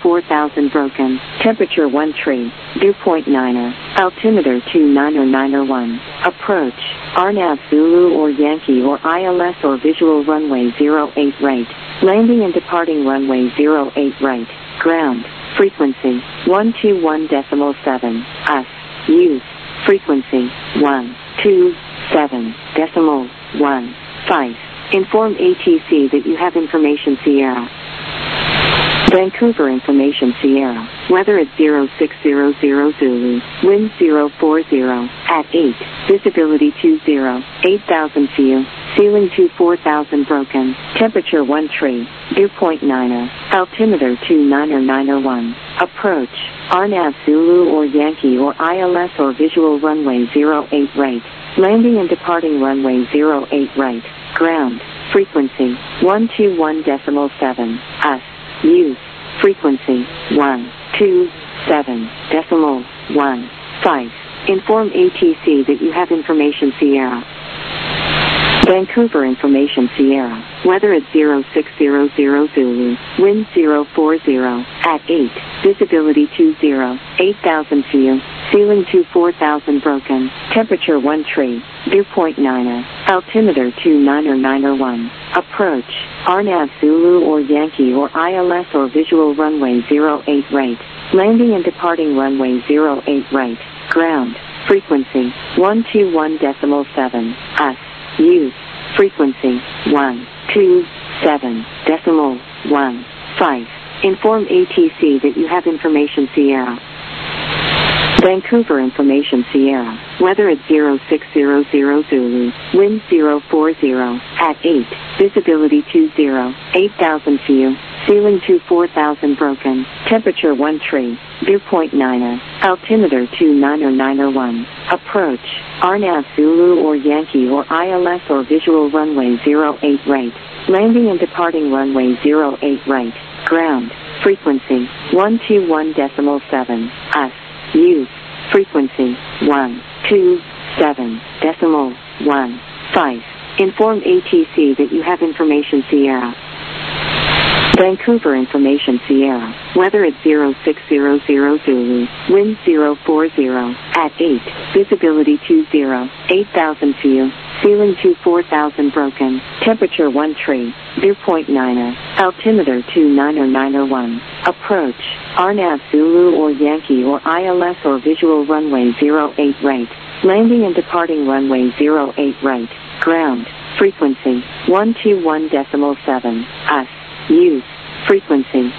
4000 broken, temperature 1 tree, dew point 9er, altimeter 29091, approach, RNAV Zulu or Yankee or ILS or visual runway 08 right, landing and departing runway 08 right, ground, frequency, 121.7, US, use, frequency, 127.15, inform ATC that you have information Sierra. Vancouver information Sierra, weather at 0600 Zulu, wind 040, at 8, visibility 20, 8000 feet, ceiling 4000 broken, temperature 1 tree, dew point 9er, altimeter 29091, approach, RNAV Zulu or Yankee or ILS or visual runway 08 right, landing and departing runway 08 right, ground, frequency, 121.7, US, use, frequency, 127.15, inform ATC that you have information Sierra. Vancouver information Sierra, weather at 0600 Zulu, wind 040, at 8, visibility 20, 8000 feet, ceiling 4000 broken, temperature 1 tree, dew point 9er, altimeter 29091, approach, RNAV Zulu or Yankee or ILS or visual runway 08 right, landing and departing runway 08 right, ground, frequency, 121.7, US, use, frequency, 127.15, inform ATC that you have information Sierra. Vancouver information Sierra, weather at 0600 Zulu, wind 040, at 8, visibility 20, 8000 feet, ceiling 4000 broken, temperature 1 tree, dew point 9er, altimeter 29091, approach, RNAV Zulu or Yankee or ILS or visual runway 08 right, landing and departing runway 08 right, ground, frequency, 121.7, US, use, frequency, 127.15, inform ATC that you have information Sierra. Vancouver information Sierra, weather at 0600 Zulu, wind 040, at 8, visibility 20, 8000 feet, ceiling 4000 broken, temperature 1 tree, dew point 9er, altimeter 29091, approach, RNAV Zulu or Yankee or ILS or visual runway 08 right, landing and departing runway 08 right, ground, frequency, 121.7, US, use, frequency,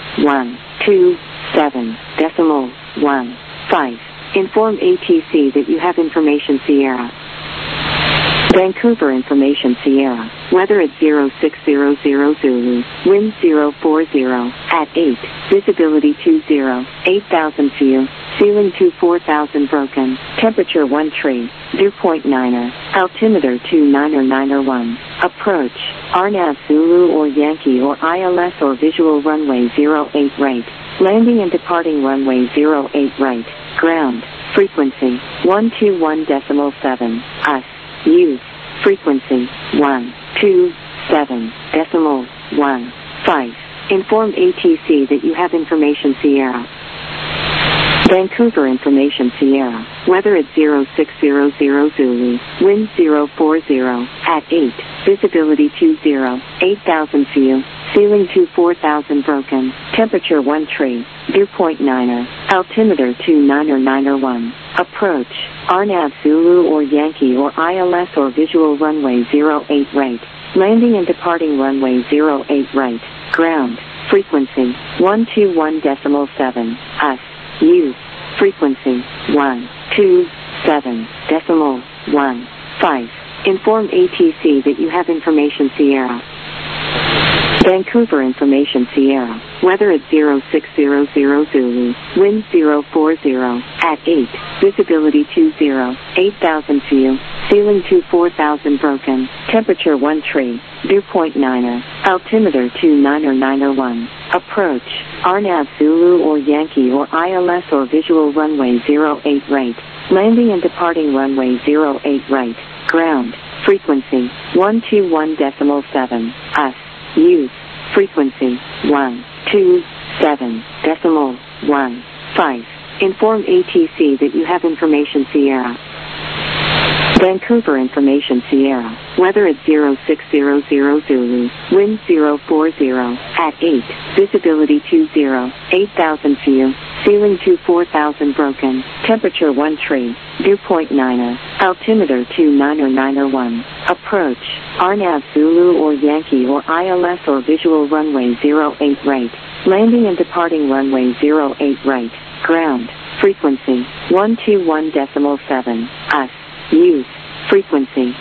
127.15, inform ATC that you have information Sierra. Vancouver information Sierra, weather at 0600 Zulu, wind 040, at 8, visibility 20, 8000 feet, ceiling 4000 broken, temperature 1 tree, dew point 9er, altimeter 29091, approach, RNAV Zulu or Yankee or ILS or visual runway 08 right, landing and departing runway 08 right, ground, frequency, 121.7, US, use, frequency, 127.15, inform ATC that you have information Sierra. Vancouver information Sierra, weather at 0600 Zulu, wind 040, at 8, visibility 20, 8000 feet, ceiling 4000 broken, temperature 1 tree, dew point 9er, altimeter 29091, approach, RNAV Zulu or Yankee or ILS or visual runway 08 right, landing and departing runway 08 right, ground, frequency, 121.7, US, use, frequency, 127.15, inform ATC that you have information Sierra. Vancouver information Sierra, weather at 0600 Zulu, wind 040, at 8, visibility 20, 8000 feet, ceiling 4000 broken, temperature 1 tree, dew point 9er, altimeter 29091, approach, RNAV Zulu or Yankee or ILS or visual runway 08 right, landing and departing runway 08 right, ground, frequency, 121.7, US, use, frequency, 127.15, 2.7.1.5. Inform ATC that you have information Sierra. Vancouver Information Sierra. Weather at 0600 Zulu. Wind 040 at 8. Visibility 20. 8,000 view. Ceiling 24,000 broken. Temperature 13. Dew point 9. Altimeter 29091. Approach. RNAV Zulu or Yankee or ILS or visual runway 08 right. Landing and departing runway 08 right. Ground. Frequency 121.7. US. Use. Frequency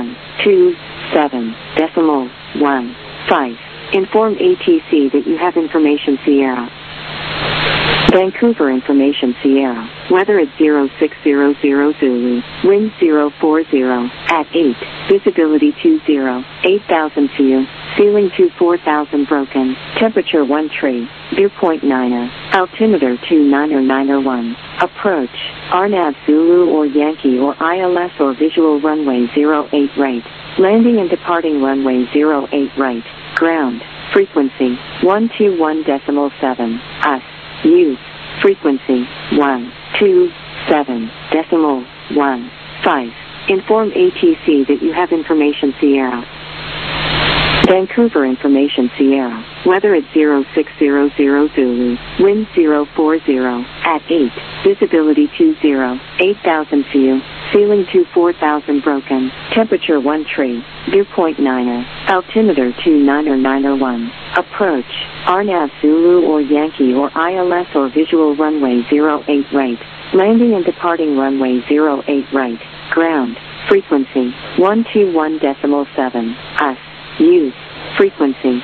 127.15. Inform ATC that you have information Sierra. Vancouver Information Sierra. Weather at 0600 Zulu. Wind 040 at 8. Visibility 20. 8,000 view. Ceiling 24,000 broken. Temperature 13. Dew point 9. Altimeter 29091. Approach. RNAV Zulu or Yankee or ILS or visual runway 08 right. Landing and departing runway 08 right. Ground. Frequency 121.7. US. Use. Frequency 127.15. Inform ATC that you have information Sierra. Vancouver Information Sierra. Weather at 0600 Zulu. Wind 040 at 8. Visibility 20. 8,000 view. Ceiling 24,000 broken. Temperature 13. Dew point 9. Altimeter 29091. Approach. RNAV Zulu or Yankee or ILS or visual runway 08 right. Landing and departing runway 08 right. Ground. Frequency 121.7. US. Use. Frequency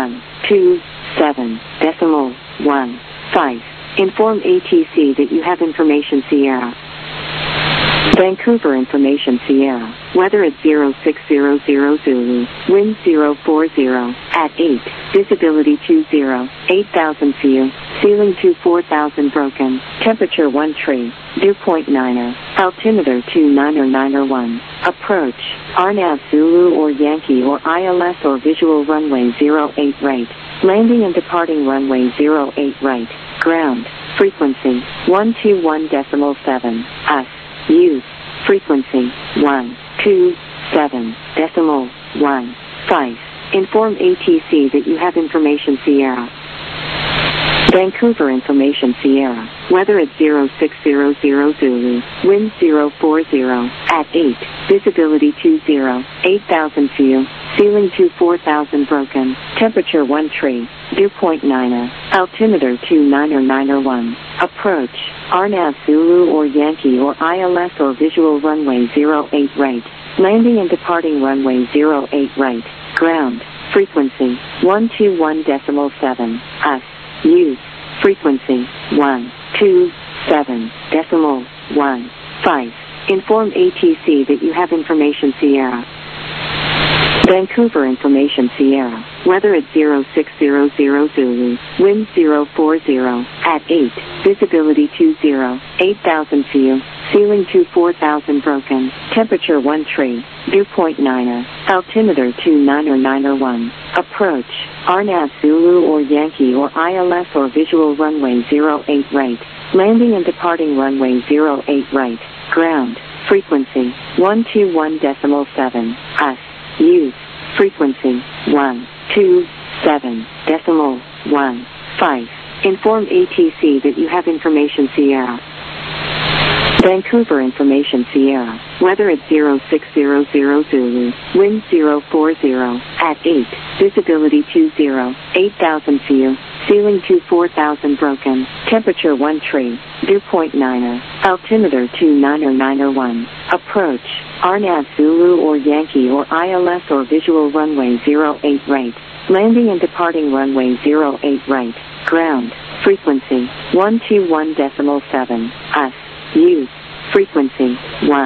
127.15. Inform ATC that you have information Sierra. Vancouver Information Sierra. Weather at 0600 Zulu. Wind 040 at 8. Visibility 20. 8,000 view. Ceiling 24,000 broken. Temperature 13. Dew point 9. Altimeter 29091. Approach. RNAV Zulu or Yankee or ILS or visual runway 08 right. Landing and departing runway 08 right. Ground. Frequency 121.7. US. Use. Frequency 127.15. Inform ATC that you have information Sierra. Vancouver Information Sierra. Weather at 0600 Zulu. Wind 040 at 8. Visibility 20. 8,000 view. Ceiling 24,000 broken. Temperature 13. Dew point 9. Altimeter 29091. Approach. RNAV Zulu or Yankee or ILS or visual runway 08 right. Landing and departing runway 08 right. Ground. Frequency 121.7. US. Use. Frequency 127.15. Inform ATC that you have information Sierra. Vancouver Information Sierra. Weather at 0600 Zulu. Wind 040 at 8. Visibility 20. 8,000 view. Ceiling 24,000 broken. Temperature 13. Dew point 9. Altimeter 29091. Approach. RNAV Zulu or Yankee or ILS or visual runway 08 right. Landing and departing runway 08 right. Ground. Frequency 121.7. US. Use. Frequency 127.15. Inform ATC that you have information Sierra. Vancouver Information Sierra. Weather at 0600 Zulu. Wind 040 at 8. Visibility 20. 8,000 view. Ceiling 24,000 broken. Temperature 13. Dew point 9. Altimeter 29091. Approach. RNAV Zulu or Yankee or ILS or visual runway 08 right. Landing and departing runway 08 right. Ground. Frequency 121.7. US. Use. Frequency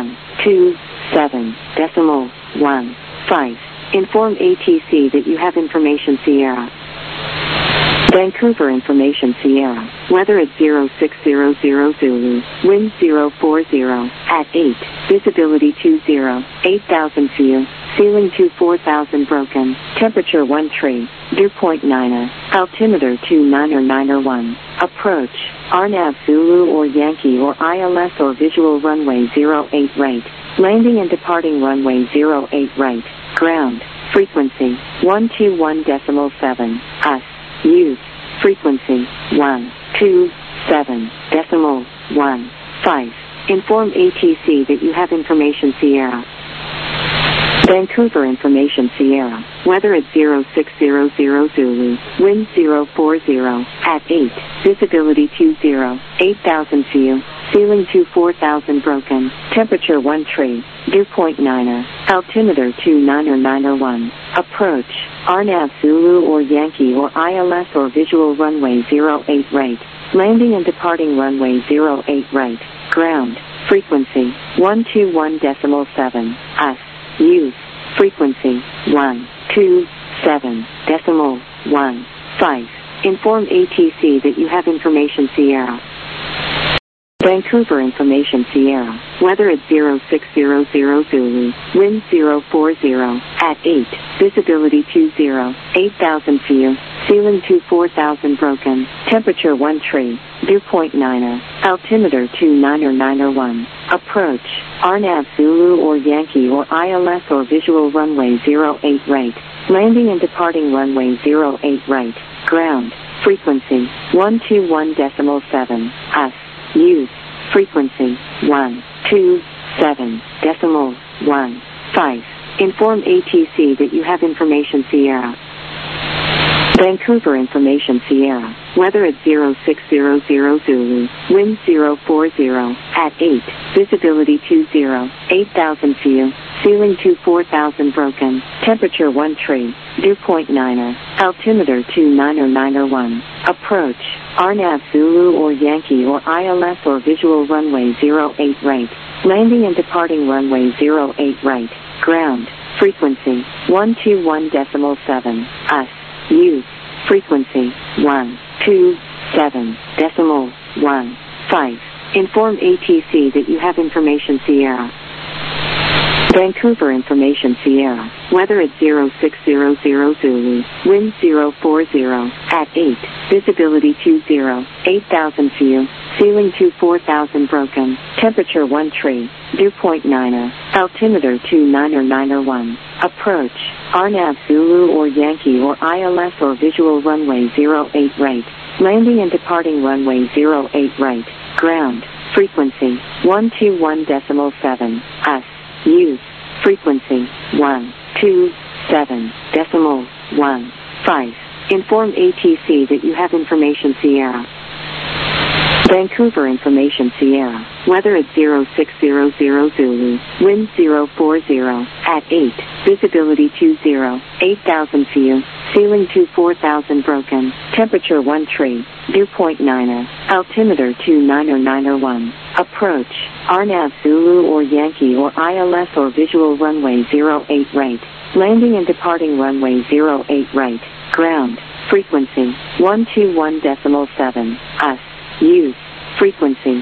127.15. Inform ATC that you have information Sierra. Vancouver Information Sierra. Weather at 0600 Zulu. Wind 040 at 8. Visibility 20. 8,000 view. Ceiling 24,000 broken. Temperature 13. dew point niner, altimeter 29er 1, approach, RNAV Zulu or Yankee or ILS or visual runway 08 right, landing and departing runway 08 right, ground, frequency, 121.7, US, use, frequency, 127.15, inform ATC that you have information Sierra. Vancouver information Sierra, weather at 0600 Zulu, wind 040, at 8, visibility 20, 8,000 view, ceiling 4,000 broken, temperature 1 tree, dew point niner, altimeter 29er 1, approach, RNAV Zulu or Yankee or ILS or visual runway 08 right, landing and departing runway 08 right, ground, frequency, 121.7, US, use, frequency, 127.15, inform ATC that you have information Sierra. Vancouver information Sierra, weather at 0600 Zulu, wind 040, at 8, visibility 20, 8,000 view, ceiling 4,000 broken, temperature 1 tree, dew point niner, altimeter 29er 1, approach, RNAV Zulu or Yankee or ILS or visual runway 08 right, landing and departing runway 08 right, ground, frequency, 121.7, US, use, frequency, 127.15, inform ATC that you have information Sierra. Vancouver information Sierra, weather at 0600 Zulu, wind 040, at 8, visibility 20, 8,000 view, ceiling 4,000 broken, temperature 1 tree, dew point niner, altimeter 29er 1, approach, RNAV Zulu or Yankee or ILS or visual runway 08 right, landing and departing runway 08 right, ground, frequency, 121.7, US, use, frequency, 127.15, inform ATC that you have information Sierra. Vancouver information Sierra, weather at 0600 Zulu, wind 040, at 8, visibility 20, 8,000 view, ceiling 4,000 broken, temperature 1 tree, dew point niner, altimeter 29er 1, approach, RNAV Zulu or Yankee or ILS or visual runway 08 right, landing and departing runway 08 right, ground, frequency, 121.7, US, use, frequency, 127.15, inform ATC that you have information Sierra. Vancouver information Sierra, weather at 0600 Zulu, wind 040, at 8, visibility 20, 8,000 view, ceiling 4,000 broken, temperature 1 tree, dew point niner, altimeter 29er 1, approach, RNAV Zulu or Yankee or ILS or visual runway 08 right, landing and departing runway 08 right, ground, frequency, 121.7, US, use, frequency,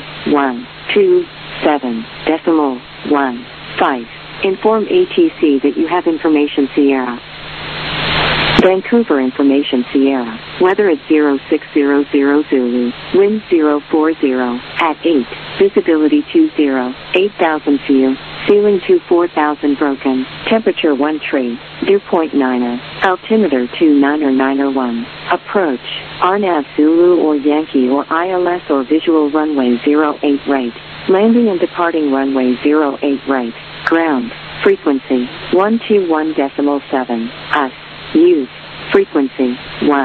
127.15, inform ATC that you have information Sierra. Vancouver information Sierra, weather at 0600 Zulu, wind 040, at 8, visibility 20, 8,000 view, ceiling 4,000 broken, temperature 1 tree, dew point niner, altimeter 29er 1, approach, RNAV Zulu or Yankee or ILS or visual runway 08 right, landing and departing runway 08 right, ground, frequency, 121.7, US, use, frequency,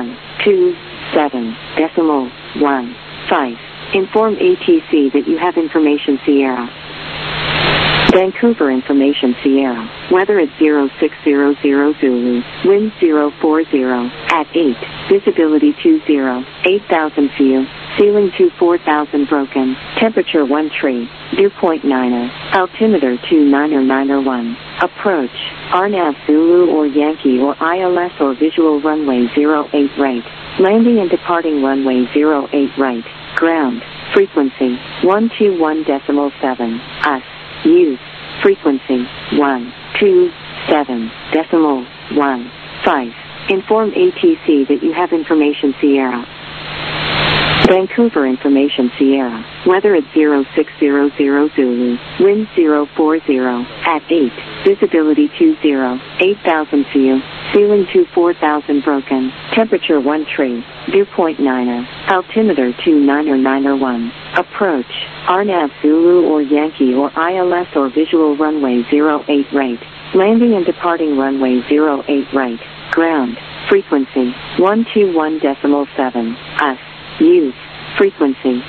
127.15, inform ATC that you have information Sierra. Vancouver information Sierra, weather at 0600 Zulu, wind 040, at 8, visibility 20, 8,000 view, ceiling 4,000 broken, temperature 1 tree, dew point niner, altimeter 29er 1, approach, RNAV Zulu or Yankee or ILS or visual runway 08 right, landing and departing runway 08 right, ground, frequency, 121.7, US, use, frequency, 127.15, Inform ATC that you have information Sierra. Vancouver information Sierra. Weather at 0600 Zulu. Wind 040 at 8. Visibility 20. 8,000 view. Ceiling 24,000 broken. Temperature 1 tree. Dew point 9er. Altimeter 29901. Approach. RNAV Zulu or Yankee or ILS or visual runway 08 right. Landing and departing runway 08 right. Ground. Frequency 121.7. US. Use. Frequency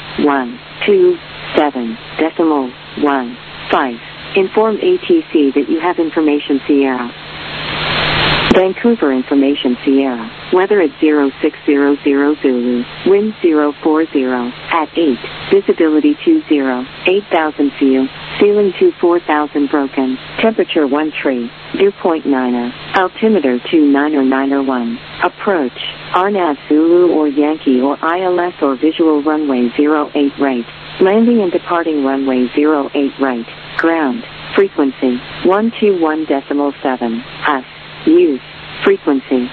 127.15. Inform ATC that you have information Sierra. Vancouver information Sierra. Weather at 0600 Zulu. Wind 040 at 8. Visibility 20. 8,000 view. Ceiling 24,000 broken. Temperature 1 tree. Dew point 9er. Altimeter 29901. Approach. RNAV Zulu or Yankee or ILS or visual runway 08 right. Landing and departing runway 08 right. Ground. Frequency 121.7. US. Use. Frequency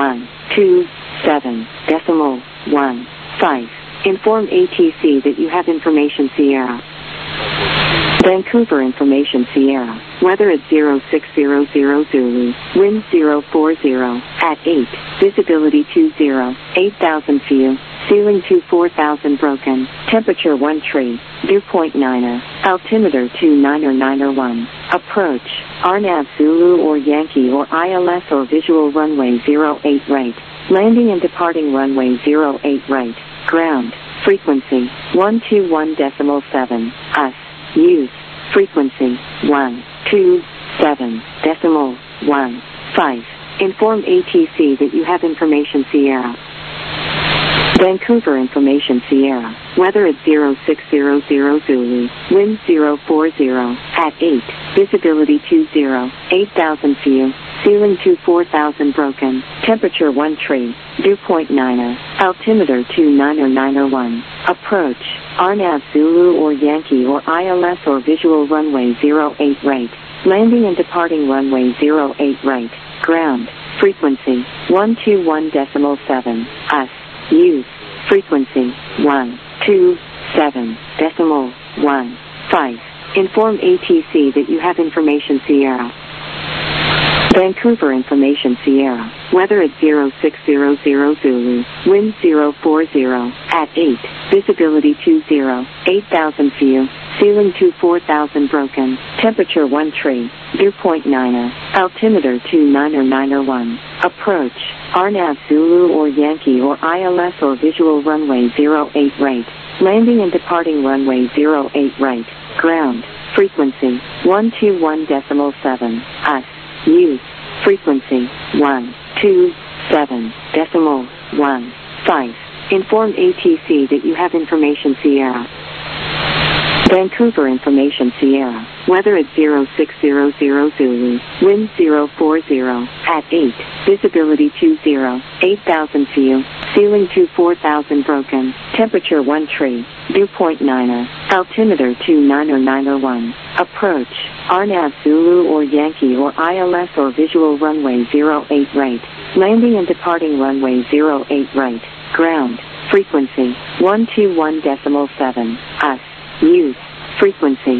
127.15. Inform ATC that you have information Sierra. Vancouver information Sierra. Weather at 0600 Zulu. Wind 040 at 8. Visibility 20. 8,000 view. Ceiling 24,000 broken. Temperature 1 tree. Dew point 9er. Altimeter 29901. Approach. RNAV Zulu or Yankee or ILS or visual runway 08 right. Landing and departing runway 08 right. Ground. Frequency 121.7. US. Use. Frequency 127.15. Inform ATC that you have information Sierra. Vancouver information Sierra. Weather at 0600 Zulu. Wind 040 at 8. Visibility 20. 8,000 view. Ceiling 24,000 broken. Temperature 1 tree. Dew point 9er. Altimeter 29901. Approach. RNAV Zulu or Yankee or ILS or visual runway 08 right. Landing and departing runway 08 right. Ground. Frequency 121.7. US. Use. Frequency 127.15. Inform ATC that you have information Sierra. Vancouver information Sierra. Weather at 0600 Zulu. Wind 040 at 8. Visibility 20. 8,000 view. Ceiling 24,000 broken. Temperature 1 tree. Dew point 9er. Altimeter 29901. Approach. RNAV Zulu or Yankee or ILS or visual runway 08 right. Landing and departing runway 08 right. Ground. Frequency 121.7. US. Use. Frequency 127.15. Inform ATC that you have information Sierra. Vancouver information Sierra. Weather at 0600 Zulu. Wind 040 at 8. Visibility 20. 8,000 view. Ceiling 24,000 broken. Temperature 1 tree. Dew point 9er. Altimeter 29901. Approach. RNAV Zulu or Yankee or ILS or visual runway 08 right. Landing and departing runway 08 right. Ground. Frequency 121.7. US. Use. Frequency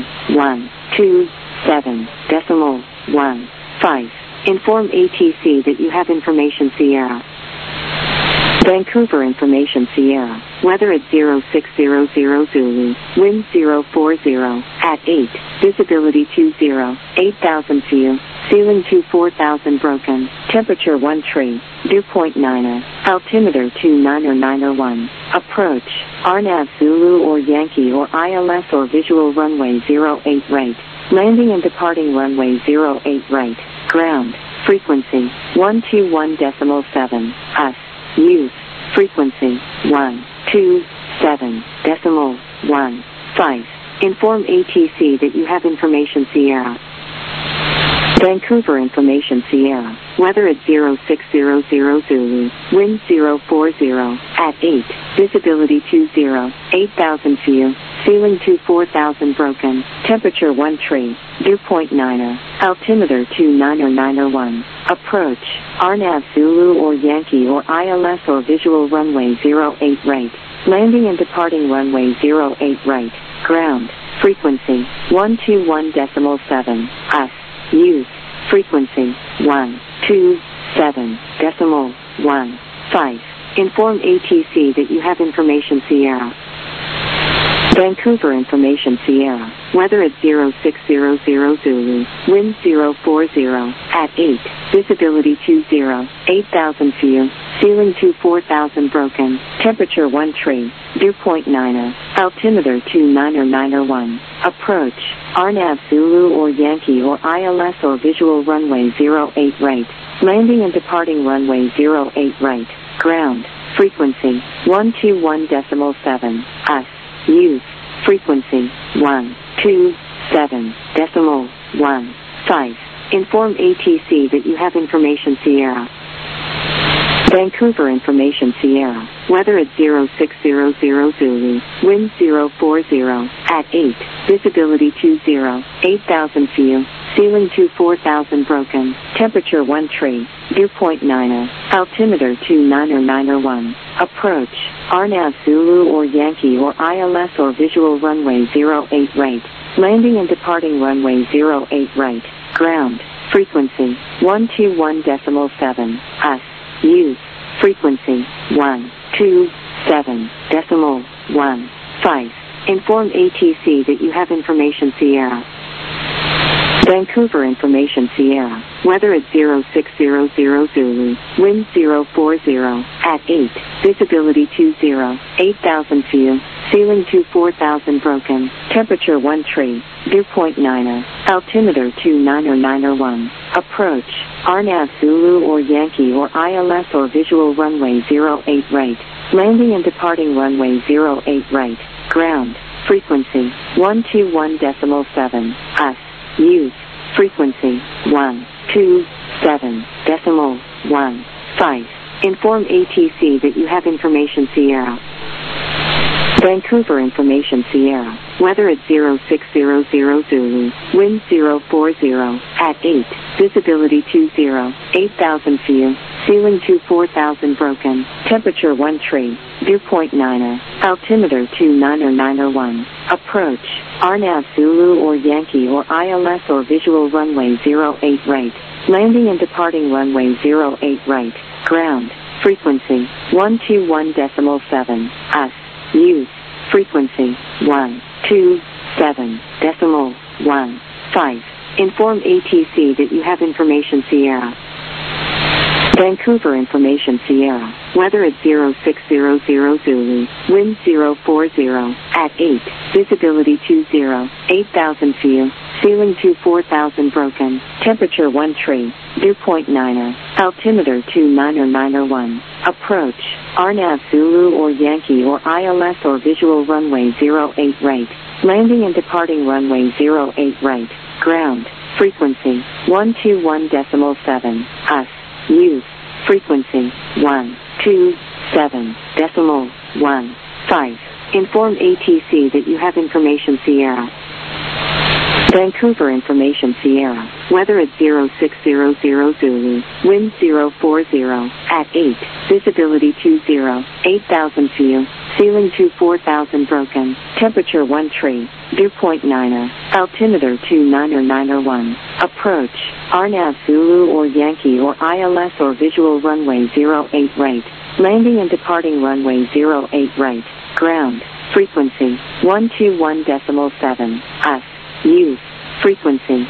127.15. Inform ATC that you have information Sierra. Vancouver information Sierra. Weather at 0600 Zulu. Wind 040 at 8. Visibility 20. 8,000 view. Ceiling 24,000 broken. Temperature 1 tree. Dew point 9er. Altimeter 29901. Approach. RNAV Zulu or Yankee or ILS or visual runway 08 right. Landing and departing runway 08 right. Ground. Frequency 121.7. US. Use. Frequency 127.15. Inform ATC that you have information Sierra. Vancouver information Sierra. Weather at 0600 Zulu. Wind 040 at 8. Visibility 20. 8,000 view. ceiling to 4000 broken, temperature 1 tree, dew point 9er, altimeter 29091, approach, RNAV Zulu or Yankee or ILS or visual runway 08 right, landing and departing runway 08 right, ground, frequency, 121.7, US, use, frequency, 127.15, inform ATC that you have information Sierra. Vancouver information Sierra, weather at 0600 Zulu, wind 040, at 8, visibility 20, 8,000 feet, ceiling to 4,000 broken, temperature 1 tree, dew point 9er, altimeter 29091, approach, RNAV Zulu or Yankee or ILS or visual runway 08 right, landing and departing runway 08 right, ground, frequency, 121.7, US, use, frequency, 127.15, inform ATC that you have information Sierra. Vancouver information Sierra, weather at 0600 Zulu, wind 040, at 8, visibility 20, 8,000 feet, ceiling to 4,000 broken, temperature 1 tree, dew point 9er, altimeter 29091, approach, RNAV Zulu or Yankee or ILS or visual runway 08 right, landing and departing runway 08 right, ground, frequency, 121.7, US, use, frequency, 127.15, inform ATC that you have information Sierra. Vancouver information Sierra, weather at 0600 Zulu, wind 040, at 8, visibility 20, 8,000 feet, ceiling to 4,000 broken, temperature 1 tree, dew point 9er, altimeter 29091, approach, RNAV Zulu or Yankee or ILS or visual runway 08 right, landing and departing runway 08 right, ground, frequency, 121.7, US, use, frequency, 127.15, inform ATC that you have information Sierra. Vancouver information Sierra, weather at 0600 Zulu, wind 040, at 8, visibility 20, 8,000 feet, ceiling to 4,000 broken, temperature 1 tree, dew point 9er, altimeter 29091, approach, RNAV Zulu or Yankee or ILS or visual runway 08 right, landing and departing runway 08 right, ground, frequency, 121.7, US, use, frequency, 127.15, inform ATC that you have information Sierra. Vancouver information Sierra, weather at 0600 Zulu, wind 040, at 8, visibility 20, 8,000 feet, ceiling to 4,000 broken, temperature 1 tree, dew point 9er, altimeter 29091, approach, RNAV Zulu or Yankee or ILS or visual runway 08 right, landing and departing runway 08 right, ground, frequency, 121.7, US, use, frequency, 127.15, inform ATC that you have information Sierra. Vancouver information Sierra, weather at 0600 Zulu, wind 040, at 8, visibility 20, 8,000 feet, ceiling to 4,000 broken, temperature 1 tree, dew point 9er, altimeter 29091, approach, RNAV Zulu or Yankee or ILS or visual runway 08 right, landing and departing runway 08 right, ground, frequency, 121.7, US, use, frequency,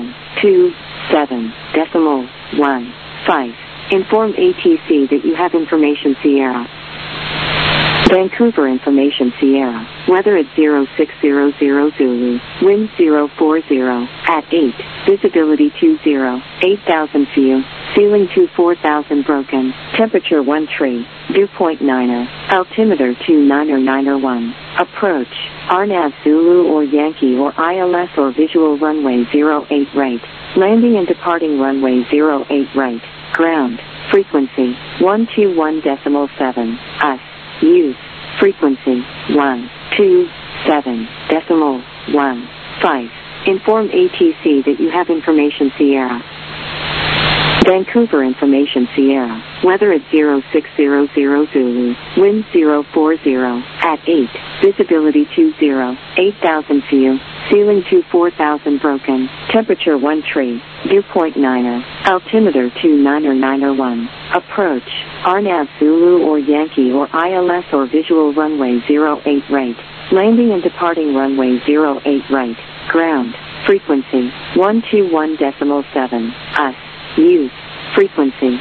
127.15, inform ATC that you have information Sierra. Vancouver information Sierra, weather at 0600 Zulu, wind 040, at 8, visibility 20, 8,000 feet, ceiling to 4,000 broken, temperature 1 tree, dew point 9er, altimeter 29091, approach, RNAV Zulu or Yankee or ILS or visual runway 08 right, landing and departing runway 08 right, ground, frequency, 121.7, US, use, frequency, 127.15, Inform ATC that you have information Sierra. Vancouver Information Sierra. Weather at 0600 Zulu. Wind 040 at 8. Visibility 20. 8,000 view. Ceiling 24,000 broken. Temperature 1 tree. Dew point 9er. Altimeter 29901. Approach. RNAV Zulu or Yankee or ILS or visual runway 08 right. Landing and departing runway 08 right. Ground. Frequency 121.7. US. Use. Frequency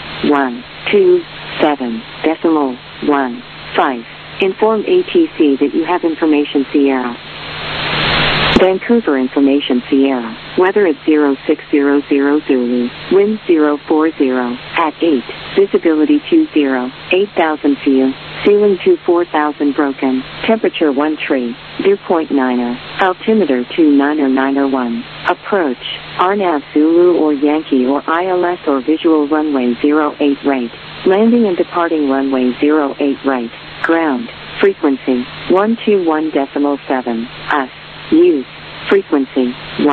127.15. Inform ATC that you have information Sierra. Vancouver Information Sierra. Weather at 0600 Zulu. Wind 040 at 8. Visibility 20. 8,000 view. Ceiling 24,000 broken. Temperature 1 tree. Dew point 9er. Altimeter 29901. Approach. RNAV Zulu or Yankee or ILS or visual runway 08 right. Landing and departing runway 08 right. Ground. Frequency 121.7. US. Use. Frequency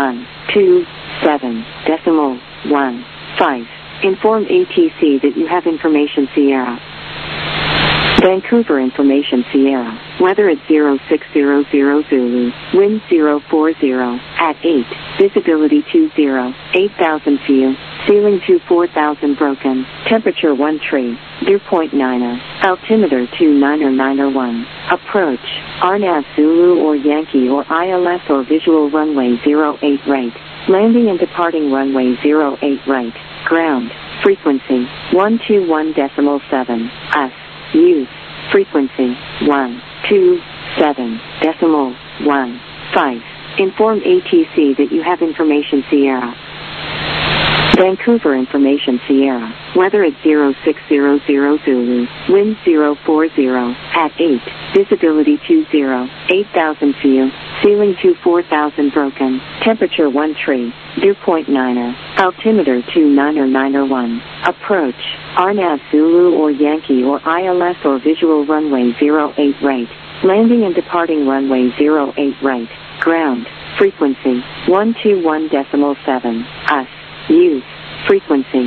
127.15. Inform ATC that you have information Sierra. Vancouver Information Sierra. Weather at 0600 Zulu. Wind 040 at 8. Visibility 20. 8,000 view. Ceiling 24,000 broken. Temperature 1 tree. Dew point 9er. Altimeter 29901. Approach. RNAV Zulu or Yankee or ILS or visual runway 08 right. Landing and departing runway 08 right. Ground. Frequency 121.7. US. Use. Frequency 127.15. Inform ATC that you have information Sierra. Vancouver Information Sierra. Weather at 0600 Zulu. Wind 040 at 8. Visibility 20. 8,000 view. Ceiling 24,000 broken. Temperature 1 tree. Dew point 9er. Altimeter 29901. Approach. RNAV Zulu or Yankee or ILS or visual runway 08 right. Landing and departing runway 08 right. Ground. Frequency 121.7. US. Use. Frequency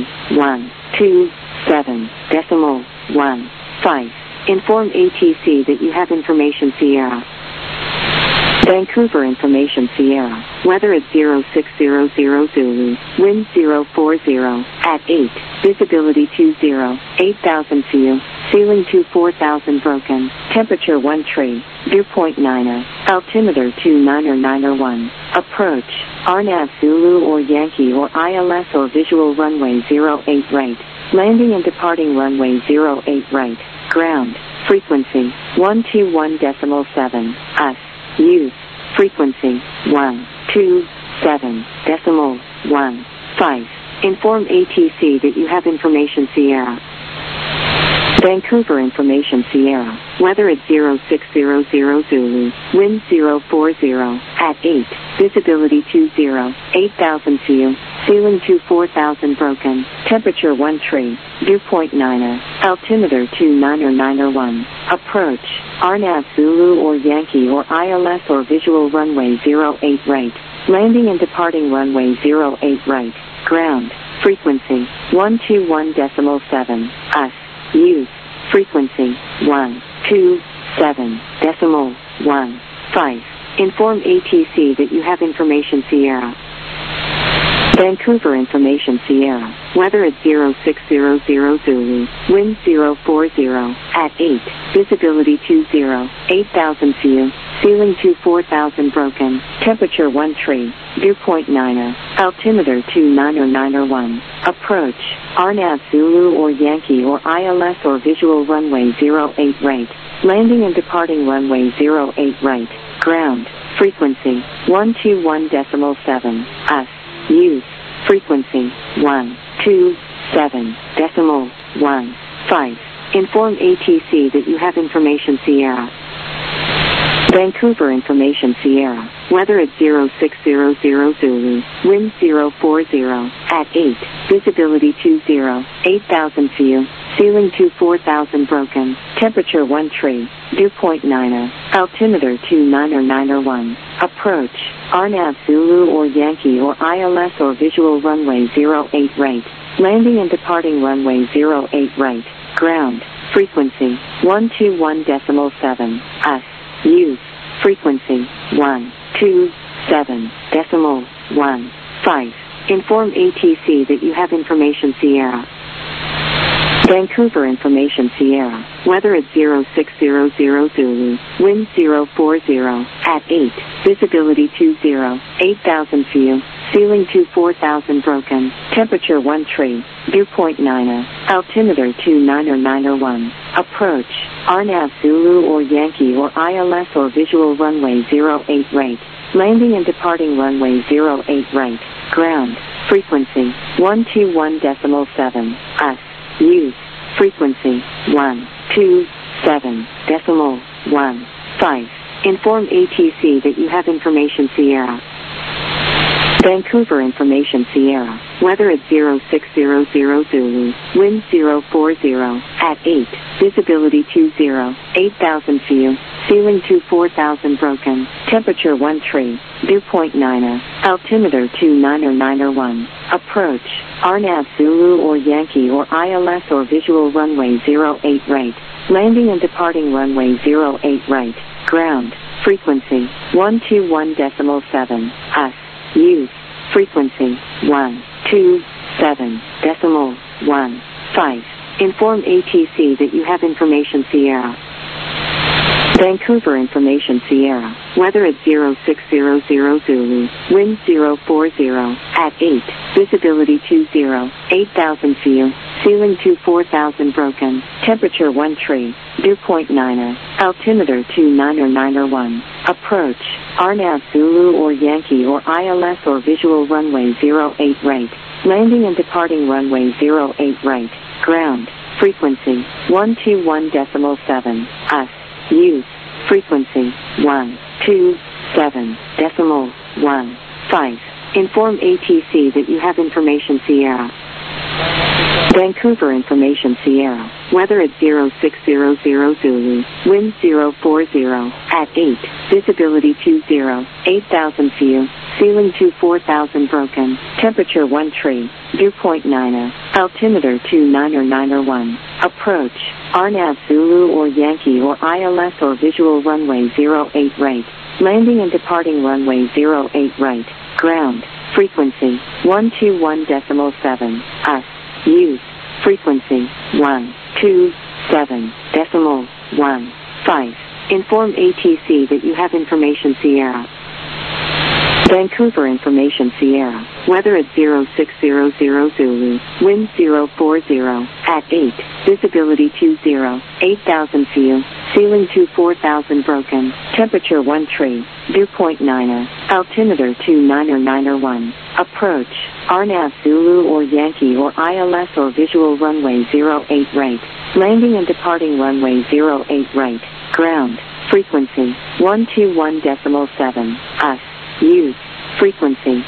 127.15. Inform ATC that you have information Sierra. Vancouver Information Sierra. Weather at 0600 Zulu. Wind 040 at 8. Visibility 20. 8,000 view. Ceiling 24,000 broken. Temperature 1 tree. Dew point 9er. Altimeter 29901. Approach. RNAV Zulu or Yankee or ILS or visual runway 08 right. Landing and departing runway 08 right. Ground. Frequency 121.7. US. Use. Frequency 127.15. Inform ATC that you have information Sierra. Vancouver Information Sierra. Weather at 0600 Zulu. Wind 040 at 8. Visibility 20. 8,000 view. Ceiling 24,000 broken. Temperature 1 tree. Dew point 9er. Altimeter 29901. Approach. RNAV Zulu or Yankee or ILS or visual runway 08 right. Landing and departing runway 08 right. Ground. Frequency 121.7. US. Use. Frequency 127.15. Inform ATC that you have information Sierra. Vancouver Information Sierra. Weather at 0600 Zulu. Wind 040 at 8. Visibility 20. 8,000 view. Ceiling 24,000 broken. Temperature 1 tree. Dew point 9er. Altimeter 29901. Approach. RNAV Zulu or Yankee or ILS or visual runway 08 right. Landing and departing runway 08 right. Ground. Frequency 121.7. US. Use. Frequency 127.15. Inform ATC that you have information Sierra. Vancouver Information Sierra. Weather at 0600 Zulu. Wind 040 at 8. Visibility 20. 8,000 view. ceiling to 4000 broken, temperature 1 tree, dew point 9er, altimeter 29901, approach, RNAV Zulu or Yankee or ILS or visual runway 08 right, landing and departing runway 08 right, ground, frequency, 121.7, US, use, frequency, 127.15, inform ATC that you have information Sierra. Vancouver information Sierra, weather at 0600 Zulu, wind 040, at 8, visibility 20, 8,000 view, ceiling to 4,000 broken, temperature 1 tree, dew point 9er, altimeter 29901, approach, RNAV Zulu or Yankee or ILS or visual runway 08 right, landing and departing runway 08 right, ground, frequency, 121.7, US, use, frequency, 127.15, inform ATC that you have information Sierra. Vancouver information Sierra, weather at 0600 Zulu, wind 040, at 8, visibility 20, 8,000 view, ceiling to 4,000 broken, temperature 1 tree, dew point 9er, altimeter 29901, approach, RNAV Zulu or Yankee or ILS or visual runway 08 right, landing and departing runway 08 right, ground, frequency, 121.7, US, use, frequency, 127.15, inform ATC that you have information Sierra. Vancouver information Sierra, weather at 0600 Zulu, wind 040, at 8, visibility 20, 8,000 view, ceiling to 4,000 broken, temperature 1 tree, dew point 9er, altimeter 29901, approach, RNAV Zulu or Yankee or ILS or visual runway 08 right, landing and departing runway 08 right, ground, frequency, 121.7, US, use, frequency, 127.15, inform ATC that you have information Sierra. Vancouver information Sierra, weather at 0600 Zulu, wind 040, at 8, visibility 20, 8,000 view, ceiling to 4,000 broken, temperature 1 tree, dew point 9er, altimeter 29901, approach, RNAV Zulu or Yankee or ILS or visual runway 08 right, landing and departing runway 08 right, ground, frequency, 121.7, US, use, frequency, 127.15, inform ATC that you have information Sierra. Vancouver information Sierra, weather at 0600 Zulu, wind 040, at 8, visibility 20, 8,000 view, ceiling to 4,000 broken, temperature 1 tree, dew point 9er, altimeter 29901, approach, RNAV Zulu or Yankee or ILS or visual runway 08 right, landing and departing runway 08 right, ground, frequency, 121.7, US, use, frequency,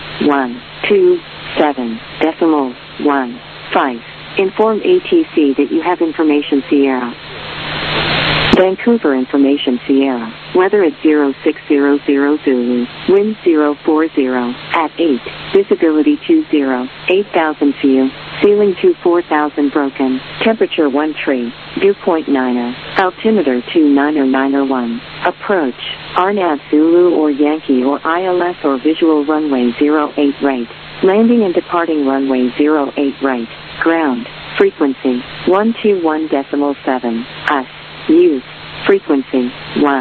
127.15, inform ATC that you have information Sierra. Vancouver information Sierra, weather at 0600 Zulu, wind 040, at 8, visibility 20, 8,000 view, ceiling to 4,000 broken, temperature 1 tree, dew point 9er, altimeter 29901, approach, RNAV Zulu or Yankee or ILS or visual runway 08 right, landing and departing runway 08 right, ground, frequency, 121.7, US, use, frequency,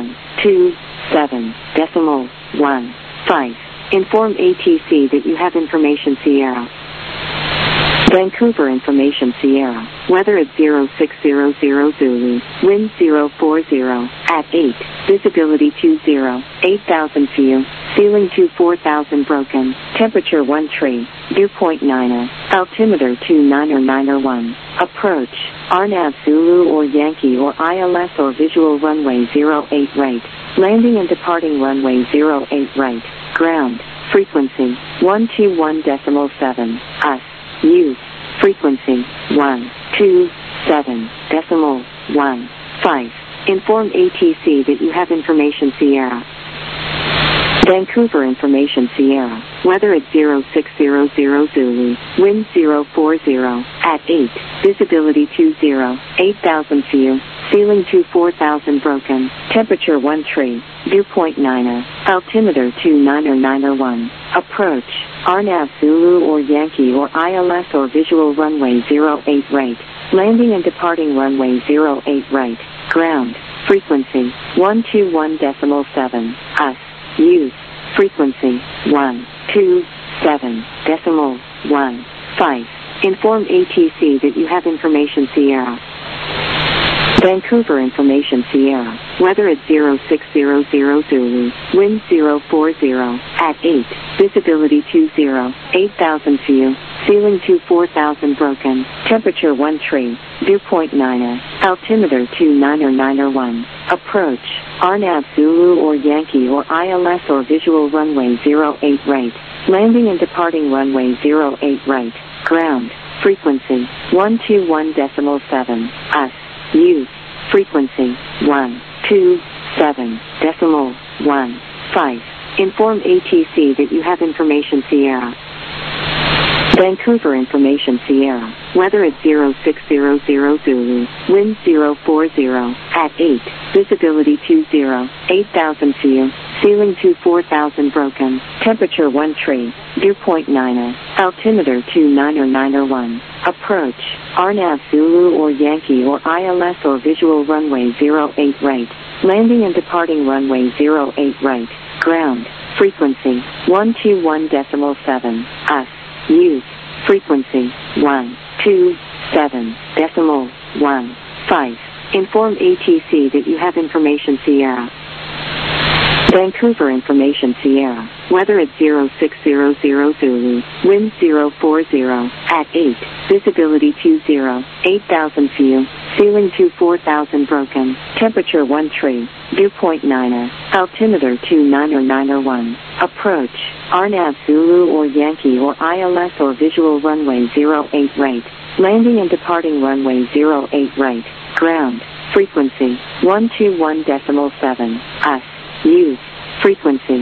127.15, inform ATC that you have information Sierra. Vancouver information Sierra, weather at 0600 Zulu, wind 040, at 8, visibility 20, 8,000 view, ceiling to 4,000 broken, temperature 1 tree, dew point 9er, altimeter 29901, approach, RNAV Zulu or Yankee or ILS or visual runway 08 right, landing and departing runway 08 right, ground, frequency, 121.7, US, use, frequency, 127.15, 2.7.1.5. Inform ATC that you have information Sierra. Vancouver Information Sierra. Weather at 0600 Zulu. Wind 040 at 8. Visibility 20. 8,000 view. Ceiling 24,000 broken. Temperature 13. Dew point 9. Altimeter 29091. Approach. RNAV Zulu or Yankee or ILS or visual runway 08 right. Landing and departing runway 08 right. Ground. Frequency 121.7. US. Use. Frequency 127.15. Inform ATC that you have information Sierra. Vancouver Information Sierra. Weather at 0600 Zulu. Wind 040 at 8. Visibility 20. 8,000 view. Ceiling 24,000 broken. Temperature 13. Dew point 9. Altimeter 29091. Approach. RNAV Zulu or Yankee or ILS or visual runway 08 right. Landing and departing runway 08 right. Ground. Frequency 121.7. US. Use. Frequency 127.15. Inform ATC that you have information Sierra. Vancouver Information Sierra. Weather at 0600 Zulu. Wind 040 at 8. Visibility 20. 8,000 view. Ceiling 24,000 broken. Temperature 13. Dew point 9. Altimeter 29091. Approach. RNAV Zulu or Yankee or ILS or visual runway 08 right. Landing and departing runway 08 right. Ground. Frequency 121.7. US. Use. Frequency 127.15. Inform ATC that you have information Sierra. Vancouver Information Sierra. Weather at 0600 Zulu. Wind 040 at 8. Visibility 20. 8,000 view. Ceiling 24,000 broken. Temperature 13. Dew point 9. Altimeter 29091. Approach. RNAV Zulu or Yankee or ILS or visual runway 08 right. Landing and departing runway 08 right. Ground. Frequency 121.7. US. Use. Frequency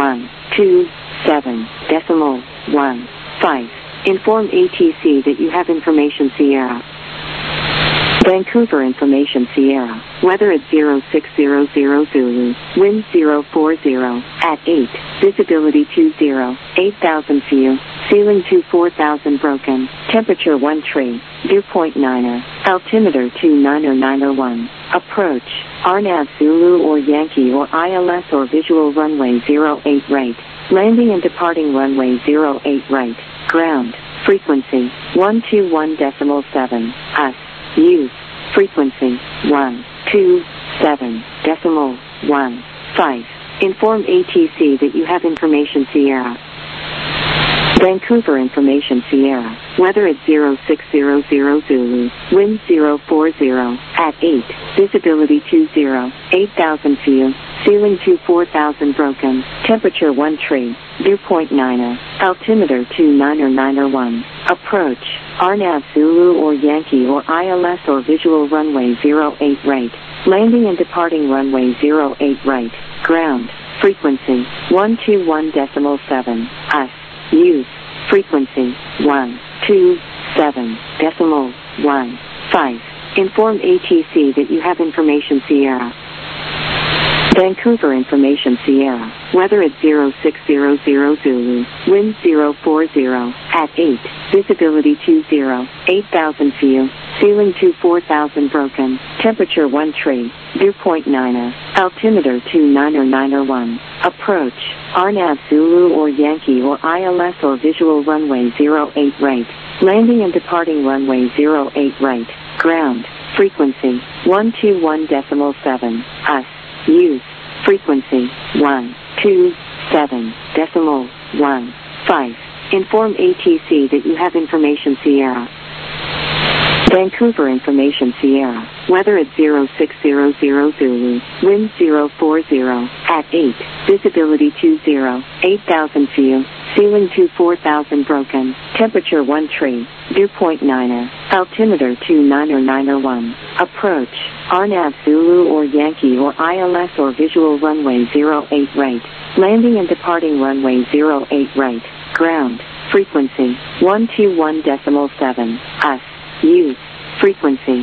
127.15. Inform ATC that you have information Sierra. Vancouver Information Sierra. Weather at 0600 Zulu. Wind 040 at 8. Visibility 20. 8,000 view. Ceiling 24,000 broken. Temperature 13. Dew point 9. Altimeter 29091. Approach. RNAV Zulu or Yankee or ILS or visual runway 08 right. Landing and departing runway 08 right. Ground. Frequency 121.7. US. Use. Frequency 127.15. Inform ATC that you have information Sierra. Vancouver Information Sierra. Weather at 0600 Zulu. Wind 040 at 8. Visibility 20. 8,000 view. Ceiling 24,000 broken. Temperature 13. Dew point 9. Altimeter 29091. Approach. RNAV Zulu or Yankee or ILS or visual runway 08 right. Landing and departing runway 08 right. Ground. Frequency 121.7. US. Use. Frequency 127.15. Inform ATC that you have information Sierra. Vancouver Information Sierra. Weather at 0600 Zulu. Wind 040 at 8. Visibility 20. 8,000 view. Ceiling 24,000 broken. Temperature 13. Dew point 9. Altimeter 29091. Approach. RNAV Zulu or Yankee or ILS or visual runway 08 right. Landing and departing runway 08 right. Ground. Frequency 121.7. US. Use. Frequency 127.15. Inform ATC that you have information Sierra. Vancouver Information Sierra. Weather at 0600 Zulu. Wind 040 at 8. Visibility 20. 8,000 view. ceiling to 4000 broken, temperature 1 tree, dew point 9er, altimeter 29091, approach, RNAV Zulu or Yankee or ILS or visual runway 08 right, landing and departing runway 08 right, ground, frequency, 121.7, US, use, frequency,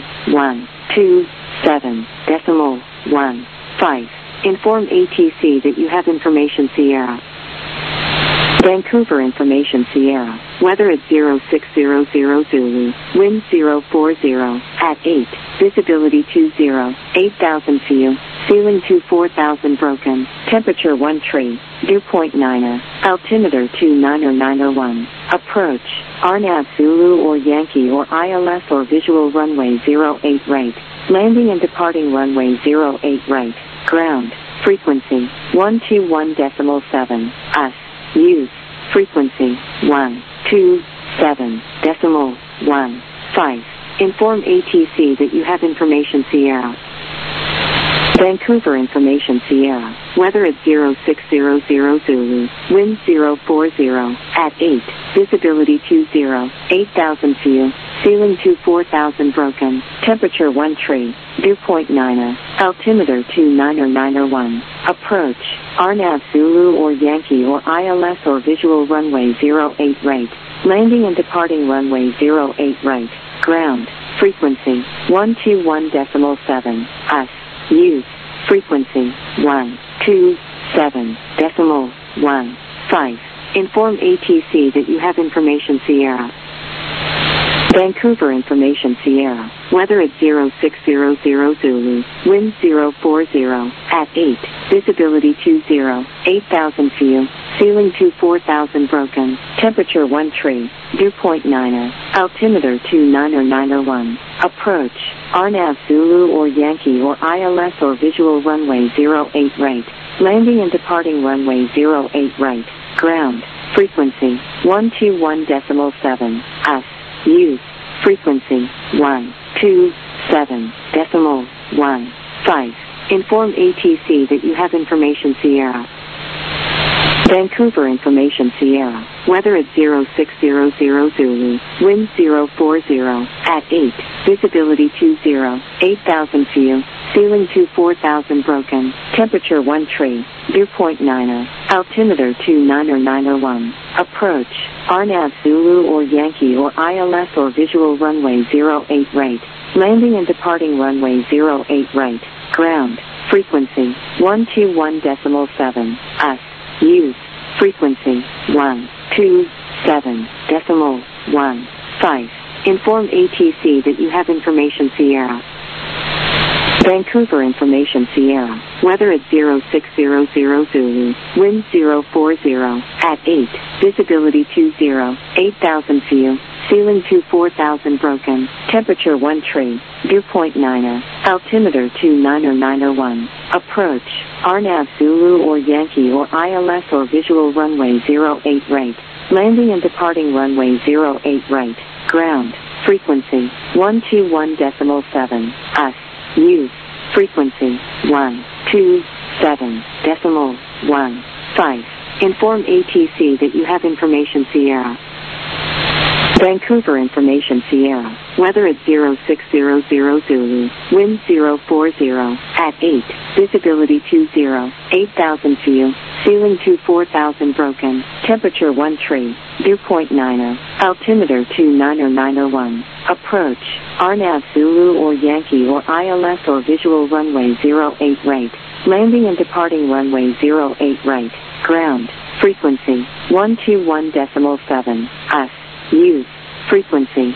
127.15, inform ATC that you have information Sierra. Vancouver information Sierra, weather at 0600 Zulu, wind 040, at 8, visibility 20, 8,000 feet, ceiling to 4,000 broken, temperature 1 tree, dew point 9er, altimeter 29091, approach, RNAV Zulu or Yankee or ILS or visual runway 08 right, landing and departing runway 08 right, ground, frequency, 121.7, US, use, frequency, 127.15, inform ATC that you have information Sierra. Vancouver information Sierra, weather at 0600 Zulu, wind 040, at 8, visibility 20, 8,000 feet, ceiling to 4,000 broken, temperature 1 tree, dew point 9er, altimeter 29091, approach, RNAV Zulu or Yankee or ILS or visual runway 08 right, landing and departing runway 08 right, ground, frequency, 121.7, US, use, frequency, 127.15, inform ATC that you have information Sierra. Vancouver information Sierra, weather at 0600 Zulu, wind 040, at 8, visibility 20, 8,000 feet, ceiling to 4,000 broken, temperature 1 tree, dew point 9er, altimeter 29091, approach, RNAV Zulu or Yankee or ILS or visual runway 08 right, landing and departing runway 08 right, ground, frequency, 121.7, US, use, frequency, 127.15, inform ATC that you have information Sierra. Vancouver information Sierra, weather at 0600 Zulu, wind 040, at 8, visibility 20, 8,000 feet, ceiling to 4,000 broken, temperature 1 tree, dew point 9er, altimeter 29091, approach, RNAV Zulu or Yankee or ILS or visual runway 08 right, landing and departing runway 08 right, ground, frequency, 121.7, US, use, frequency, 127.15, inform ATC that you have information Sierra. Vancouver information Sierra, weather at 0600 Zulu, wind 040, at 8, visibility 20, 8,000 feet, ceiling to 4,000 broken, temperature 1 tree, dew point 9er, altimeter 29091, approach, RNAV Zulu or Yankee or ILS or visual runway 08 right, landing and departing runway 08 right, ground, frequency, 121.7, US, use, frequency, 127.15, inform ATC that you have information Sierra. Vancouver information Sierra, weather at 0600 Zulu, wind 040, at 8, visibility 20, 8,000 feet, ceiling to 4,000 broken, temperature 1 tree, dew point 9er, altimeter 29091, approach, RNAV Zulu or Yankee or ILS or visual runway 08 right, landing and departing runway 08 right, ground, frequency, 121.7, US, use, frequency,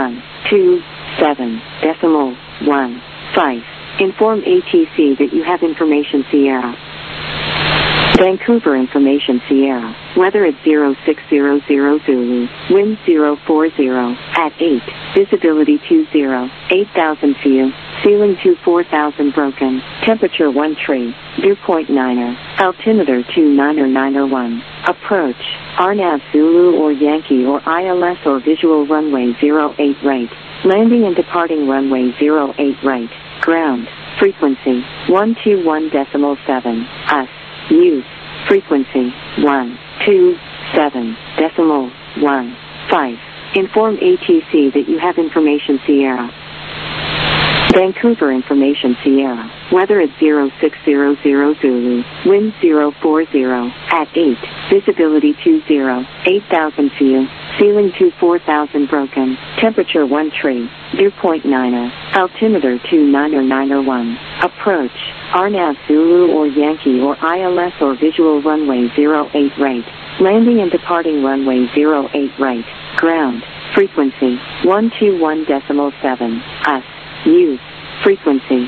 127.15, inform ATC that you have information Sierra. Vancouver information Sierra, weather at 0600 Zulu, wind 040, at 8, visibility 20, 8,000 feet, ceiling to 4,000 broken, temperature 1 tree, dew point 9er, altimeter 29091, approach, RNAV Zulu or Yankee or ILS or visual runway 08 right, landing and departing runway 08 right, ground, frequency, 121.7, US, use, frequency, 127.15, 2.7.15. Inform ATC that you have information Sierra. Vancouver Information Sierra. Weather at 0600 Zulu. Wind 040 at 8. Visibility 20. 8,000 view. Ceiling 4,000 broken. Temperature 13. Dew point 9. Altimeter 29901. Approach. RNAV Zulu or Yankee or ILS or visual runway 08 right. Landing and departing runway 08 right. Ground. Frequency 121.7. US. Use. Frequency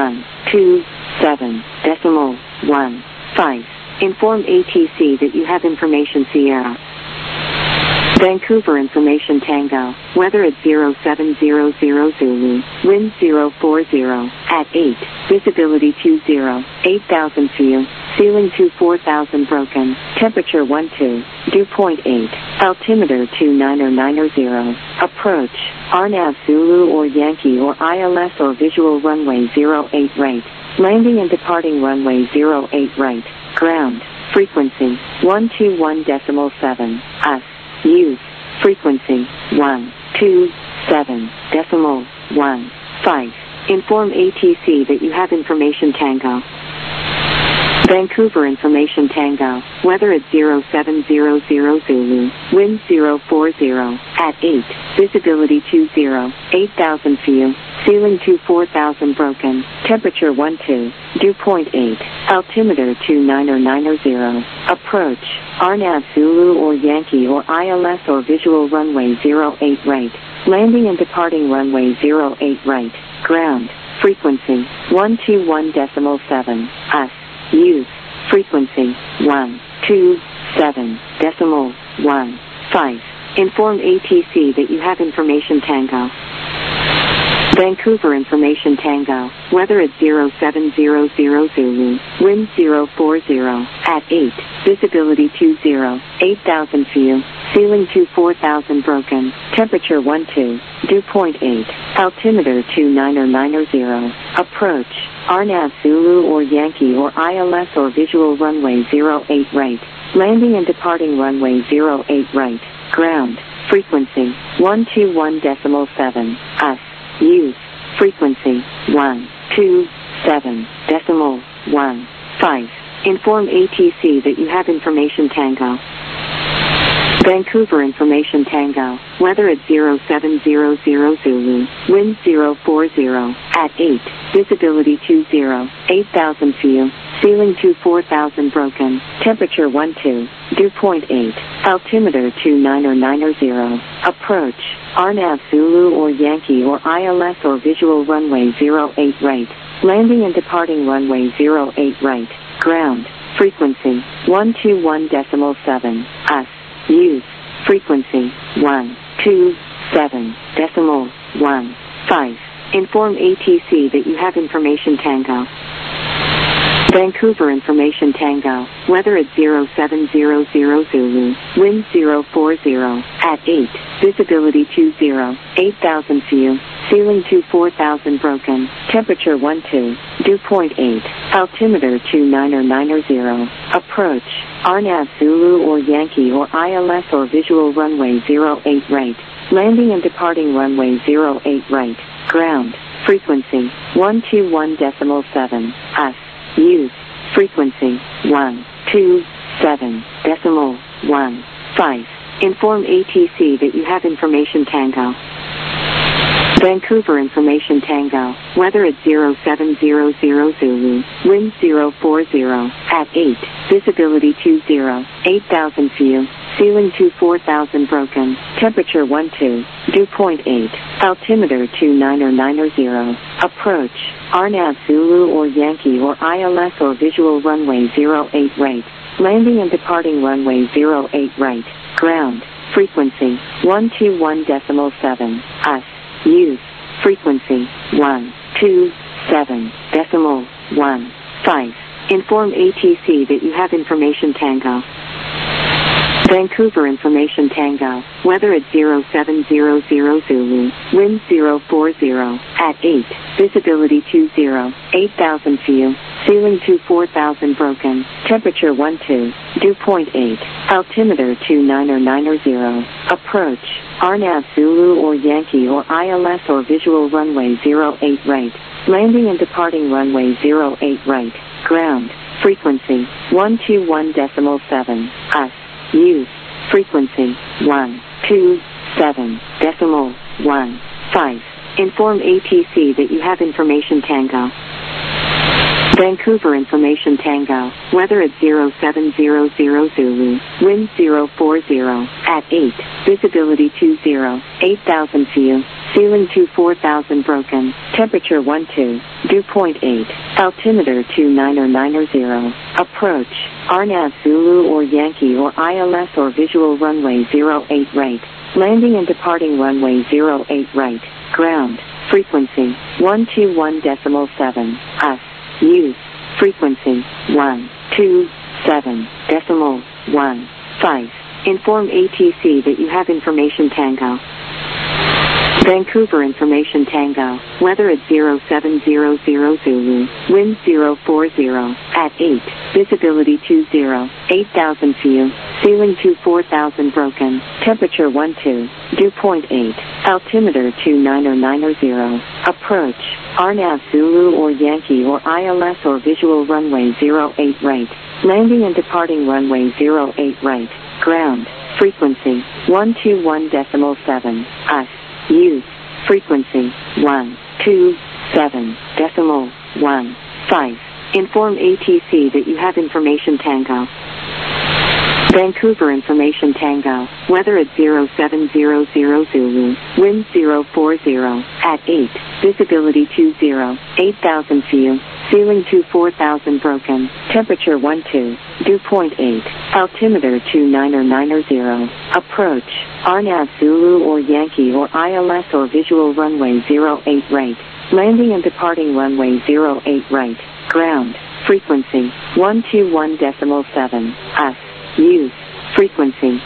127.15. Inform ATC that you have information Sierra. Vancouver Information Tango. Weather at 0700 Zulu. Wind 040 at 8. Visibility 20. 8,000 view. Ceiling 4,000 broken. Temperature 12. Dew point 8. Altimeter 29900. Approach. RNAV Zulu or Yankee or ILS or visual runway 08 right. Landing and departing runway 08 right. Ground. Frequency 121.7. US. Use. Frequency 127.15. Inform ATC that you have information Tango. Vancouver Information Tango. Weather at 0700 Zulu. Wind 040 at 8. Visibility 20. 8,000 view. Ceiling 4,000 broken. Temperature 12. Dew point 8. Altimeter 29900. Approach. RNAV Zulu or Yankee or ILS or visual runway 08 right. Landing and departing runway 08 right. Ground. Frequency 121.7. US. Use. Frequency 127.15. Inform ATC that you have information Tango. Vancouver Information Tango. Weather at 0700 Zulu. Wind 040 at 8. Visibility 20. 8,000 view. Ceiling 4,000 broken. Temperature 12. Dew point 8. Altimeter 29900. Approach. RNAV Zulu or Yankee or ILS or visual runway 08 right. Landing and departing runway 08 right. Ground. Frequency 121.7. US. Use. Frequency 127.15. Inform ATC that you have information Tango. Vancouver Information Tango. Weather at 0700 Zulu. Wind 040 at 8. Visibility 20. 8,000 view. Ceiling 4,000 broken. Temperature 12. Dew point 8. Altimeter 29900. Approach. RNAV Zulu or Yankee or ILS or visual runway 08 right. Landing and departing runway 08 right. Ground. Frequency 121.7. US. Use. Frequency 127.15. Inform ATC that you have information Tango. Vancouver Information Tango. Weather at 0700 Zulu. Wind 040 at 8. Visibility 20. 8,000 view. Ceiling 4,000 broken. Temperature 12. Dew point 8. Altimeter 29900. Approach. RNAV Zulu or Yankee or ILS or visual runway 08 right. Landing and departing runway 08 right. Ground. Frequency 121.7. US. Use. Frequency 127.15. Inform ATC that you have information Tango. Vancouver Information Tango. Weather at 0700 Zulu. Wind 040 at 8. Visibility 20. 8,000 view. Ceiling 4,000 broken. Temperature 12. Dew point 8. Altimeter 29900. Approach. RNAV Zulu or Yankee or ILS or visual runway 08 right. Landing and departing runway 08 right. Ground. Frequency 121.7. US. Use. Frequency 127.15. Inform ATC that you have information Tango. Vancouver Information Tango. Weather at 0700 Zulu. Wind 040 at 8. Visibility 20. 8,000 view. Ceiling 4,000 broken. Temperature 12. dew point 8, altimeter 29090, approach, RNAV Zulu or Yankee or ILS or visual runway 08 right, landing and departing runway 08 right, ground, frequency, 121.7, US, use, frequency, 127.15, inform ATC that you have information Tango. Vancouver information Tango, weather at 0700 Zulu, wind 040, at 8, visibility 20, 8,000 view, ceiling 24,000 broken, temperature 12, dew point 8, altimeter 29090, approach, RNAV Zulu or Yankee or ILS or visual runway 08 right, landing and departing runway 08 right, ground, frequency, 121.7, US, use, frequency, 127.15, inform ATC that you have information Tango. Vancouver information Tango, weather at 0700 Zulu, wind 040, at 8, visibility 20, 8,000 view, ceiling 24,000 broken, temperature 12, dew point 8, altimeter 29090, approach, RNAV Zulu or Yankee or ILS or visual runway 08 right, landing and departing runway 08 right, ground, frequency, 121.7, US, use, frequency, 127.15, inform ATC that you have information Tango. Vancouver information Tango, weather at 0700 Zulu, wind 040, at 8, visibility 20, 8,000 view, ceiling 24,000 broken, temperature 12, dew point 8, altimeter 29090, approach, RNAV Zulu or Yankee or ILS or visual runway 08 right, landing and departing runway 08 right, ground, frequency, 121.7, US, use, frequency,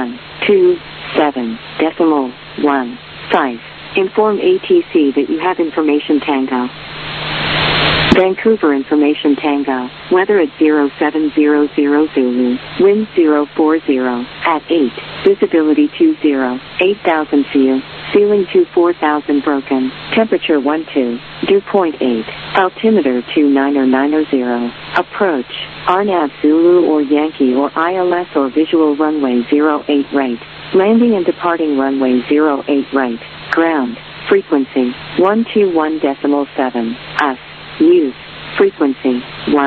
127.15, inform ATC that you have information Tango. Vancouver information Tango, weather at 0700 Zulu, wind 040, at 8, visibility 20, 8,000 view, ceiling 24,000 broken, temperature 12, dew point 8, altimeter 29090, approach, RNAV Zulu or Yankee or ILS or visual runway 08 right, landing and departing runway 08 right, ground, frequency, 121.7, US, use, frequency,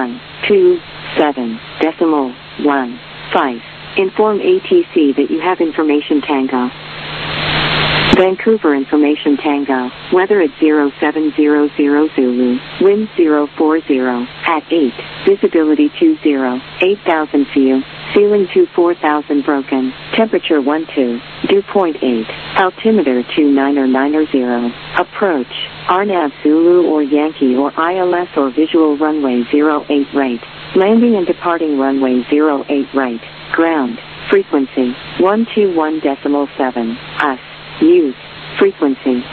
127.15, inform ATC that you have information Tango. Vancouver information Tango, weather at 0700 Zulu, wind 040, at 8, visibility 20, 8,000 view, ceiling 24,000 broken, temperature 12, dew point 8, altimeter 29090, approach, RNAV Zulu or Yankee or ILS or visual runway 08 right, landing and departing runway 08 right, ground, frequency, 121.7, US, use, frequency,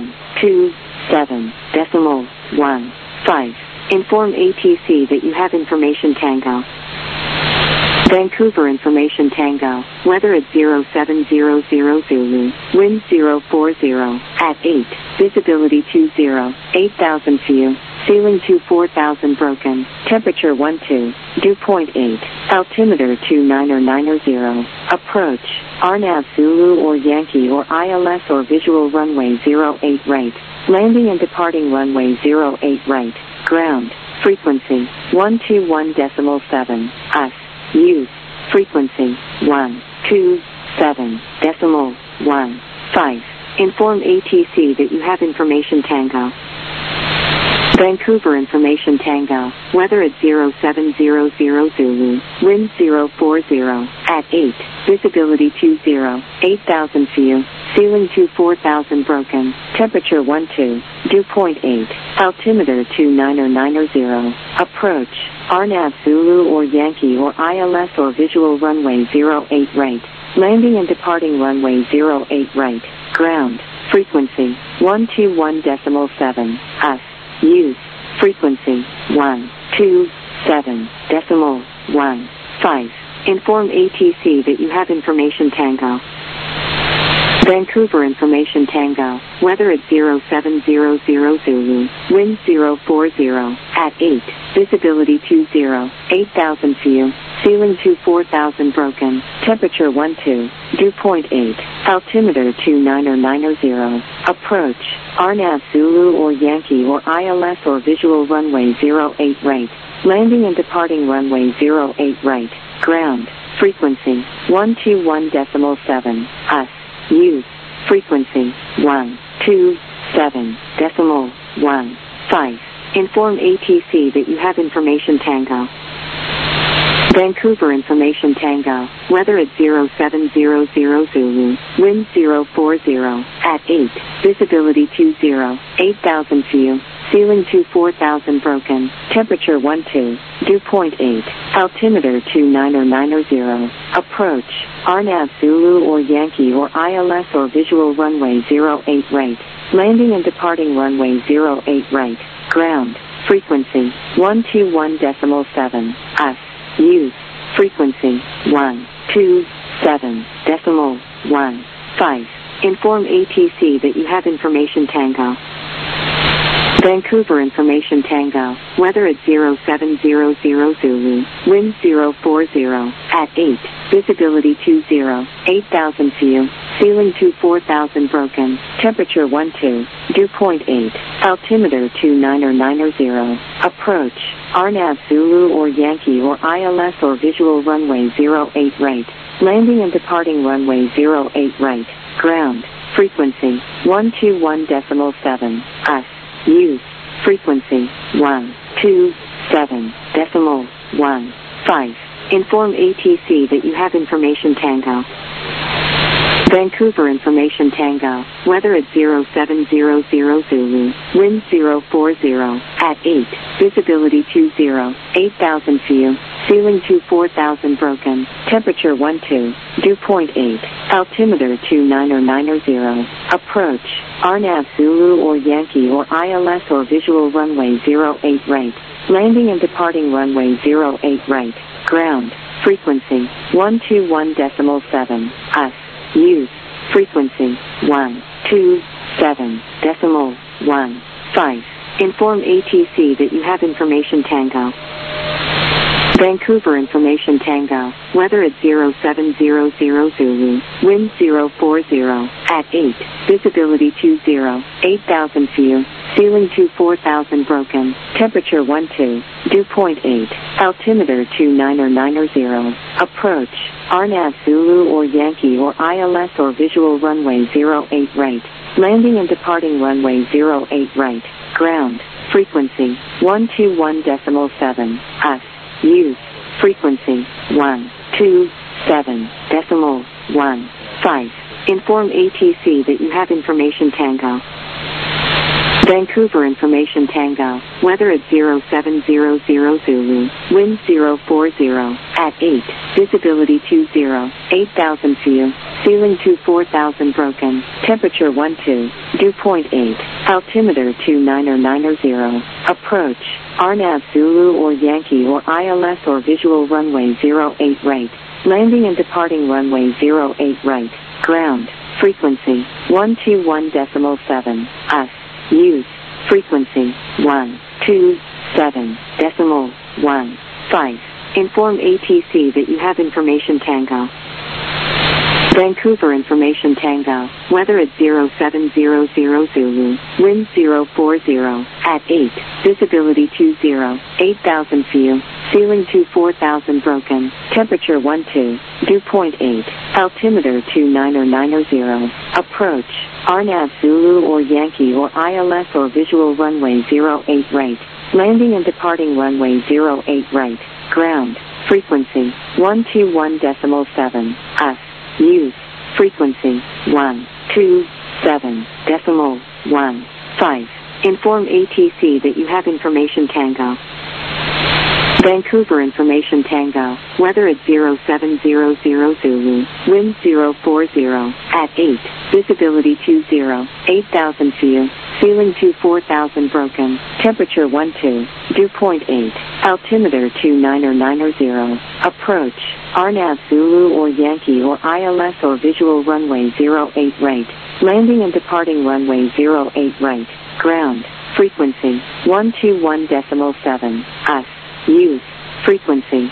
127.15, inform ATC that you have information Tango. Vancouver information Tango, weather at 0700 Zulu, wind 040, at 8, visibility 20, 8,000 view, ceiling 24,000 broken, temperature 12, dew point 8, altimeter 29090, approach, RNAV Zulu or Yankee or ILS or visual runway 08 right, landing and departing runway 08 right, ground, frequency, 121.7, US, use, frequency, 127.15, inform ATC that you have information Tango. Vancouver information Tango, weather at 0700 Zulu, wind 040, at 8, visibility 20, 8,000 view, ceiling 24,000 broken, temperature 12, dew point 8, altimeter 29090, approach, RNAV Zulu or Yankee or ILS or visual runway 08 right, landing and departing runway 08 right, ground, frequency, 121.7, US, use, frequency, 127.15, Inform ATC that you have information Tango. Vancouver Information Tango, weather at 0700 Zulu, wind 040, at 8, visibility 20, 8,000 view, ceiling 24,000 broken, temperature 12, dew point 8, altimeter 29090, approach, RNAV Zulu or Yankee or ILS or visual runway 08 right, landing and departing runway 08 right, ground, frequency, 121.7, us. Use frequency 127.15. Inform ATC that you have information Tango. Vancouver Information Tango, weather at 0700 Zulu, wind 040, at 8, visibility 20, 8,000 view, ceiling 24,000 broken, temperature 12, dew point 8, altimeter 29090, approach, RNAV Zulu or Yankee or ILS or visual runway 08 right, landing and departing runway 08 right, ground, frequency, 121.7, us. Use frequency 127.15. Inform ATC that you have information Tango. Vancouver Information Tango, weather at 0700 Zulu, wind 040, at 8, visibility 20, 8,000 view, ceiling 24,000 broken, temperature 12, dew point 8, altimeter 29090, approach, RNAV Zulu or Yankee or ILS or visual runway 08 right, landing and departing runway 08 right, ground, frequency, 121.7, us. Use frequency 127.15. Inform ATC that you have information Tango. Vancouver Information Tango, weather at 0700 Zulu, wind 040, at 8, visibility 20, 8,000 view, ceiling 24,000 broken, temperature 12, dew point 8, altimeter 29090, approach, RNAV Zulu or Yankee or ILS or visual runway 08 right, landing and departing runway 08 right, ground, frequency, 121.7, us. Use frequency 127.15. Inform ATC that you have information Tango. Vancouver Information Tango, weather at 0700 Zulu, wind 040, at 8, visibility 20, 8,000 view, ceiling 24,000 broken, temperature 12, dew point 8, altimeter 29090, approach, RNAV Zulu or Yankee or ILS or visual runway 08 right, landing and departing runway 08 right, ground, frequency, 121.7, us. Use frequency 127.15. Inform ATC that you have information Tango. Vancouver Information Tango, weather at 0700 Zulu, wind 040, at 8, visibility 20, 8,000 view, ceiling 24,000 broken, temperature 12, dew point 8, altimeter 29090, approach, RNAV Zulu or Yankee or ILS or visual runway 08 right, landing and departing runway 08 right, ground, frequency, 121.7, us. Use frequency 127.15. Inform ATC that you have information Tango. Vancouver Information Tango, weather at 0700 Zulu, wind 040, at 8, visibility 20, 8,000 view, ceiling 24,000 broken, temperature 12, dew point 8, altimeter 29090, approach, RNAV Zulu or Yankee or ILS or visual runway 08 right, landing and departing runway 08 right, ground, frequency, 121.7, us. Use frequency 127.15. Inform ATC that you have information Tango. Vancouver Information Tango, weather at 0700 Zulu, wind 040, at 8, visibility 20, 8,000 view, ceiling to 4000 broken, temperature 12, dew point 8, altimeter 29990, approach, RNAV Zulu or Yankee or ILS or visual runway 08 right, landing and departing runway 08 right, ground, frequency, 121.7, US, use, frequency,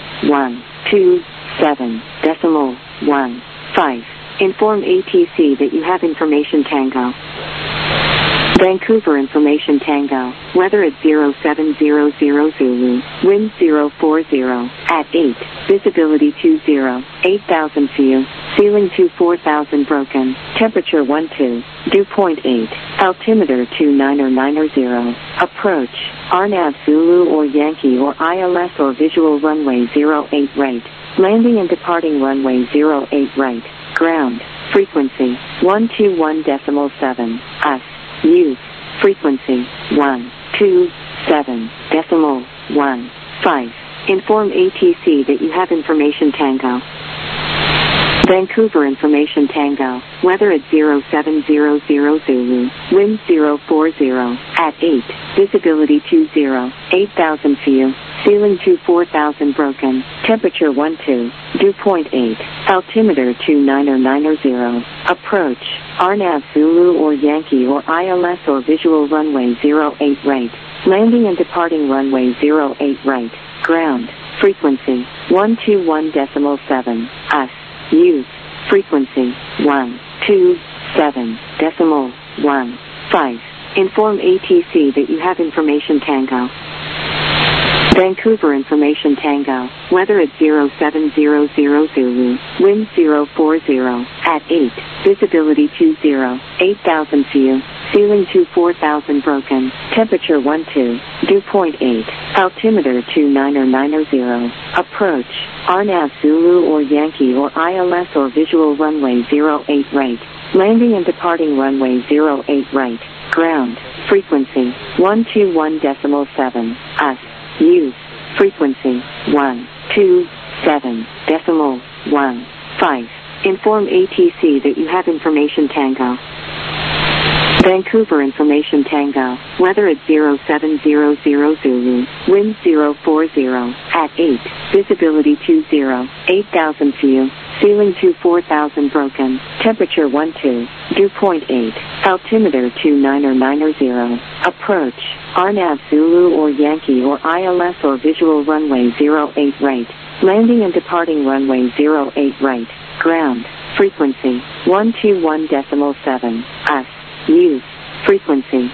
127.15. Inform ATC that you have information Tango. Vancouver information Tango, weather at 0700 Zulu, wind 040, at 8, visibility 20, 8,000 view, ceiling to 4,000 broken, temperature 12, dew point 8, altimeter 29990, approach, RNAV Zulu or Yankee or ILS or visual runway 08 right, landing and departing runway 08 right, ground, frequency, 121.7, US, use, frequency, 127.15. Inform ATC that you have information Tango. Vancouver information Tango, weather at 0700 Zulu, wind 040, at 8, visibility 20, 8,000 view, ceiling to 4,000 broken, temperature 12, dew point 8, altimeter 29990, approach, RNAV Zulu or Yankee or ILS or visual runway 08 right, landing and departing runway 08 right, ground, frequency, 121.7, US, use, frequency, 127.15. Inform ATC that you have information Tango. Vancouver information Tango, weather at 0700 Zulu, wind 040, at 8, visibility 20, 8,000 view, ceiling to 4,000 broken, temperature 12, dew point 8, altimeter 29990, approach, RNAV Zulu or Yankee or ILS or visual runway 08 right, landing and departing runway 08 right, ground, frequency, 121.7, US, use, frequency, 127.15. Inform ATC that you have information Tango. Vancouver information Tango, weather at 0700 Zulu, wind 040, at 8, visibility 20, 8,000 view, ceiling to 4,000 broken, temperature 12, dew point 8, altimeter 29990, approach, RNAV Zulu or Yankee or ILS or visual runway 08 right, landing and departing runway 08 right, ground, frequency, 121.7, US, use, frequency,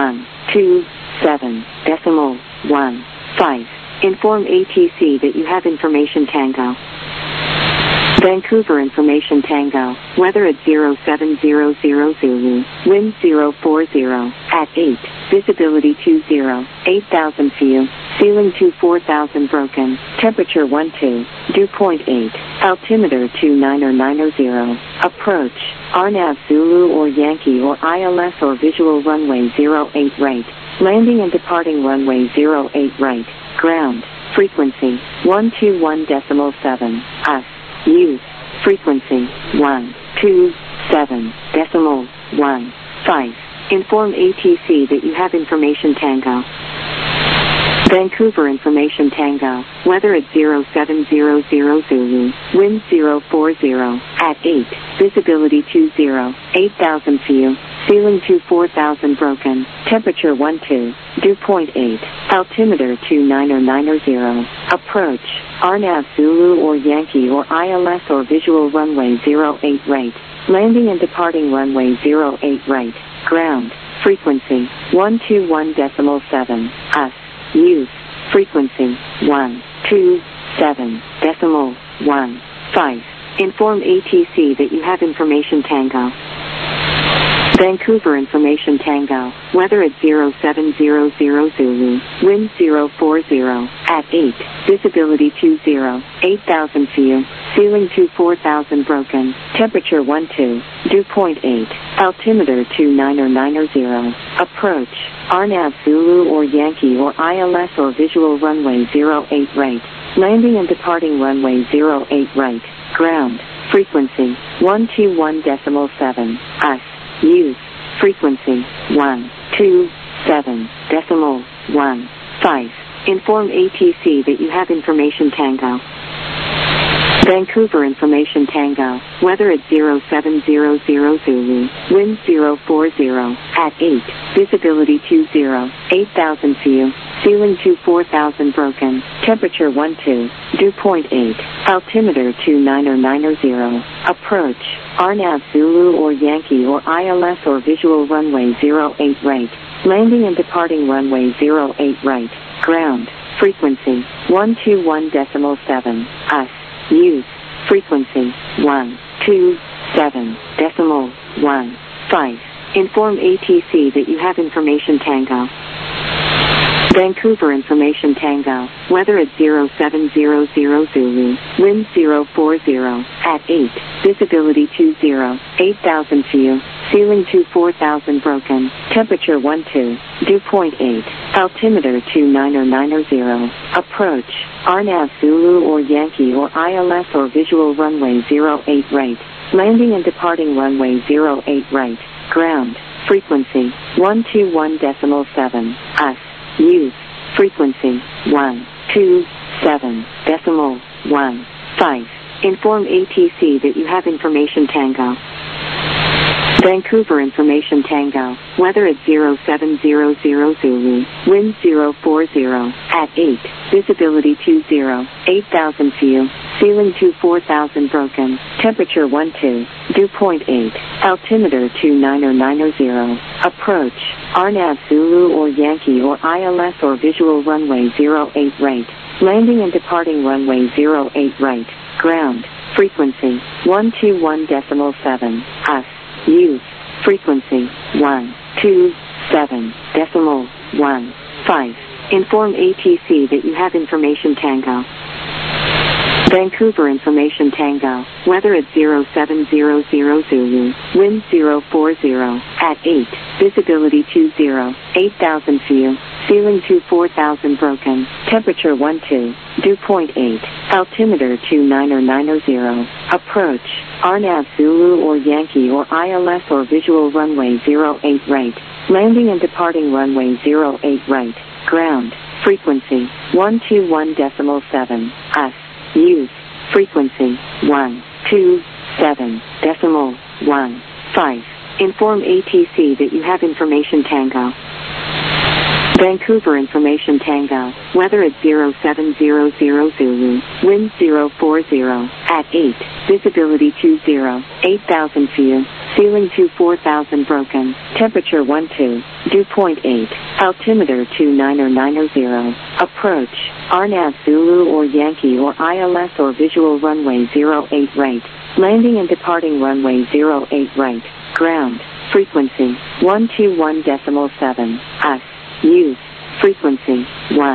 127.15. Inform ATC that you have information Tango. Vancouver information Tango, weather at 0700 Zulu, wind 040, at 8, visibility 20, 8,000 view, ceiling to 4,000 broken, temperature 12, dew point 8, altimeter 29990, approach, RNAV Zulu or Yankee or ILS or visual runway 08 right, landing and departing runway 08 right, ground, frequency, 121.7, US, use, frequency, 127.15. Inform ATC that you have information Tango. Vancouver information Tango, weather at 0700 Zulu, wind 040, at 8, visibility 20, 8,000 view, ceiling to 4,000 broken, temperature 12, dew point 8, altimeter 29990, approach, RNAV Zulu or Yankee or ILS or visual runway 08 right, landing and departing runway 08 right, ground, frequency, 121.7, US, use, frequency, 127.15. Inform ATC that you have information Tango. Vancouver information Tango, weather at 0700 Zulu, wind 040, at 8, visibility 20, 8,000 view, ceiling to 4,000 broken, temperature 12, dew point 8, altimeter 29990, approach, RNAV Zulu or Yankee or ILS or visual runway 08 right, landing and departing runway 08 right, ground, frequency, 121.7, US, use, frequency, 127.15. 127.15. Inform ATC that you have information Tango. Vancouver Information Tango, weather at 0700 Zulu, wind 040, at 8, visibility 20, 8,000 view, ceiling 24,000 broken, temperature 12, dew point 8, altimeter 29090, approach, RNAV Zulu or Yankee or ILS or visual runway 08 right, landing and departing runway 08 right, ground, frequency, 121.7, us. Use frequency 127.15. Inform ATC that you have information Tango. Vancouver Information Tango, weather at 0700 Zulu, wind 040, at 8, visibility 20, 8,000 view, ceiling 24,000 broken, temperature 12, dew point 8, altimeter 29090, approach, RNAV Zulu or Yankee or ILS or visual runway 08 right, landing and departing runway 08 right, ground, frequency 121.7, us. Use frequency 127.15. Inform ATC that you have information Tango. Vancouver Information Tango, weather at 0700 Zulu, wind 040, at 8, visibility 20, 8,000 view, ceiling 24,000 broken, temperature 12, dew point 8, altimeter 29090, approach, RNAV Zulu or Yankee or ILS or visual runway 08 right, landing and departing runway 08 right, ground, frequency 121.7, us. Use frequency 127.15. Inform ATC that you have information Tango. Vancouver Information Tango, weather at 0700 Zulu, wind 040, at 8, visibility 20, 8,000 view, ceiling 24,000 broken, temperature 12, dew point 8, altimeter 29090, approach, RNAV Zulu or Yankee or ILS or visual runway 08 right, landing and departing runway 08 right, ground, frequency 121.7, us. Use frequency 127.15. Inform ATC that you have information Tango. Vancouver Information Tango, weather at 0700 Zulu, wind 040, at 8, visibility 20, 8,000 view, ceiling 24,000 broken, temperature 12, dew point 8, altimeter 29090, approach, RNAV Zulu or Yankee or ILS or visual runway 08 right, landing and departing runway 08 right, ground, frequency 121.7, us. Use frequency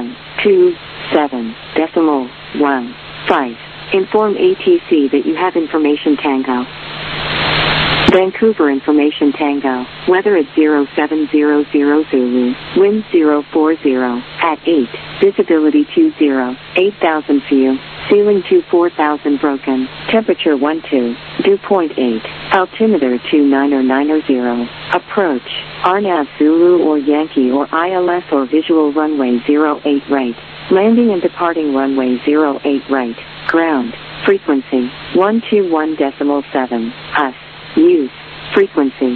127.15. Inform ATC that you have information Tango. Vancouver Information Tango, weather at 0700 Zulu, wind 040, at 8, visibility 20, 8,000 view, ceiling 24,000 broken, temperature 12, dew point 8, altimeter 29090, approach, RNAV Zulu or Yankee or ILS or visual runway 08 right, landing and departing runway 08 right, ground, frequency 121.7, us. Use frequency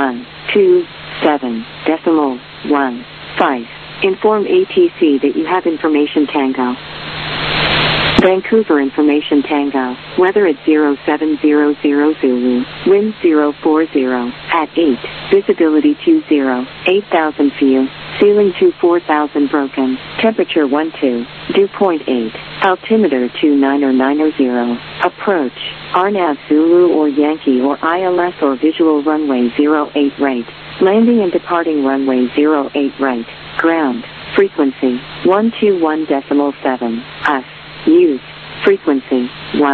127.15. Inform ATC that you have information Tango. Vancouver Information Tango, weather at 0700 Zulu, wind 040, at 8, visibility 20, 8,000 view, ceiling 24,000 broken, temperature 12, dew point 8, altimeter 29090, approach, RNAV Zulu or Yankee or ILS or visual runway 08 right, landing and departing runway 08 right, ground, frequency 121.7, us. Use frequency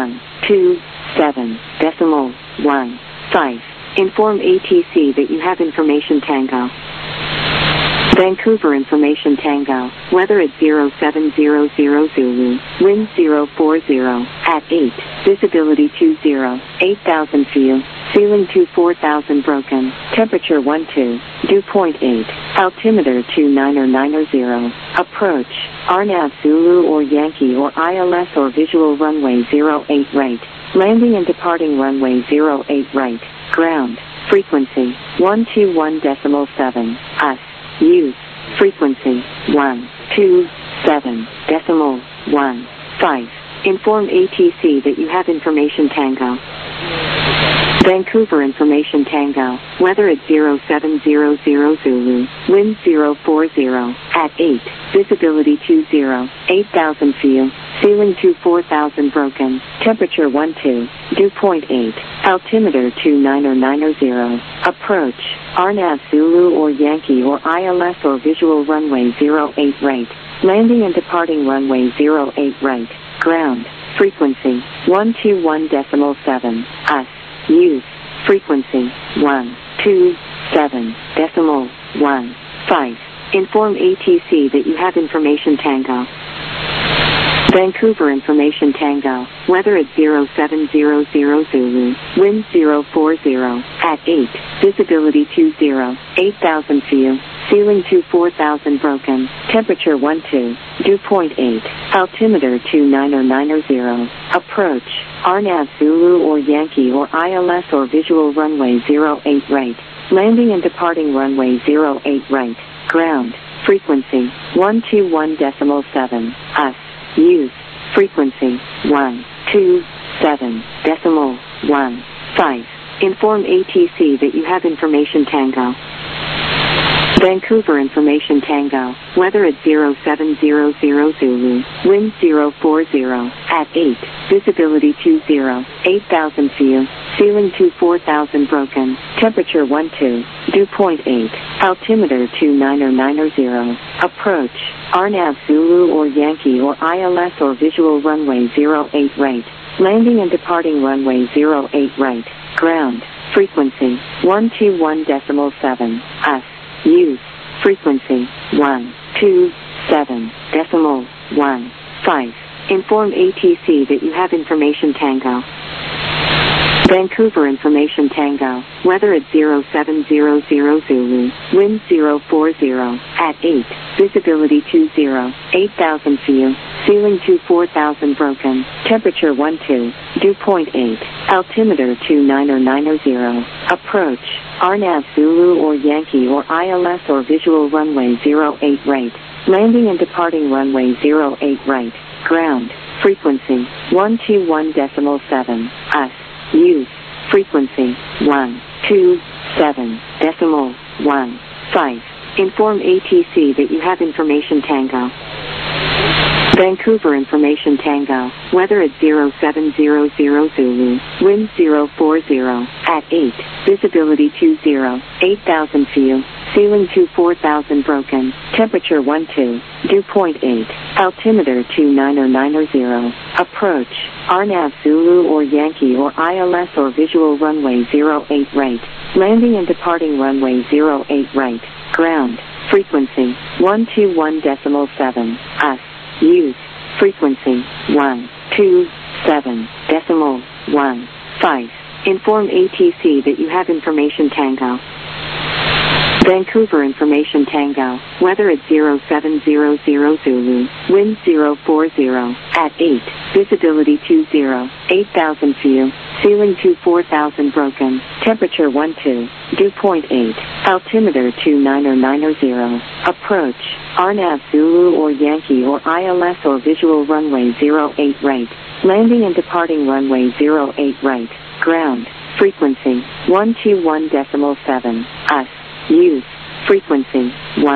127.15. Inform ATC that you have information Tango. Vancouver Information Tango, weather at 0700 Zulu, wind 040, at 8, visibility 20, 8,000 view, ceiling 24,000 broken, temperature 12, dew point 8, Altimeter 29090. Approach. RNAV Zulu or Yankee or ILS or visual runway 08 right. Landing and departing runway 08 right. Ground. Frequency 121.7. US. Use. Frequency 127.15. Inform ATC that you have information Tango. Vancouver Information Tango. Weather at 0700 Zulu. Wind 040. At 8. Visibility 20. 8,000 feet. Ceiling 24,000 broken. Temperature 12. Dew point 8. Altimeter 29090. Approach. RNAV Zulu or Yankee or ILS or visual runway 08 right. Landing and departing runway 08 right. Ground. Frequency 121.7. US. Use. Frequency 127.15. Inform ATC that you have information Tango. Vancouver Information Tango. Weather at 0700 Zulu. Wind 040. At 8. Visibility 20. 8,000 feet. Ceiling 24,000 broken. Temperature 12. Dew point 8. Altimeter 29090. Approach. RNAV Zulu or Yankee or ILS or visual runway 08 right. Landing and departing runway 08 right. Ground. Frequency 121.7. US. Use. Frequency 127.15. Inform ATC that you have information Tango. Vancouver Information Tango. Weather at 0700 Zulu. Wind 040. At 8. Visibility 20. 8,000 feet. Ceiling 24,000 broken. Temperature 12. Dew point 8. Altimeter 29090. Approach. RNAV Zulu or Yankee or ILS or visual runway 08 right. Landing and departing runway 08 right. Ground. Frequency 121.7. US. Use. Frequency 127.15. Inform ATC that you have information Tango. Vancouver Information Tango. Weather at 0700 Zulu. Wind 040. At 8. Visibility 20. 8,000 feet. Ceiling 24,000 broken. Temperature 12. Dew point 8. Altimeter 29090. Approach. RNAV Zulu or Yankee or ILS or visual runway 08 right. Landing and departing runway 08 right. Ground. Frequency 121.7. US. Use. Frequency 127.15. Inform ATC that you have information Tango. Vancouver Information Tango. Weather at 0700 Zulu. Wind 040. At 8. Visibility 20. 8,000 feet. Ceiling 24,000 broken. Temperature 12. Dew point 8. Altimeter 29090. Approach. RNAV Zulu or Yankee or ILS or visual runway 08 right. Landing and departing runway 08 right. Ground. Frequency 121.7. US. Use. Frequency 127.15. Inform ATC that you have information Tango. Vancouver Information Tango. Weather at 0700 Zulu. Wind 040. At 8. Visibility 20. 8,000 feet. Ceiling 24,000 broken. Temperature 12. Dew point 8. Altimeter 29090. Approach. RNAV Zulu or Yankee or ILS or visual runway 08 right. Landing and departing runway 08 right. Ground. Frequency 121.7. US. Use. Frequency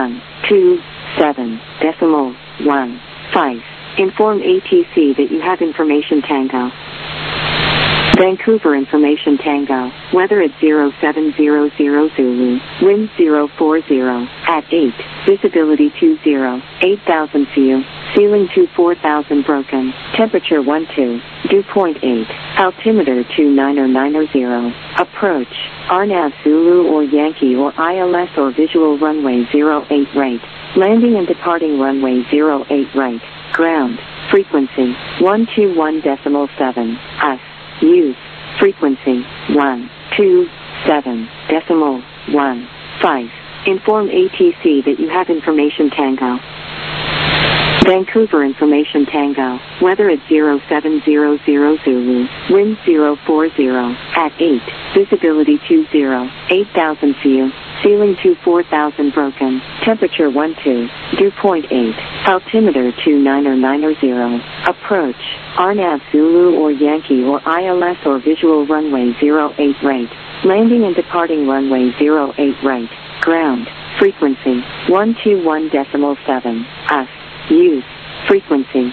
127.15. Inform ATC that you have information Tango. Vancouver Information Tango. Weather at 0700 Zulu. Wind 040. At 8. Visibility 20. 8,000 feet. Ceiling 24,000 broken. Temperature 12. Dew point 8. Altimeter 29090. Approach. RNAV Zulu or Yankee or ILS or visual runway 08 right. Landing and departing runway 08 right. Ground. Frequency 121.7. US. Use. Frequency 127.15. Inform ATC that you have information Tango. Vancouver Information Tango, weather at 0700 Zulu, wind 040, at 8, visibility 20, 8,000 view, ceiling 24,000 broken, temperature 12, dew point 8, altimeter 29090, approach, RNAV Zulu or Yankee or ILS or visual runway 08 right, landing and departing runway 08 right, ground, frequency, 121.7, us. Use frequency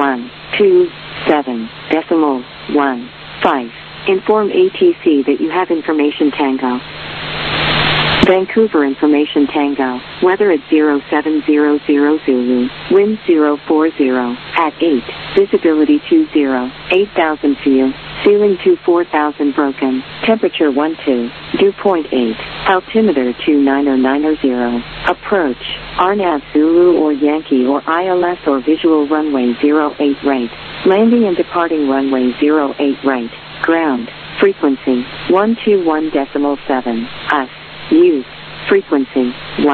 127.15. Inform ATC that you have information Tango. Vancouver Information Tango, weather at 0700 Zulu, wind 040, at 8, visibility 20, 8,000 view, ceiling 24,000 broken, temperature 12, dew point 8, altimeter 29090, approach, RNAV Zulu or Yankee or ILS or visual runway 08 right, landing and departing runway 08 right, ground, frequency 121.7, us. Use frequency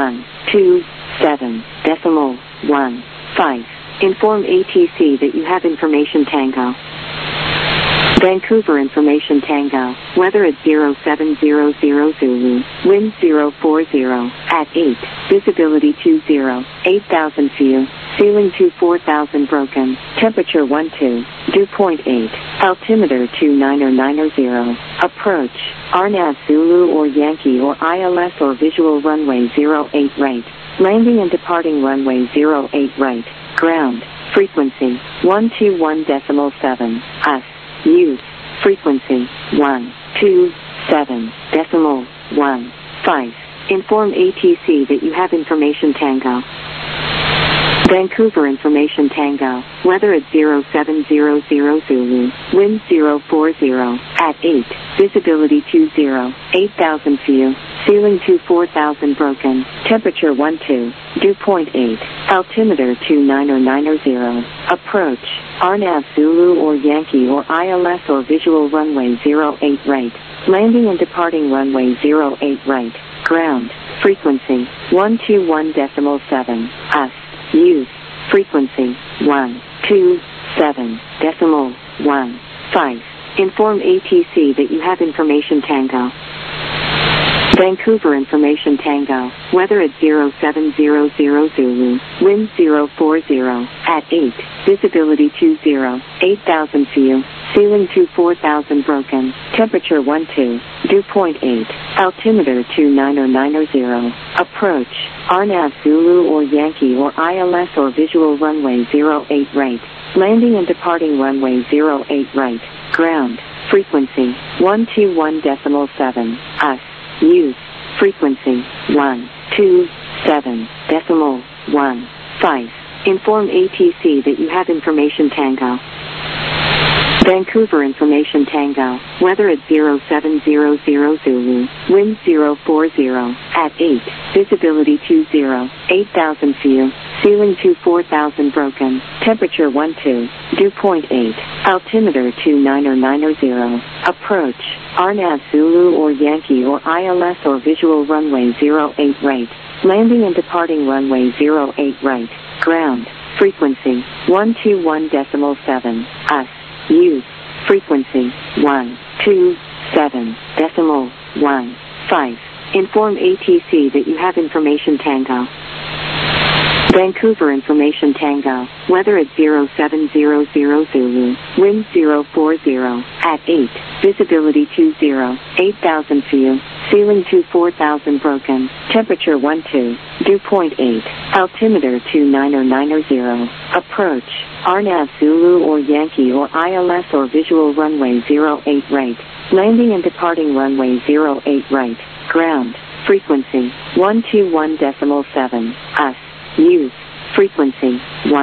127.15. Inform ATC that you have information Tango. Vancouver Information Tango, weather at 0700 Zulu, wind 040, at 8, visibility 20, 8,000 view, ceiling 24,000 broken, temperature 12, dew point 8, altimeter 29090, approach, RNAV Zulu or Yankee or ILS or visual runway 08 right, landing and departing runway 08 right, ground, frequency 121.7, us. Use frequency 127.15. Inform ATC that you have information Tango. Vancouver Information Tango, weather at 0700 Zulu, wind 040, at 8, visibility 20, 8,000 view, ceiling 24,000 broken, temperature 12, dew point 8, altimeter 29090, approach, RNAV Zulu or Yankee or ILS or visual runway 08 right, landing and departing runway 08 right, ground, frequency 121.7, us. Use frequency 127.15. Inform ATC that you have information Tango. Vancouver Information Tango, weather at 0700 Zulu, wind 040, at 8, visibility 20, 8,000 view, ceiling 24,000 broken, temperature 12, dew point 8, altimeter 29090, approach, RNAV Zulu or Yankee or ILS or visual runway 08 right, landing and departing runway 08 right, ground, frequency 121.7, us. Use frequency 127.15. Inform ATC that you have information Tango. Vancouver Information Tango, weather at 0700 Zulu, wind 040, at 8, visibility 20, 8,000 view, ceiling 24,000 broken, temperature 12, dew point 8, altimeter 29090, approach, RNAV Zulu or Yankee or ILS or visual runway 08 right, landing and departing runway 08 right, ground, frequency 121.7, us. Use frequency 127.15. Inform ATC that you have information Tango. Vancouver Information Tango, weather at 0700 Zulu, wind 040, at 8, visibility 20, 8,000 view, ceiling 24,000 broken, temperature 12, dew point 8, altimeter 29090, approach, RNAV Zulu or Yankee or ILS or visual runway 08 right, landing and departing runway 08 right, ground, frequency 121.7, us. Use frequency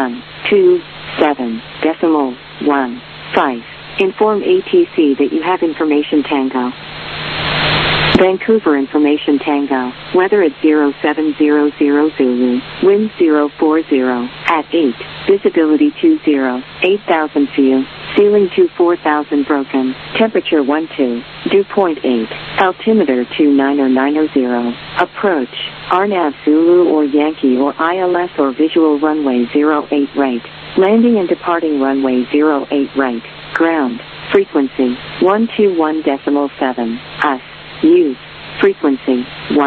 127.15. Inform ATC that you have information Tango. Vancouver Information Tango, weather at 0700 Zulu, wind 040, at 8, visibility 20, 8,000 view, ceiling to 4,000 broken, temperature 12, dew point 8, altimeter 29090, approach, RNAV Zulu or Yankee or ILS or visual runway 08 right, landing and departing runway 08 right, ground, frequency 121.7, us, use, frequency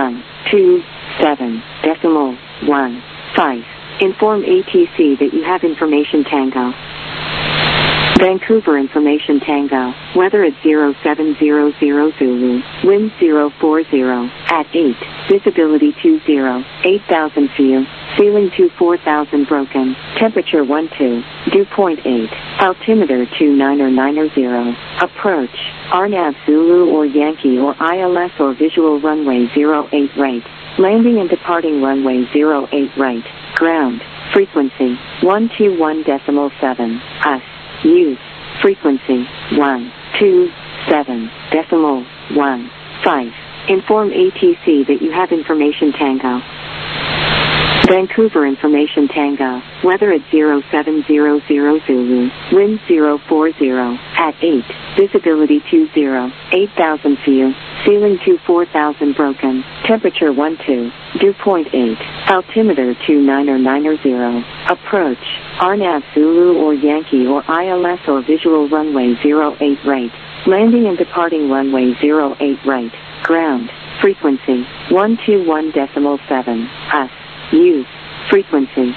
127.15, inform ATC that you have information Tango. Vancouver Information Tango, weather at 0700 Zulu, wind 040, at 8, visibility 20, 8,000 feet, ceiling to 4,000 broken, temperature 12, dew point 8, altimeter 29090, approach, RNAV Zulu or Yankee or ILS or visual runway 08 right, landing and departing runway 08 right, ground, frequency 121.7, us. Use, frequency 127.15, inform ATC that you have information Tango. Vancouver Information Tango, weather at 0700 Zulu, wind 040, at 8, visibility 20, 8,000 feet, ceiling to 4,000 broken, temperature 12, dew point 8, altimeter 29090, approach, RNAV Zulu or Yankee or ILS or visual runway 08 right, landing and departing runway 08 right, ground, frequency 121.7, us. Use, frequency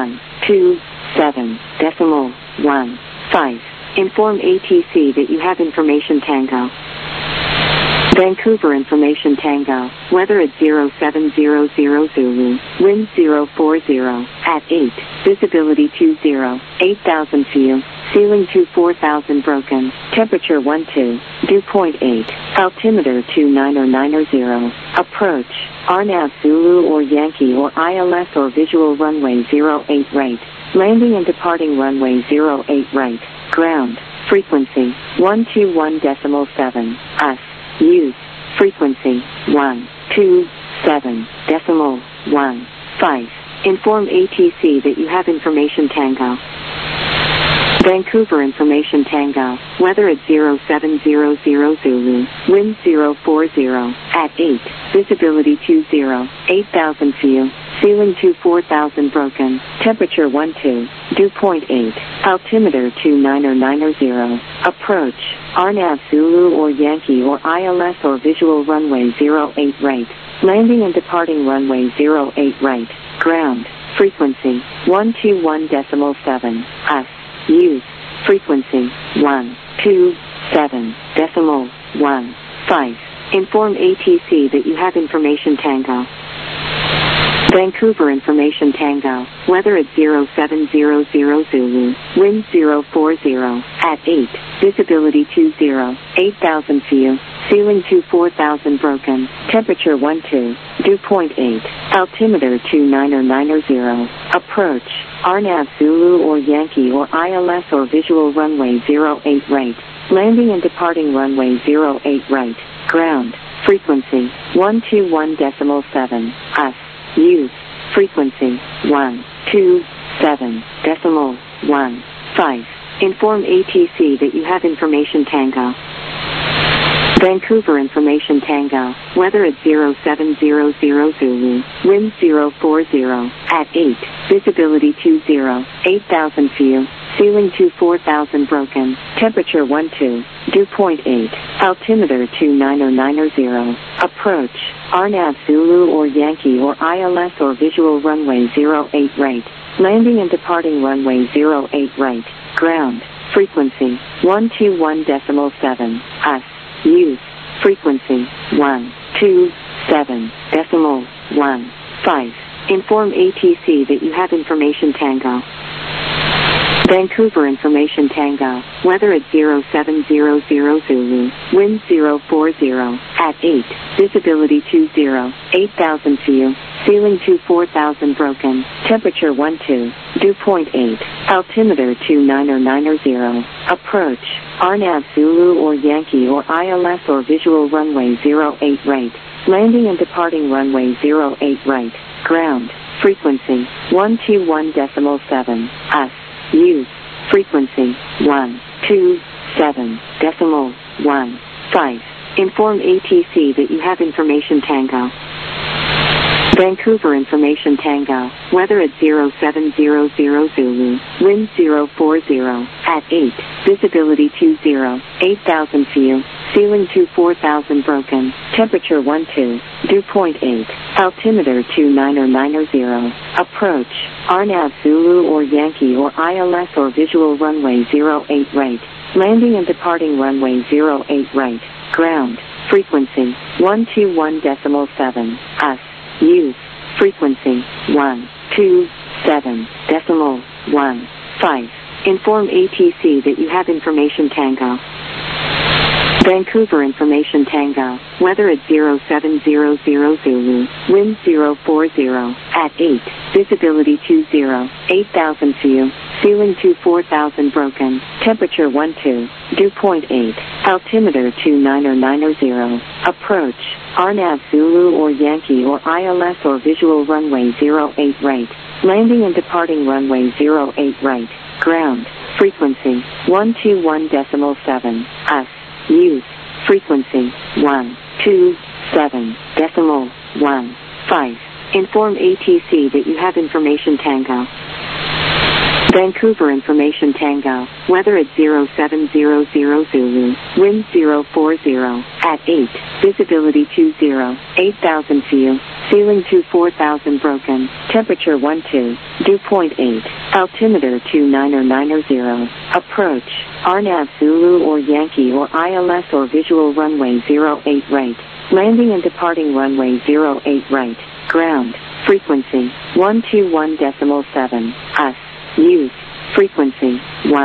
127.15, inform ATC that you have information Tango. Vancouver Information Tango, weather at 0700 Zulu, wind 040, at 8, visibility 20, 8,000 feet, ceiling to 4,000 broken, temperature 12, dew point 8, altimeter 29090, approach, RNAV Zulu or Yankee or ILS or visual runway 08 right, landing and departing runway 08 right, ground, frequency 121.7, us. Use, frequency 127.15, inform ATC that you have information Tango. Vancouver Information Tango, weather at 0700 Zulu, wind 040, at 8, visibility 20, 8,000 feet, ceiling to 4,000 broken, temperature 12, dew point 8, altimeter 29090, approach, RNAV Zulu or Yankee or ILS or visual runway 08 right, landing and departing runway 08 right, ground, frequency 121.7, us. Use, frequency 127.15, inform ATC that you have information Tango. Vancouver Information Tango, weather at 0700 Zulu, wind 040, at 8, visibility 20, 8,000 feet, ceiling to 4,000 broken, temperature 12, dew point 8, altimeter 29090, approach, RNAV Zulu or Yankee or ILS or visual runway 08 right, landing and departing runway 08 right, ground, frequency 121.7, us. Use, frequency 127.15, inform ATC that you have information Tango. Vancouver Information Tango, weather at 0700 Zulu, wind 040, at 8, visibility 20, 8,000 feet, ceiling to 4,000 broken, temperature 12, dew point 8, altimeter 29090, approach, RNAV Zulu or Yankee or ILS or visual runway 08 right, landing and departing runway 08 right, ground, frequency 121.7, us. Use, frequency 127.15, inform ATC that you have information Tango. Vancouver Information Tango, weather at 0700 Zulu, wind 040, at 8, visibility 20, 8,000 feet, ceiling to 4,000 broken, temperature 12, dew point 8, altimeter 29090, approach, RNAV Zulu or Yankee or ILS or visual runway 08 right, landing and departing runway 08 right, ground, frequency 121.7, us. Use, frequency Inform ATC that you have information Tango. Vancouver Information Tango, weather at 0700 Zulu, wind 040, at 8, visibility 20, 8,000 view, ceiling 24,000 broken, temperature 12, dew point 8, altimeter 29090, approach, RNAV Zulu or Yankee or ILS or visual runway 08 right, landing and departing runway 08 right, ground, frequency, 121.7, us. Use frequency 127.15. Inform ATC that you have information Tango. Vancouver Information Tango, weather at 0700 Zulu, wind 040, at 8, visibility 20, 8,000 view, ceiling 24,000 broken, temperature 12, dew point 8, altimeter 29090, approach, RNAV Zulu or Yankee or ILS or visual runway 08 right, landing and departing runway 08 right, ground, frequency 121.7, us. Use frequency 127.15. Inform ATC that you have information Tango. Vancouver Information Tango, weather at 0700 Zulu, wind 040, at 8, visibility 20, 8,000 view, ceiling 24,000 broken, temperature 12, dew point 8, altimeter 29090, approach, RNAV Zulu or Yankee or ILS or visual runway 08 right, landing and departing runway 08 right, ground, frequency 121.7, us. Use frequency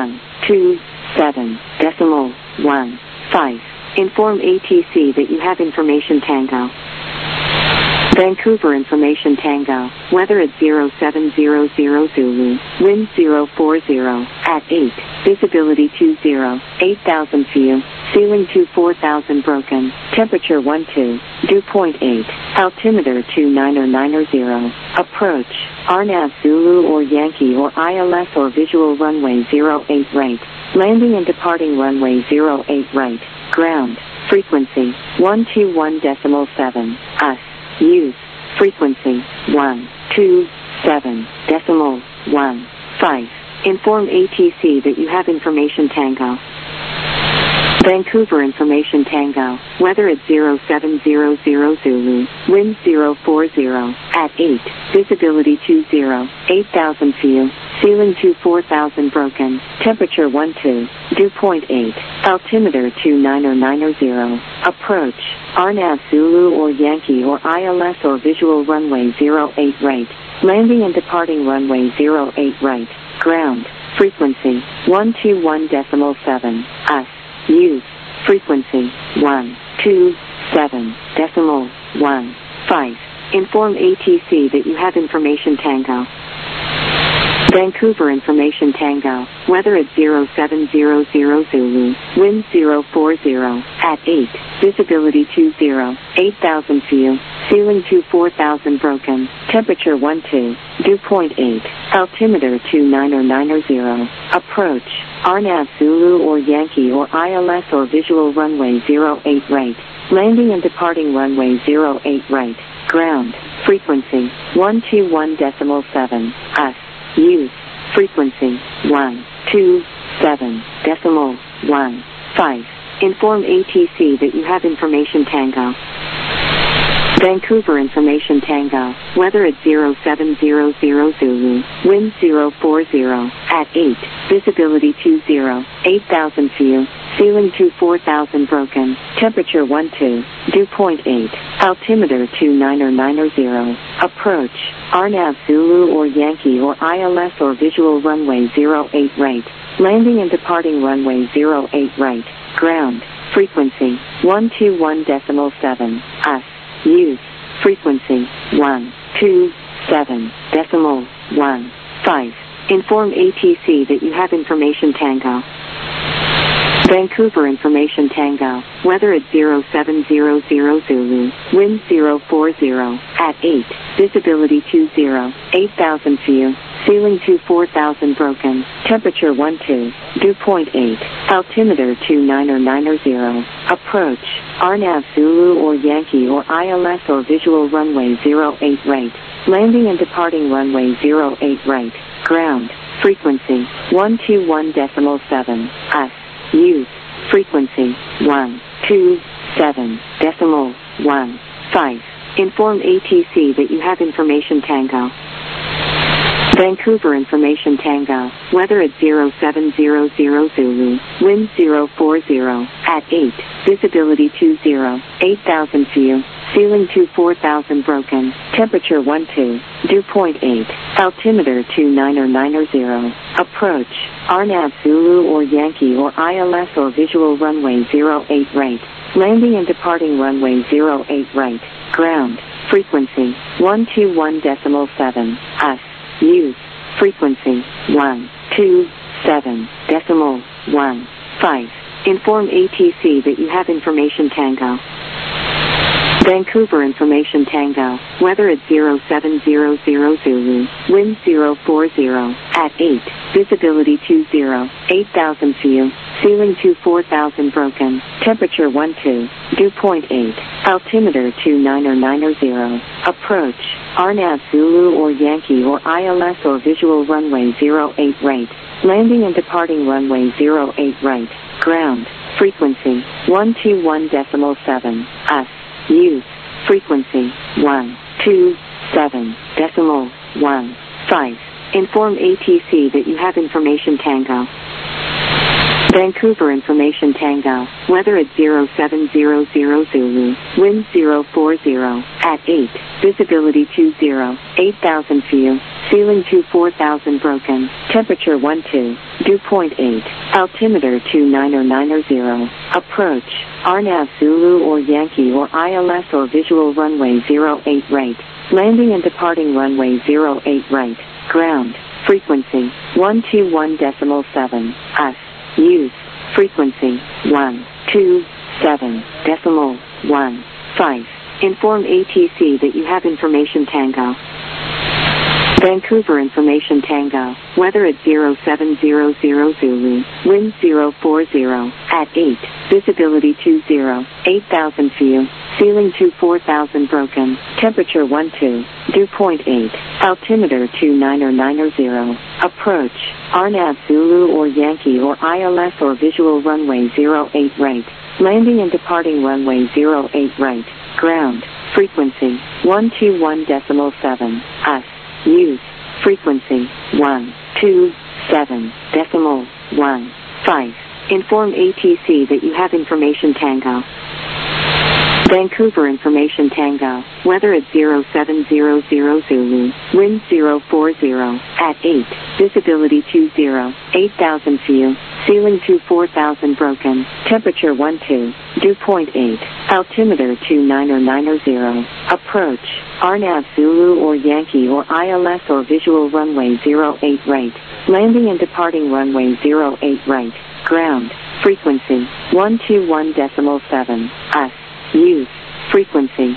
127.15. Inform ATC that you have information Tango. Vancouver Information Tango, weather at 0700 Zulu, wind 040, at 8, visibility 20, 8,000 view, ceiling 24,000 broken, temperature 12, dew point 8, altimeter 29090, approach, RNAV Zulu or Yankee or ILS or visual runway 08 right, landing and departing runway 08 right, ground, frequency 121.7, us. Use frequency 127.15. Inform ATC that you have information Tango. Vancouver Information Tango, weather at 0700 Zulu, wind 040, at 8, visibility 20, 8,000 view, ceiling 24,000 broken, temperature 12, dew point 8, altimeter 29090, approach, RNAV Zulu or Yankee or ILS or visual runway 08 right, landing and departing runway 08 right, ground, frequency 121.7, us. Use frequency 127.15. Inform ATC that you have information Tango. Vancouver Information Tango, weather at 0700 Zulu, wind 040, at 8, visibility 20, 8,000 view, ceiling 24,000 broken, temperature 12, dew point 8, altimeter 29090, approach, RNAV Zulu or Yankee or ILS or visual runway 08 right, landing and departing runway 08 right, ground, frequency 121.7, us. Use frequency 127.15. Inform ATC that you have information Tango. Vancouver Information Tango, weather at 0700 Zulu, wind 040, at 8, visibility 20, 8,000 view, ceiling 24,000 broken, temperature 12, dew point 8, altimeter 29090, approach, RNAV Zulu or Yankee or ILS or visual runway 08 right, landing and departing runway 08 right, ground, frequency 121.7, us. Use frequency 127.15. Inform ATC that you have information Tango. Vancouver Information Tango, weather at 0700 Zulu, wind 040, at 8, visibility 20, 8,000 view, ceiling 24,000 broken, temperature 12, dew point 8, altimeter 29090, approach, RNAV Zulu or Yankee or ILS or visual runway 08 right, landing and departing runway 08 right, ground, frequency 121.7, us, use, frequency 127.15, inform ATC that you have information Tango. Vancouver information Tango, weather at 0700 Zulu, wind 040, at 8, visibility 20, 8,000 view, ceiling 24,000 broken, temperature 12, dew point 8, altimeter 29090, approach, RNAV Zulu or Yankee or ILS or visual runway 08 right, landing and departing runway 08 right, ground, frequency 121.7, us, use, frequency 127.15, inform ATC that you have information Tango. Vancouver information Tango, weather at 0700 Zulu, wind 040, at 8, visibility 20, 8,000 view, ceiling 24,000 broken, temperature 12, dew point 8, altimeter 29090, approach, RNAV Zulu or Yankee or ILS or visual runway 08 right, landing and departing runway 08 right, ground, frequency 121.7, us, use, frequency 127.15, inform ATC that you have information Tango. Vancouver information Tango, weather at 0700 Zulu, wind 040, at 8, visibility 20, 8,000 view, ceiling 24,000 broken, temperature 12, dew point 8, altimeter 29090, approach, RNAV Zulu or Yankee or ILS or visual runway 08 right, landing and departing runway 08 right, ground, frequency 121.7, us, use, frequency 127.15, inform ATC that you have information Tango. Vancouver information Tango, weather at 0700 Zulu, wind 040, at 8, visibility 20, 8,000 view, ceiling 24,000 broken, temperature 12, dew point 8, altimeter 29090, approach, RNAV Zulu or Yankee or ILS or visual runway 08 right, landing and departing runway 08 right, ground, frequency 121.7, us, use, frequency 127.15, inform ATC that you have information Tango. Vancouver information Tango, weather at 0700 Zulu, wind 040, at 8, visibility 20, 8,000 view, ceiling 24,000 broken, temperature 12, dew point 8, altimeter 29090, approach, RNAV Zulu or Yankee or ILS or visual runway 08 right, landing and departing runway 08 right, ground, frequency 121.7, us, use, frequency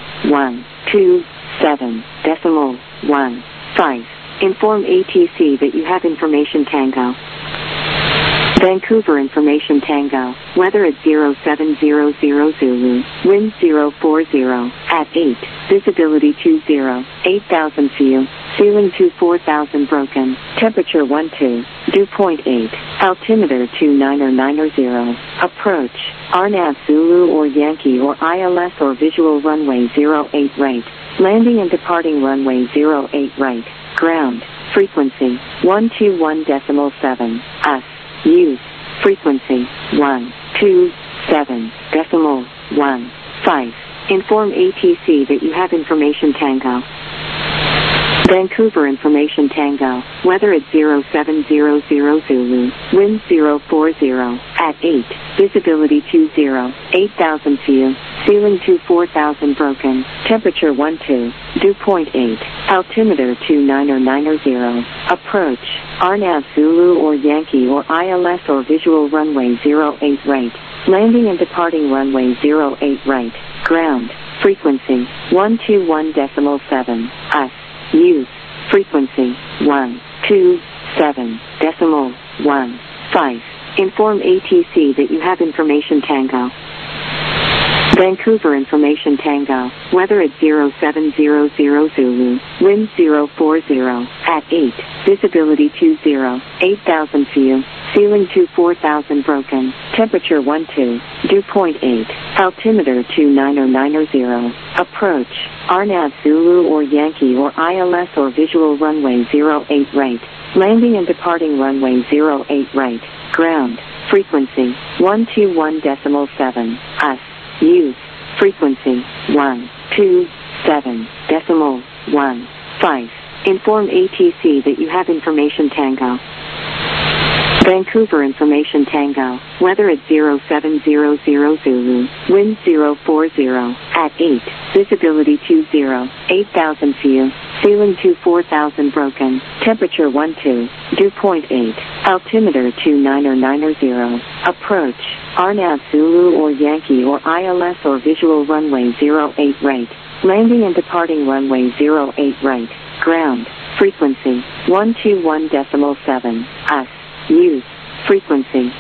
127.15, inform ATC that you have information Tango. Vancouver information Tango, weather at 0700 Zulu, wind 040, at 8, visibility 20, 8,000 view, ceiling 24,000 broken, temperature 12, dew point 8, altimeter 29090, approach, RNAV Zulu or Yankee or ILS or visual runway 08 right, landing and departing runway 08 right, ground, frequency 121.7, us, use, frequency 127.15, inform ATC that you have information Tango. Vancouver information Tango, weather at 0700 Zulu, wind 040, at 8, visibility 20, 8,000 view, ceiling 24,000 broken, temperature 12, dew point 8, altimeter 29090, approach, RNAV Zulu or Yankee or ILS or visual runway 08 right, landing and departing runway 08 right, ground, frequency 121.7, us, use, frequency 127.15. Inform ATC that you have information Tango. Vancouver Information Tango, weather at 0700 Zulu, wind 040, at 8, visibility 20, 8,000 view, ceiling 24,000 broken, temperature 12, dew point 8, altimeter 29090, approach, RNAV Zulu or Yankee or ILS or visual runway 08 right, landing and departing runway 08 right, ground, frequency, 121.7, us. Use frequency 127.15. Inform ATC that you have information Tango. Vancouver Information Tango, weather at 0700 Zulu, wind 040, at 8, visibility 20, 8,000 view, ceiling 24,000 broken, temperature 12, dew point 8, altimeter 29090, approach, RNAV Zulu or Yankee or ILS or visual runway 08 right, landing and departing runway 08 right, ground, frequency 121.7, us. Use frequency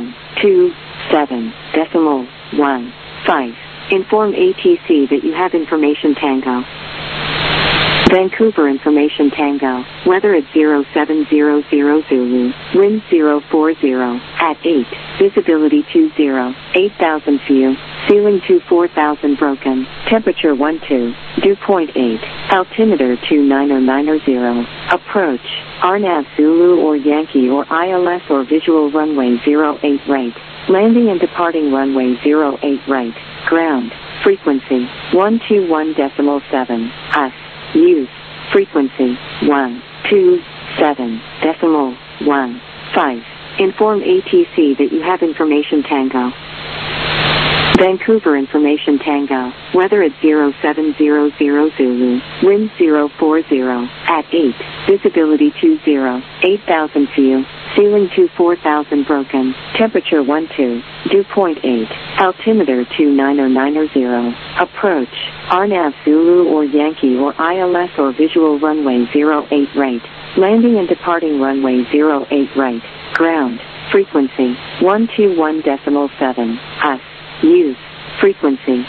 127.15. Inform ATC that you have information Tango. Vancouver Information Tango, weather at 0700 Zulu, wind 040, at 8, visibility 20, 8,000 view, ceiling 24,000 broken, temperature 12, dew point 8, altimeter 29090, approach, RNAV Zulu or Yankee or ILS or visual runway 08 right, landing and departing runway 08 right, ground, frequency 121.7, us. Use frequency 127.15. Inform ATC that you have information Tango. Vancouver Information Tango, weather at 0700 Zulu, wind 040, at 8, visibility 20, 8,000 view, ceiling 24,000 broken, temperature 12, dew point 8, altimeter 29090, approach, RNAV Zulu or Yankee or ILS or visual runway 08 right, landing and departing runway 08 right, ground, frequency 121.7, us. Use frequency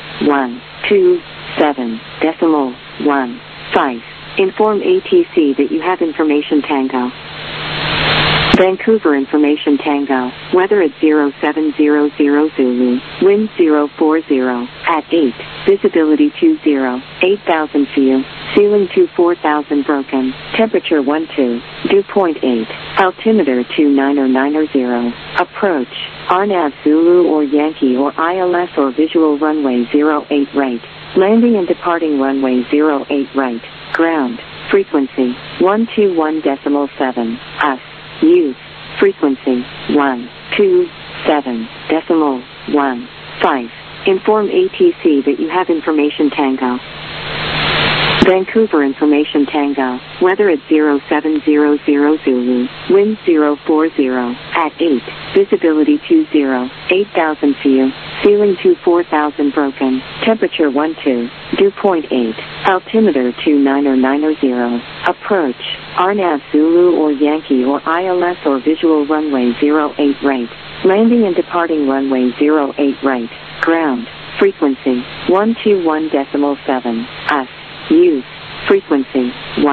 127.15. Inform ATC that you have information Tango. Vancouver Information Tango, weather at 0700 Zulu, wind 040, at 8, visibility 20, 8,000 view, ceiling 24,000 broken, temperature 12, dew point 8, altimeter 29090, approach, RNAV Zulu or Yankee or ILS or visual runway 08 right, landing and departing runway 08 right, ground, frequency 121.7, us. Use frequency 127.15. Inform ATC that you have information Tango. Vancouver Information Tango, weather at 0700 Zulu, wind 040, at 8, visibility 20, 8,000 view, ceiling 24,000 broken, temperature 12, dew point 8, altimeter 29090, approach, RNAV Zulu or Yankee or ILS or visual runway 08 right, landing and departing runway 08 right, ground, frequency 121.7, us. Use frequency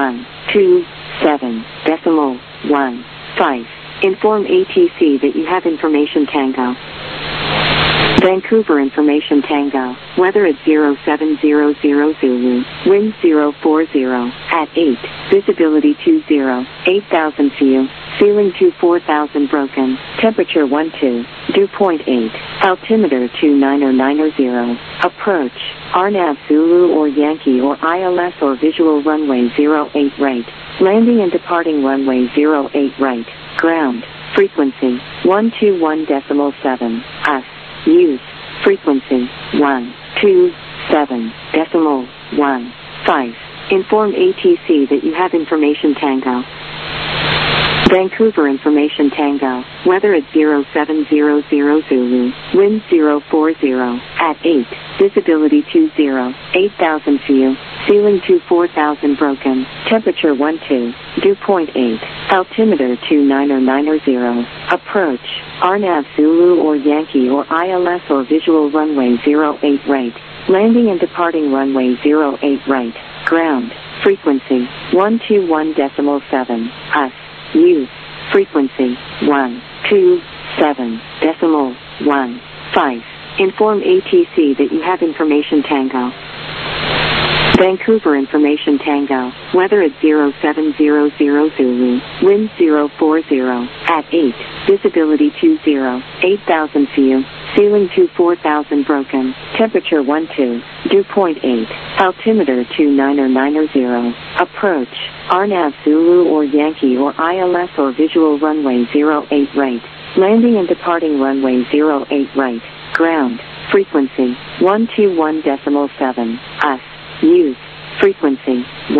127.15. Inform ATC that you have information Tango. Vancouver Information Tango, weather at 0700 Zulu, wind 040, at 8, visibility 20, 8,000 view, ceiling 24,000 broken, temperature 12, dew point 8, altimeter 29090, approach, RNAV Zulu or Yankee or ILS or visual runway 08 right, landing and departing runway 08 right, ground, frequency 121.7, us. Use frequency 127.15. Inform ATC that you have information Tango. Vancouver Information Tango, weather at 0700 Zulu, wind 040, at 8, visibility 20, 8,000 view, ceiling to 4000 broken, temperature 12, dew point 8, altimeter 29090, approach, RNAV Zulu or Yankee or ILS or visual runway 08 right, landing and departing runway 08 right, ground, frequency, 121.7, US, use, frequency, 127.15. Inform ATC that you have information Tango. Vancouver information Tango, weather at 0700 Zulu, wind 040, at 8, visibility 20, 8,000 view, ceiling to 4,000 broken, temperature 12, dew point 8, altimeter 29090, approach, RNAV Zulu or Yankee or ILS or visual runway 08 right, landing and departing runway 08 right, ground, frequency, 121.7, US, use, frequency,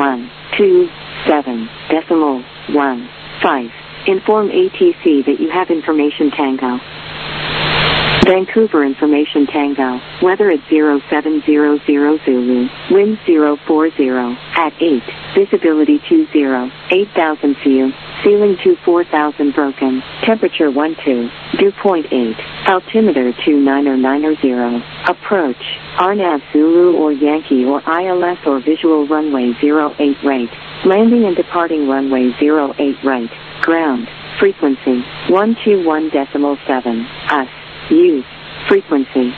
127.15. Inform ATC that you have information Tango. Vancouver information Tango, weather at 0700 Zulu, wind 040, at 8, visibility 20, 8,000 view, ceiling to 4,000 broken, temperature 12, dew point 8, altimeter 29090, approach, RNAV Zulu or Yankee or ILS or visual runway 08 right, landing and departing runway 08 right, ground, frequency, 121.7, US, use, frequency,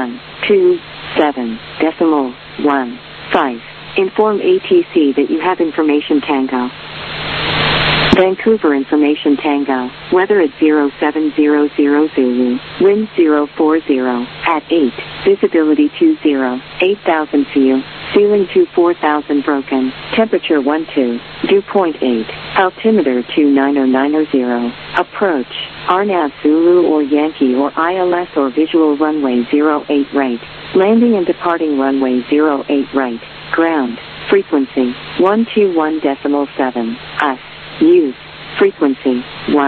127.15. Inform ATC that you have information Tango. Vancouver information Tango, weather at 0700 Zulu, wind 040, at 8, visibility 20, 8,000 view, ceiling to 4,000 broken, temperature 12, dew point 8, altimeter 29090, approach, RNAV Zulu or Yankee or ILS or visual runway 08 right, landing and departing runway 08 right, ground, frequency, 121.7, US, use, frequency,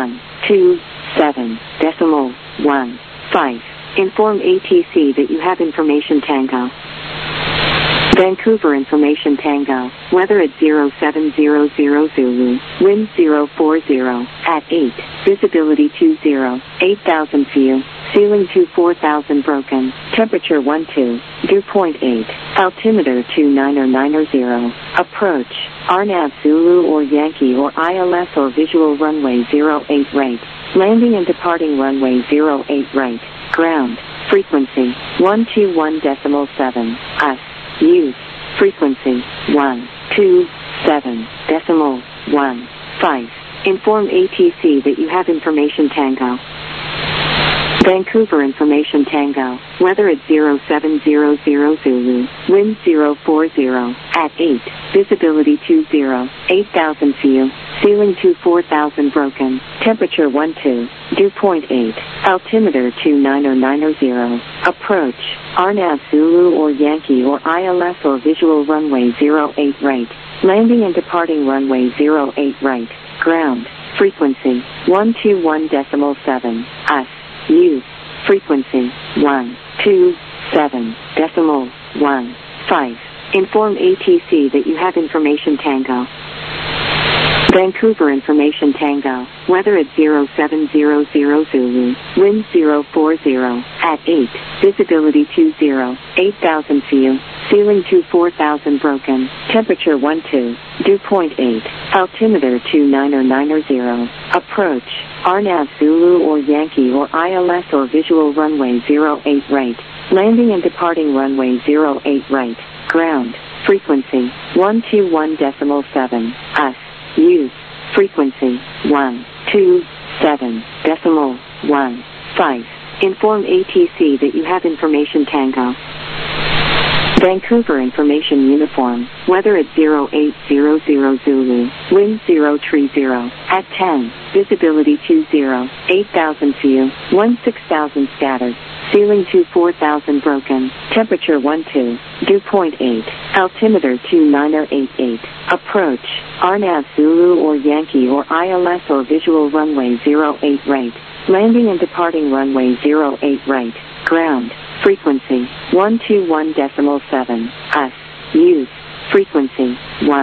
127.15. Inform ATC that you have information Tango. Vancouver information Tango, weather at 0700 Zulu, wind 040, at 8, visibility 20, 8,000 view, ceiling to 4,000 broken, temperature 12, dew point 8, altimeter 29090, approach, RNAV Zulu or Yankee or ILS or visual runway 08 right, landing and departing runway 08 right, ground, frequency, 121.7, US, use, frequency, 127.15. Inform ATC that you have information Tango. Vancouver information Tango, weather at 0700 Zulu, wind 040, at 8, visibility 20, 8,000 view, ceiling to 4,000 broken, temperature 12, dew point 8, altimeter 29090, approach, RNAV Zulu or Yankee or ILS or visual runway 08 right, landing and departing runway 08 right, ground, frequency, 121.7, US, use, frequency, 127.15. Inform ATC that you have information Tango. Vancouver information Tango, weather at 0700 Zulu, wind 040, at 8, visibility 20, 8,000 view, ceiling to 4,000 broken, temperature 12, dew point 8, altimeter 29090, approach, RNAV Zulu or Yankee or ILS or visual runway 08 right, landing and departing runway 08 right, ground, frequency, 121.7, US, use, frequency, 127.15. Inform ATC that you have information Tango. Vancouver information uniform, weather at 0800 Zulu, wind 030, at 10, visibility 20, 8,000 view, 16,000 scattered, ceiling to 4,000 broken, temperature 12, dew point 8, altimeter 29088, approach, RNAV Zulu or Yankee or ILS or visual runway 08 right, landing and departing runway 08 right, ground, frequency, 121.7, US, use, Frequency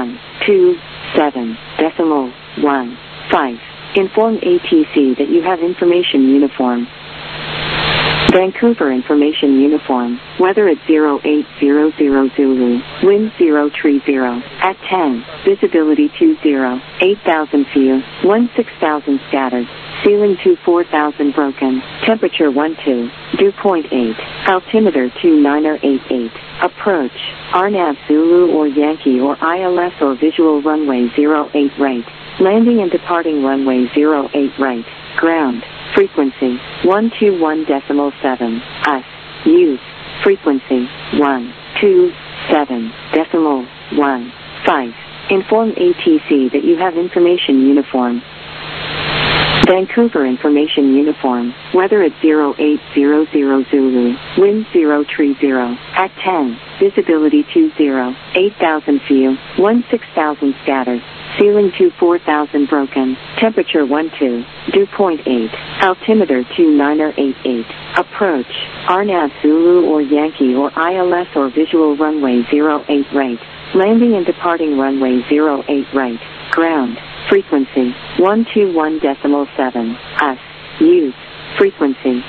127.15. Inform ATC that you have information uniform. Vancouver Information Uniform. Weather at 0800 Zulu. Wind 030. At 10. Visibility 20. 8,000 view. 16,000 scattered. Ceiling 24,000 broken. Temperature 12. Dew point 8. Altimeter 2988. Approach. RNAV Zulu or Yankee or ILS or visual runway 08 right. Landing and departing runway 08 right. Ground. Frequency 121.7. US. Use. Frequency 127.15. Inform ATC that you have information uniform. Vancouver Information Uniform. Weather at 0800 Zulu. Wind 030. At 10. Visibility 20. 8,000 view. 16,000 scattered. Ceiling 24,000 broken. Temperature 12. Dew point 8. Altimeter 2988. Approach. RNAV Zulu or Yankee or ILS or visual runway 08 right. Landing and departing runway 08 right. Ground. Frequency 121.7. US. Use. Frequency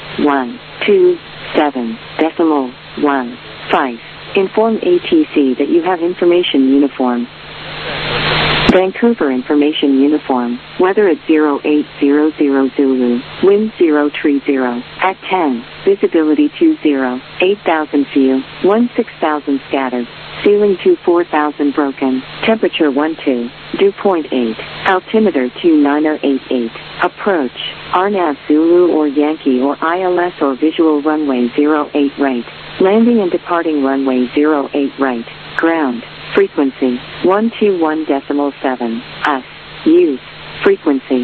127.15. Inform ATC that you have information uniform. Vancouver Information Uniform. Weather at 0800 Zulu. Wind 030. At 10. Visibility 20. 8,000 view. 16,000 scattered. Ceiling 24,000 broken. Temperature 12. Dew point 8. Altimeter 2988. Approach. RNAV Zulu or Yankee or ILS or visual runway 08 right. Landing and departing runway 08 right. Ground. Frequency 121.7. US. Use. Frequency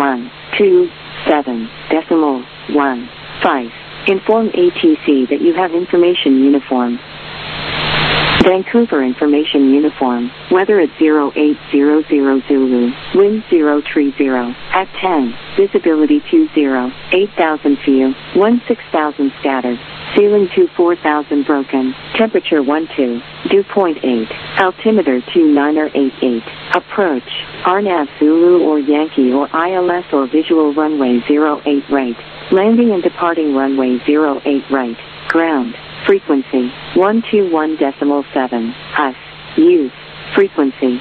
127.15. Inform ATC that you have information uniform. Vancouver Information Uniform. Weather at 0800 Zulu. Wind 030. At 10. Visibility 20. 8,000 view. 16,000 scattered. Ceiling 24,000 broken. Temperature 12. Dew point 8. Altimeter 2988. Approach. RNAV Zulu or Yankee or ILS or visual runway 08 right. Landing and departing runway 08 right. Ground. Frequency 121.7. US. Use. Frequency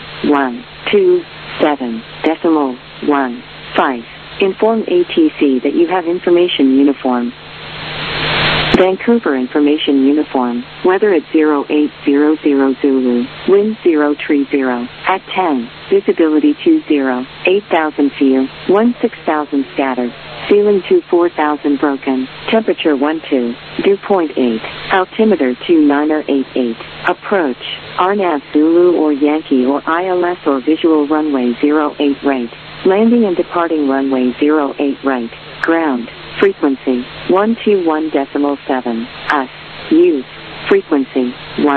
127.15. Inform ATC that you have information uniform. Vancouver Information Uniform. Weather at 0800 Zulu. Wind 030. At 10. Visibility 20. 8,000 view. 16,000 scattered. Ceiling 24,000 broken. Temperature 12. Dew point 8. Altimeter 2988. Approach. RNAV Zulu or Yankee or ILS or visual runway 08 right. Landing and departing runway 08 right. Ground. Frequency 121.7. US. Use. Frequency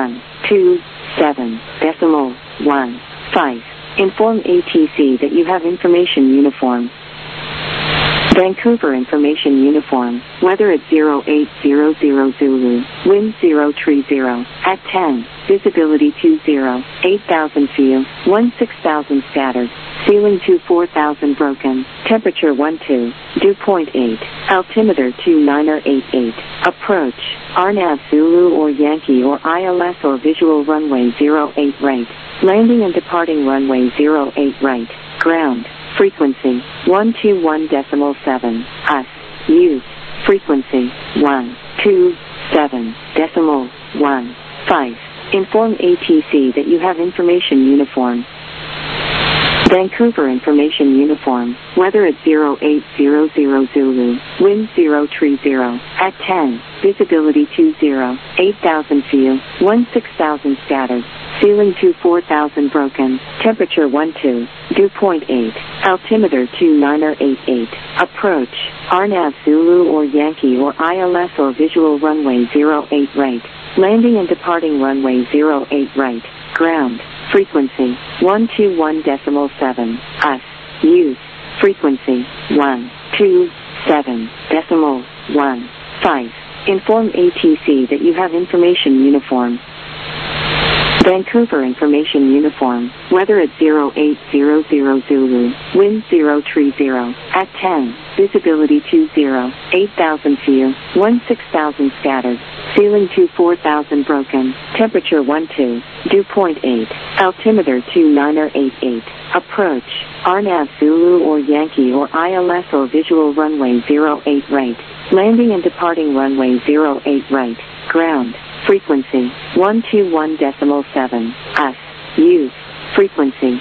127.15. Inform ATC that you have information uniform. Vancouver Information Uniform. Weather at 0800 Zulu. Wind 030. At 10. Visibility 20. 8,000 view. 16,000 scattered. Ceiling 24,000 broken. Temperature 12. Dew point 8. Altimeter 2988. Approach. RNAV Zulu or Yankee or ILS or visual runway 08 right. Landing and departing runway 08 right. Ground. Frequency 121.7. US. Use. Frequency 127.15. Inform ATC that you have information uniform. Vancouver Information Uniform. Weather at 0800 Zulu. Wind 030. At 10. Visibility 20. 8,000 view. 16,000 scattered. Ceiling 24,000 broken. Temperature 12. Dew point 8. Altimeter 2988. Approach. RNAV Zulu or Yankee or ILS or visual runway 08 right. Landing and departing runway 08 right. Ground. Frequency 121.7. US. Use. Frequency 127.15. Inform ATC that you have information uniform. Vancouver Information Uniform, weather at 0800 Zulu, wind 030, at 10, visibility 20, 8,000 view, 16,000 scattered, ceiling 24,000 broken, temperature 12, dew point 8, altimeter 2988, approach, RNAV Zulu or Yankee or ILS or visual runway 08 right, landing and departing runway 08 right, ground. Frequency 121.7 us. Use frequency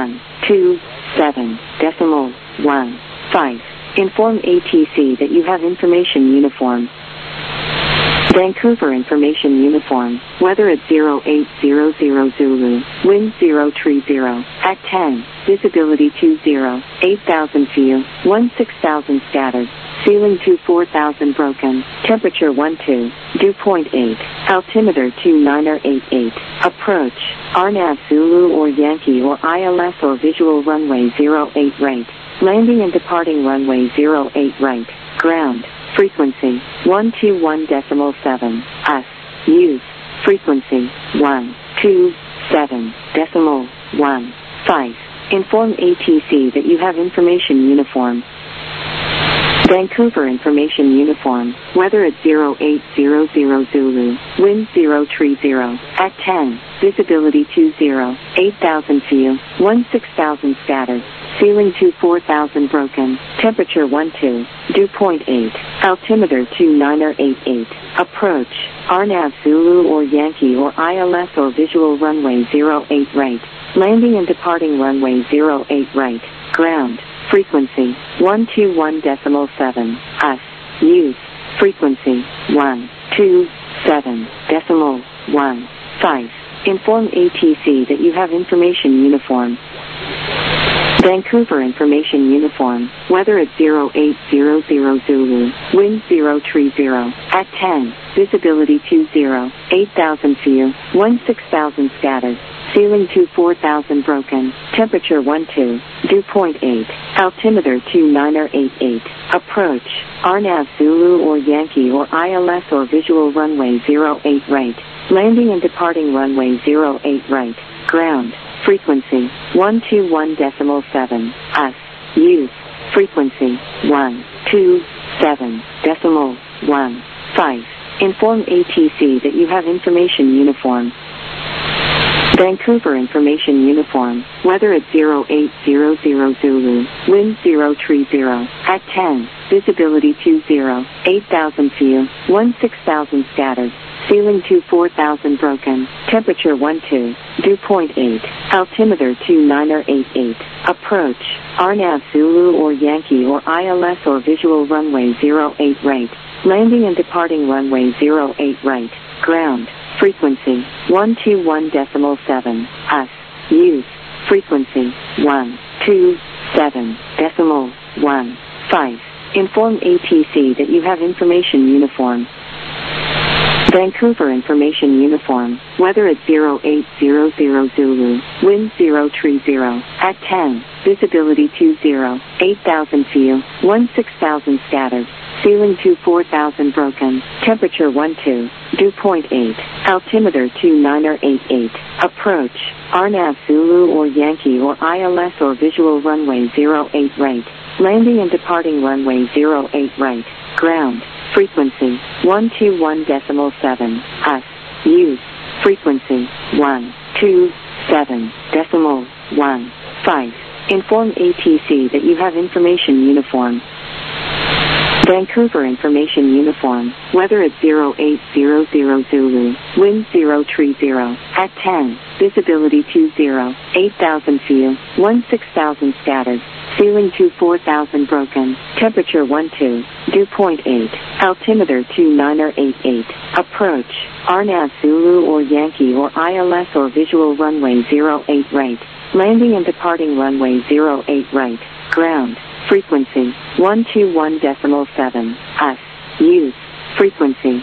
127.15. Inform ATC that you have information uniform. Vancouver Information Uniform, weather at 0800 Zulu, wind 030, at 10, visibility 20, 8,000 view, 16,000 scattered, ceiling 24,000 broken, temperature 12, dew point 8, altimeter 2988, approach, RNAV Zulu or Yankee or ILS or visual runway 08 right, landing and departing runway 08 right, ground. Frequency 121.7 us. Use frequency 127.15. Inform ATC that you have information uniform. Vancouver Information Uniform, weather at 0800 Zulu, wind 030, at 10, visibility 20, 8,000 view, 16,000 scattered, ceiling 24,000 broken, temperature 12, dew point 8, altimeter 2988, approach, RNAV Zulu or Yankee or ILS or visual runway 08 right, landing and departing runway 08 right, ground. Frequency 121.7 us. Use frequency 127.15. Inform ATC that you have information uniform. Vancouver Information Uniform, weather at 0800 Zulu, wind 030, at 10, visibility 20, 8,000 view, 16,000 scattered, ceiling 24,000 broken, temperature 12, dew point 8, altimeter 2988, approach, RNAV Zulu or Yankee or ILS or visual runway 08 right, landing and departing runway 08 right, ground. Frequency 121.7 us. Use frequency 127.15. Inform ATC that you have information uniform. Vancouver Information Uniform, weather at 0800 Zulu, wind 030, at 10, visibility 20, 8,000 view, 16,000 scattered, ceiling 24,000 broken, temperature 12, dew point 8, altimeter 2988, approach, RNAV Zulu or Yankee or ILS or visual runway 08 right, landing and departing runway 08 right, ground. Frequency 121.7 us. Use frequency 127.15. Inform ATC that you have information uniform. Vancouver Information Uniform, weather at 0800 Zulu, wind 030, at 10, visibility 20, 8,000 view, 16,000 scattered, ceiling 24,000 broken, temperature 12, dew point 8, altimeter 2988, approach, RNAV Zulu or Yankee or ILS or visual runway 08 right, landing and departing runway 08 right, ground. Frequency 121.7 us. Use frequency 127.15. Inform ATC that you have information uniform. Vancouver Information Uniform, weather at 0800 Zulu, wind 030, at 10, visibility 20, 8,000 view, 16,000 scattered, ceiling 24,000 broken, temperature 12, dew point 8, altimeter 2988, approach, RNAV Zulu or Yankee or ILS or visual runway 08 right, landing and departing runway 08 right, ground. Frequency 121.7 us. Use frequency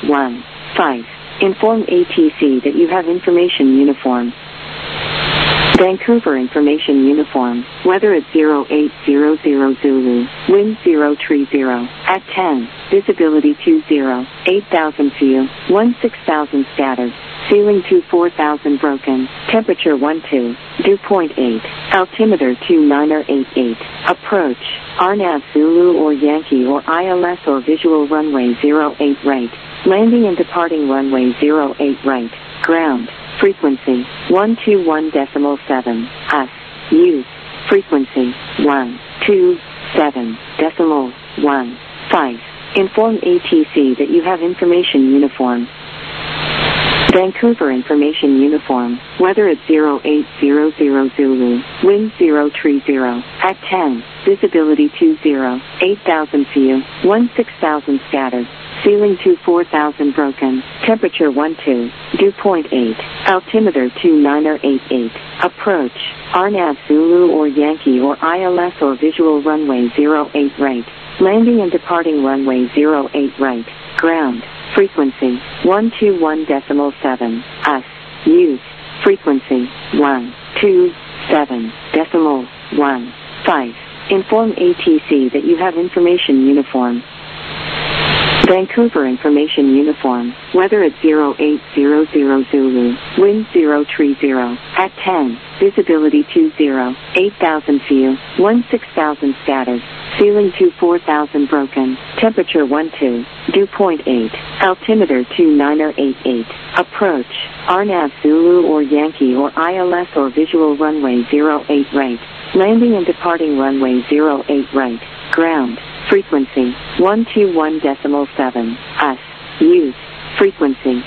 127.15. Inform ATC that you have information uniform. Vancouver Information Uniform, weather at 0800 Zulu, wind 030, at 10, visibility 20, 8,000 view, 16,000 status, ceiling 24,000 broken, temperature 12, dew point 8, altimeter 2988, approach, RNAV Zulu or Yankee or ILS or visual runway 08 right, landing and departing runway 08 right, ground. Frequency 121.7 us. Use frequency 127.15. Inform ATC that you have information uniform. Vancouver Information Uniform, weather at 0800 Zulu, wind 030, at 10, visibility 20, 8,000 view, 16,000 status, ceiling 24,000 broken, temperature 12, dew point 8, altimeter 2988, approach, RNAV Zulu or Yankee or ILS or visual runway 08 right, landing and departing runway 08 right, ground. Frequency 121.7 us. Use frequency 127.15. Inform ATC that you have information uniform. Vancouver Information Uniform, weather at 0800 Zulu, wind 030, at 10, visibility 20, 8,000 view, 16,000 status, ceiling 24,000 broken, temperature 12, dew point 8, altimeter 2988, approach, RNAV Zulu or Yankee or ILS or visual runway 08 right, landing and departing runway 08 right, ground. Frequency 121.7 us. Use frequency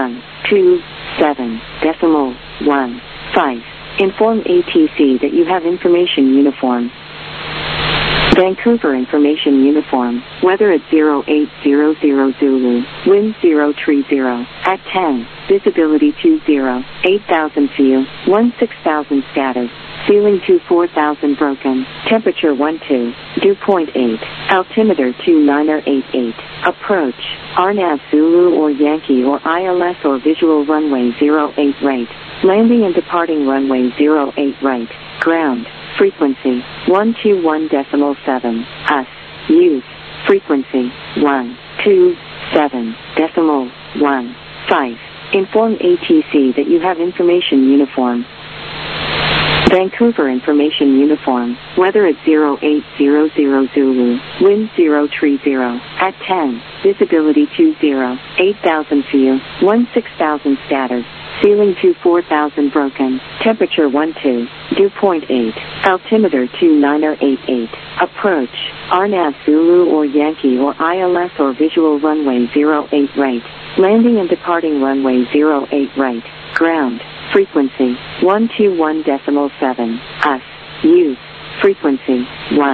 127.15. Inform ATC that you have information uniform. Vancouver Information Uniform, weather at 0800 Zulu, wind 030, at 10, visibility 20, 8,000 view, 16,000 status, ceiling 24,000 broken, temperature 12, dew point 8, altimeter 2988, approach, RNAV Zulu or Yankee or ILS or visual runway 08 right, landing and departing runway 08 right, ground. Frequency 121.7 us. Use frequency 127.15. Inform ATC that you have information uniform. Vancouver Information Uniform, weather at 0800 Zulu, wind 030, at 10, visibility 20, 8,000 view, 16,000 status, ceiling 24,000 broken, temperature 12, dew point 8, altimeter 2988, approach, RNAV Zulu or Yankee or ILS or visual runway 08 right, landing and departing runway 08 right, ground. Frequency 121.7 us. Use frequency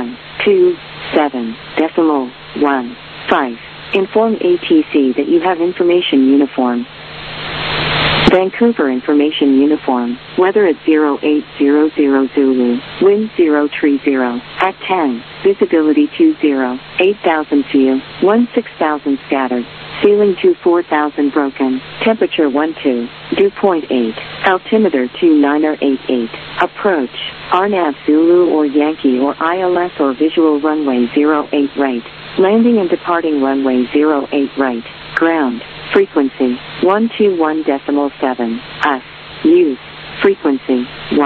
127.15. Inform ATC that you have information uniform. Vancouver Information Uniform, weather at 0800 Zulu, wind 030, at 10, visibility 20, 8,000 view, 16,000 status, ceiling 24,000 broken, temperature 12, dew point 8, altimeter 2988, approach, RNAV Zulu or Yankee or ILS or visual runway 08 right, landing and departing runway 08 right, ground. Frequency 121.7 us. Use frequency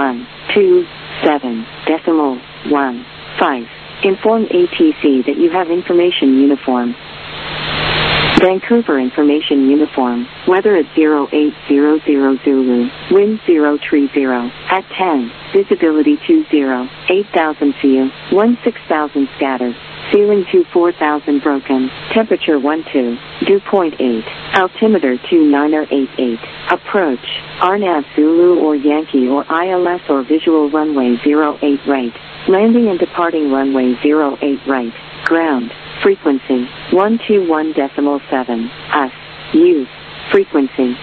127.15. Inform ATC that you have information uniform. Vancouver Information Uniform, weather at 0800 Zulu, wind 030, at 10, visibility 20, 8,000 view, 16,000 status, ceiling 24,000 broken, temperature 12, dew point 8, altimeter 2988, approach, RNAV Zulu or Yankee or ILS or visual runway 08 right, landing and departing runway 08 right, ground. Frequency 121.7 us. Use frequency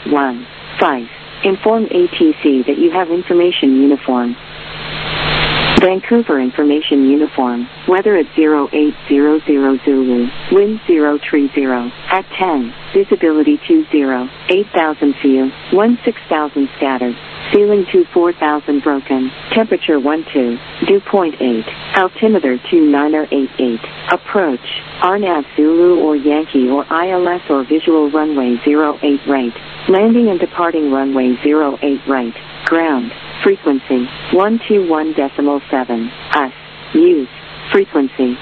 127.15. Inform ATC that you have information uniform. Vancouver Information Uniform, weather at 0800 Zulu, wind 030, at 10, visibility 20, 8,000 view, 16,000 scattered, ceiling 24,000 broken, temperature 12, dew point 8, altimeter 2988, approach, RNAV Zulu or Yankee or ILS or visual runway 08 right, landing and departing runway 08 right, ground, frequency 121.7, us, use, frequency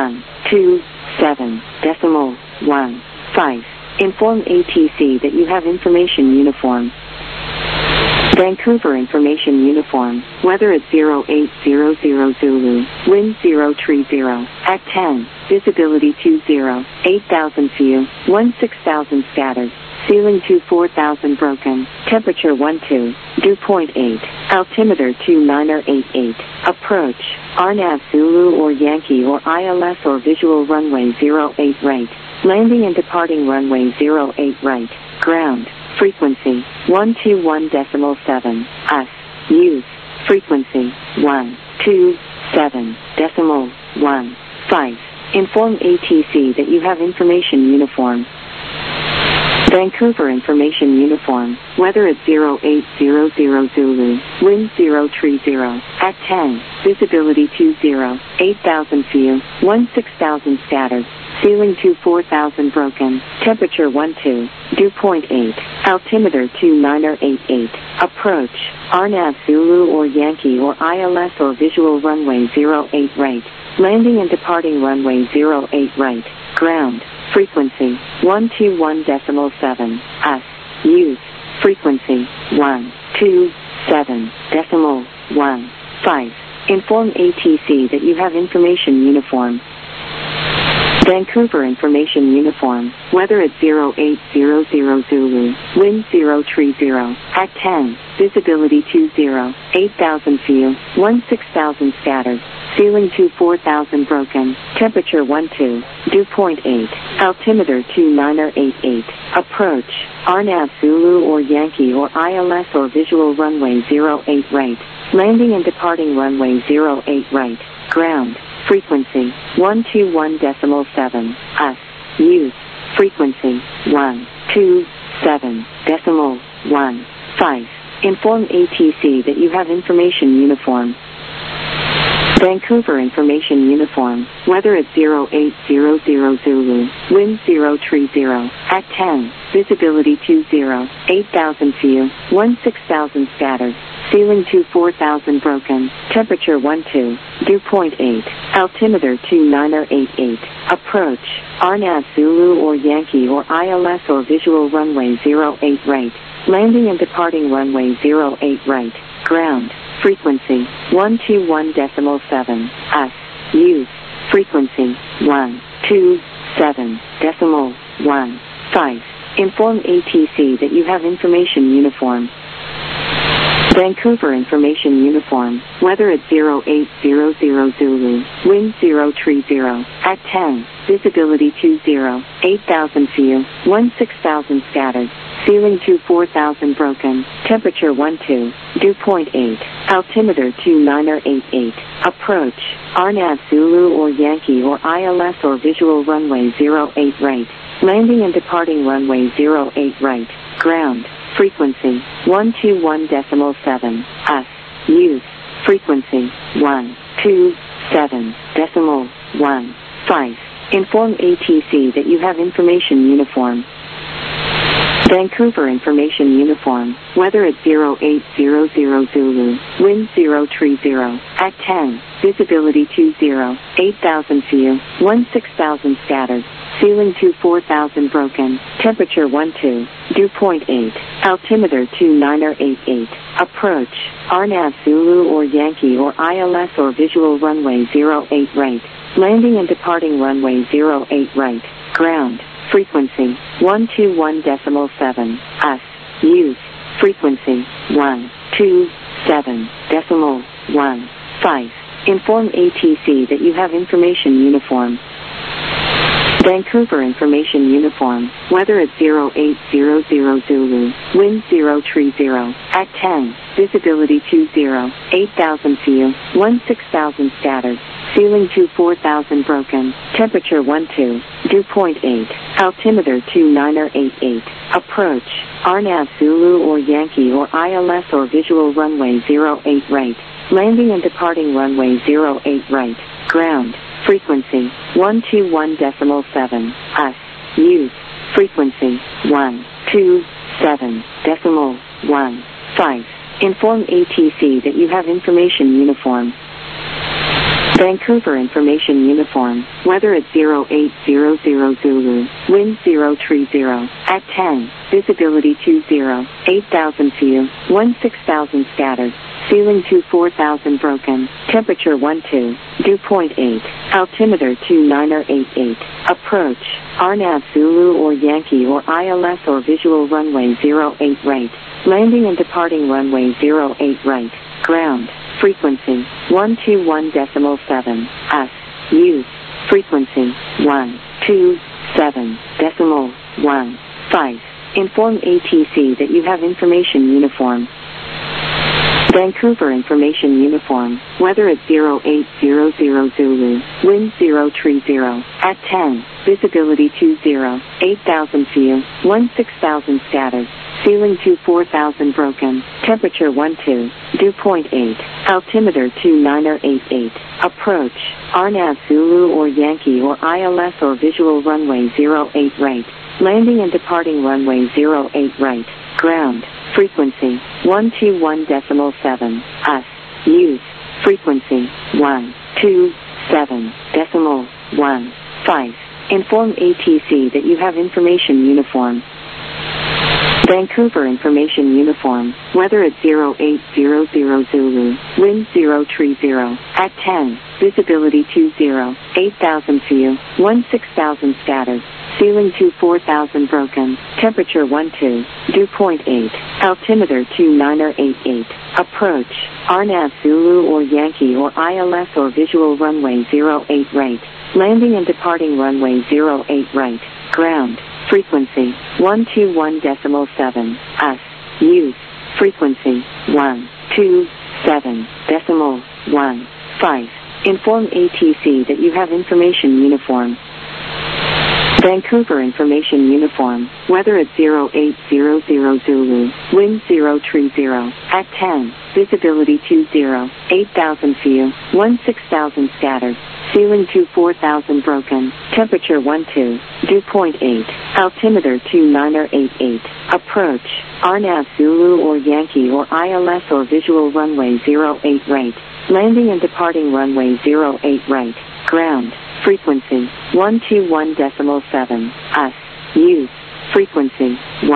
127.15, inform ATC that you have information uniform. Vancouver Information Uniform, weather at 0800 Zulu, wind 030, at 10, visibility 20, 8,000 view, 16,000 scattered, ceiling 24,000 broken, temperature 12, dew point 8, altimeter 2988, approach, RNAV Zulu or Yankee or ILS or visual runway 08 right, landing and departing runway 08 right, ground, frequency 121.7, us, use, frequency 127.15, inform ATC that you have information uniform. Vancouver Information Uniform, weather at 0800 Zulu, wind 030, at 10, visibility 20, 8,000 view, 16,000 scattered, ceiling 24,000 broken, temperature 12, dew point 8, altimeter 2988, approach, RNAV Zulu or Yankee or ILS or visual runway 08 right, landing and departing runway 08 right, ground, frequency 121.7, us, use, frequency 127.15, inform ATC that you have information uniform. Vancouver Information Uniform, weather at 0800 Zulu, wind 030, at 10, visibility 20, 8,000 view, 16,000 scattered, ceiling 24,000 broken, temperature 12, dew point 8, altimeter 2988, approach, RNAV Zulu or Yankee or ILS or visual runway 08 right, landing and departing runway 08 right, ground, frequency 121.7, us, use, frequency 127.15, inform ATC that you have information uniform. Vancouver Information Uniform, weather at 0800 Zulu, wind 030, at 10, visibility 20, 8,000 view, 16,000 scattered, ceiling 24,000 broken, temperature 12, dew point 8, altimeter 2988, approach, RNAV Zulu or Yankee or ILS or visual runway 08 right, landing and departing runway 08 right, ground, frequency 121.7, us, use, frequency 127.15, inform ATC that you have information uniform. Vancouver Information Uniform, weather at 0800 Zulu, wind 030, at 10, visibility 20, 8,000 view, 16,000 scattered, ceiling 24,000 broken, temperature 12, dew point 8, altimeter 2988, approach, RNAV Zulu or Yankee or ILS or visual runway 08 right, landing and departing runway 08 right, ground, frequency 121.7, us, use, frequency 127.15, inform ATC that you have information uniform. Vancouver Information Uniform, weather at 0800 Zulu, wind 030, at 10, visibility 20, 8,000 view, 16,000 scattered, ceiling 24,000 broken, temperature 12, dew point 8, altimeter 2988, approach, RNAV Zulu or Yankee or ILS or visual runway 08 right, landing and departing runway 08 right, ground, frequency 121.7, us, use, frequency 127.15, inform ATC that you have information uniform. Vancouver Information Uniform, weather at 0800 Zulu, wind 030, at 10, visibility 20, 8,000 view, 16,000 status, ceiling 24,000 broken, temperature 12, dew point 8, altimeter 2988, approach, RNAV Zulu or Yankee or ILS or visual runway 08 right, landing and departing runway 08 right, ground. Frequency 121.7. US. Use. Frequency 127.15. Inform ATC that you have information uniform. Vancouver Information Uniform, weather at 0800 Zulu, wind 030, at 10, visibility 20, 8,000 view, 16,000 status, ceiling 24,000 broken, temperature 12, dew point 8, altimeter 2988, approach, RNAV Zulu or Yankee or ILS or visual runway 08 right, landing and departing runway 08 right, ground. Frequency 121.7. US. Use. Frequency 127.15. Inform ATC that you have information uniform. Vancouver Information Uniform, weather at 0800 Zulu, wind 030, at 10, visibility 20, 8,000 view, 16,000 status, ceiling 24,000 broken, temperature 12, dew point 8, altimeter 2988, approach, RNAV Zulu or Yankee or ILS or visual runway 08 right, landing and departing runway 08 right, ground. Frequency 121.7. US. Use. Frequency 127.15. Inform ATC that you have information uniform. Vancouver Information Uniform, weather at 0800 Zulu, wind 030, at 10, visibility 20, 8,000 view, 16,000 status, ceiling 24,000 broken, temperature 12, dew point 8, altimeter 2988, approach, RNAV Zulu or Yankee or ILS or visual runway 08 right, landing and departing runway 08 right, ground. Frequency 121.7. US. Use. Frequency 127.15. Inform ATC that you have information uniform. Vancouver Information Uniform, weather at 0800 Zulu, wind 030, at 10, visibility 20, 8,000 view, 16,000 status, ceiling 24,000 broken, temperature 12, dew point 8, altimeter 2988, approach, RNAV Zulu or Yankee or ILS or visual runway 08 right, landing and departing runway 08 right, ground. Frequency 121.7. US. Use. Frequency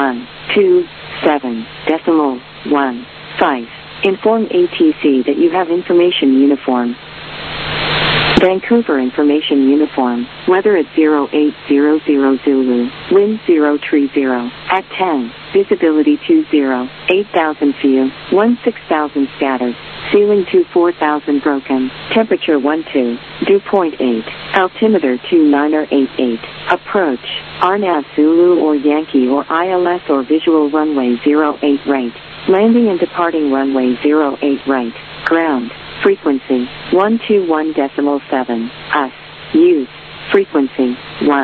127.15. Inform ATC that you have information uniform. Vancouver Information Uniform, weather at 0800 Zulu, wind 030, at 10, visibility 20, 8,000 view, 16,000 status, ceiling 24,000 broken, temperature 12, dew point 8, altimeter 2988, approach, RNAV Zulu or Yankee or ILS or visual runway 08 right, landing and departing runway 08 right, ground. Frequency 121.7. US. Use. Frequency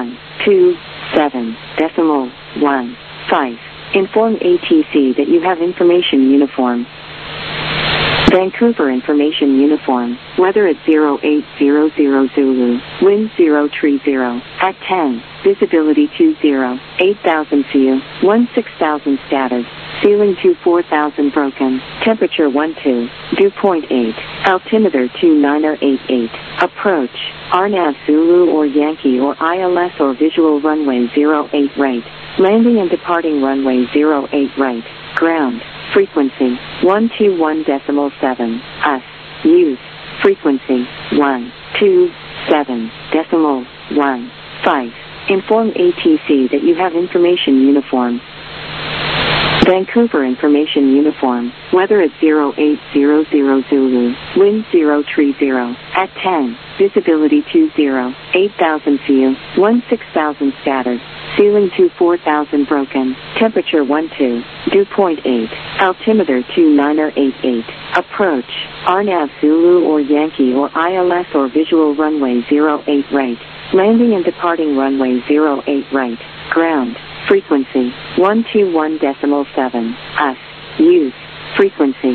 127.15. Inform ATC that you have information uniform. Vancouver Information Uniform, weather at 0800 Zulu, wind 030, at 10, visibility 20, 8,000 view, 16,000 status, ceiling 24,000 broken, temperature 12, dew point 8, altimeter 2988, approach, RNAV Zulu or Yankee or ILS or visual runway 08 right, landing and departing runway 08 right, ground. Frequency 121.7. US. Use. Frequency 127.15. Inform ATC that you have information uniform. Vancouver Information Uniform, weather at 0800 Zulu, wind 030, at 10, visibility 20, 8,000 view, 16,000 scattered, ceiling 24,000 broken, temperature 12, dew point 8, altimeter 2988, approach, RNAV Zulu or Yankee or ILS or visual runway 08 right, landing and departing runway 08 right, ground. Frequency 121.7 us use frequency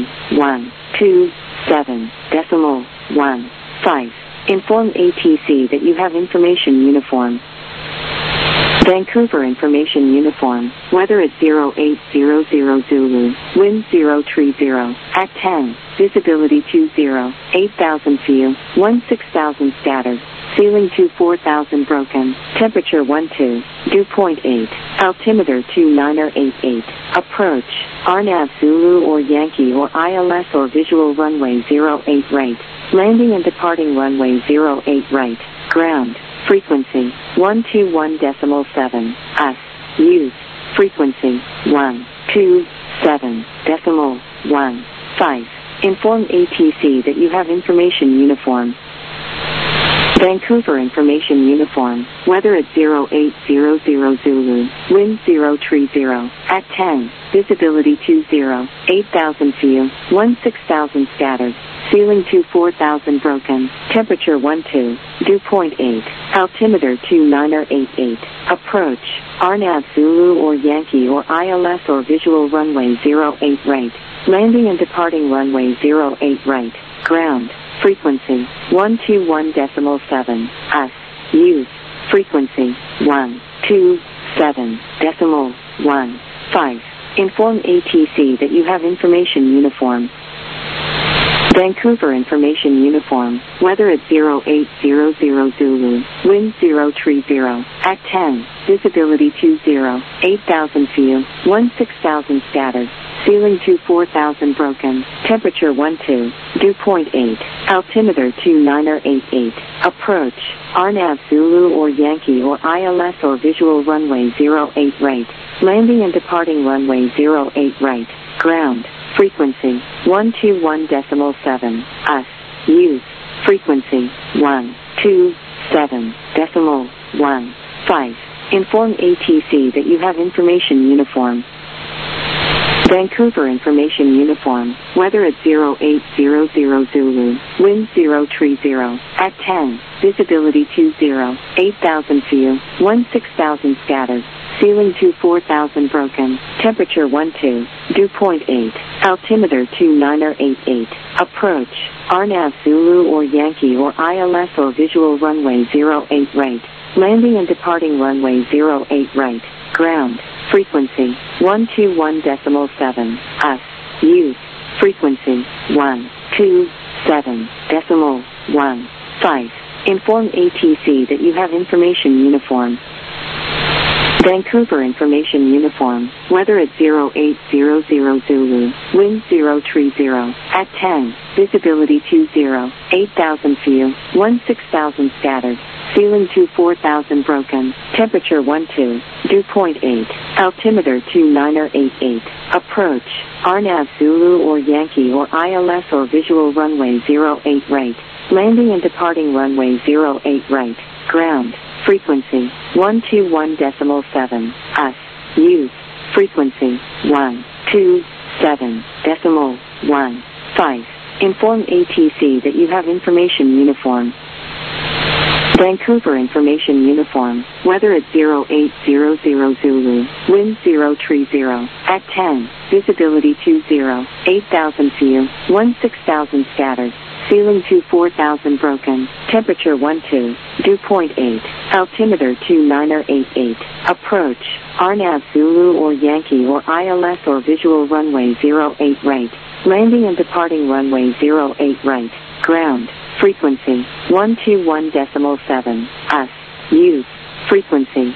127.15 inform ATC that you have information uniform. Vancouver Information Uniform, weather at 0800 Zulu, wind 030, at 10, visibility 20, 8,000 view, 16,000 scattered, ceiling 24,000 broken, temperature 12, dew point 8, altimeter 2988, approach, RNAV Zulu or Yankee or ILS or visual runway 08 right, landing and departing runway 08 right, ground. Frequency 121.7 us use frequency 127.15 inform ATC that you have information uniform. Vancouver Information Uniform, weather at 0800 Zulu, wind 030, at 10, visibility 20, 8,000 view, 16,000 scattered, ceiling 24,000 broken, temperature 12, dew point 8, altimeter 2988, approach, RNAV Zulu or Yankee or ILS or visual runway 08 right, landing and departing runway 08 right, ground. Frequency 121.7 us use frequency 127.15 inform ATC that you have information uniform. Vancouver Information Uniform, weather at 0800 Zulu, wind 030, at 10, visibility 20, 8,000 view, 16,000 scattered, ceiling 24,000 broken, temperature 12, dew point 8, altimeter 2988, approach, RNAV Zulu or Yankee or ILS or visual runway 08 right, landing and departing runway 08 right, ground. Frequency 121.7 us use frequency 127.15 inform ATC that you have information uniform. Vancouver Information Uniform, weather at 0800 Zulu, wind 030, at 10, visibility 20, 8,000 view, 16,000 scattered, ceiling 24,000 broken, temperature 12, dew point 8, altimeter 2988, approach, RNAV Zulu or Yankee or ILS or visual runway 08 right, landing and departing runway 08 right, ground. Frequency 121.7 us use frequency 127.15 inform ATC that you have information uniform. Vancouver Information Uniform, weather at 0800 Zulu, wind 030, at 10, visibility 20, 8,000 view, 16,000 scattered, ceiling 24,000 broken, temperature 12, dew point 8, altimeter 2988, approach, RNAV Zulu or Yankee or ILS or visual runway 08 right, landing and departing runway 08 right, ground. Frequency 121.7 us use frequency 127.15 inform ATC that you have information uniform. Vancouver Information Uniform, weather at 0800 Zulu, wind 030, at 10, visibility 20, 8,000 view, 16,000 scattered, ceiling 24,000 broken, temperature 12, dew point 8, altimeter 2988, approach, RNAV Zulu or Yankee or ILS or visual runway 08 right, landing and departing runway 08 right, ground. Frequency 121.7 us use frequency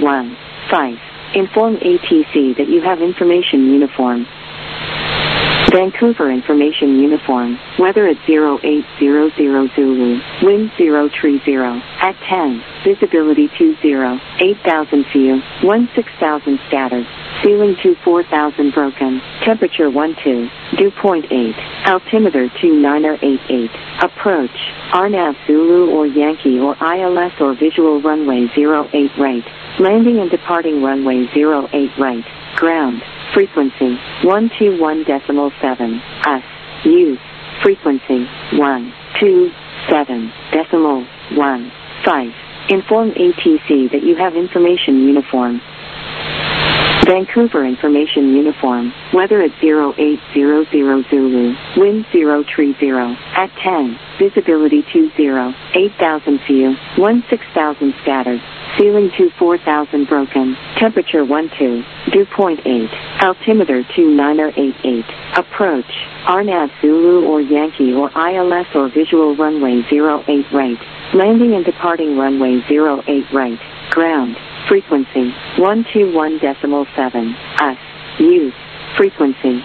127.15 inform ATC that you have information uniform. Vancouver Information Uniform, weather at 0800 Zulu, wind 030, at 10, visibility 20, 8,000 view, 16,000 status, ceiling 24,000 broken, temperature 12, dew point 8, altimeter 2988, approach, RNAV Zulu or Yankee or ILS or visual runway 08 right, landing and departing runway 08 right, ground, frequency 121.7, us, use, frequency 127.15, inform ATC that you have information uniform. Vancouver Information Uniform, weather at 0800 Zulu, wind 030, at 10, visibility 20, 8,000 view, 16,000 status, ceiling 24,000 broken, temperature 12, dew point 8, altimeter 2988, approach, RNAV Zulu or Yankee or ILS or visual runway 08 right, landing and departing runway 08 right, ground, frequency 121.7, us, use, frequency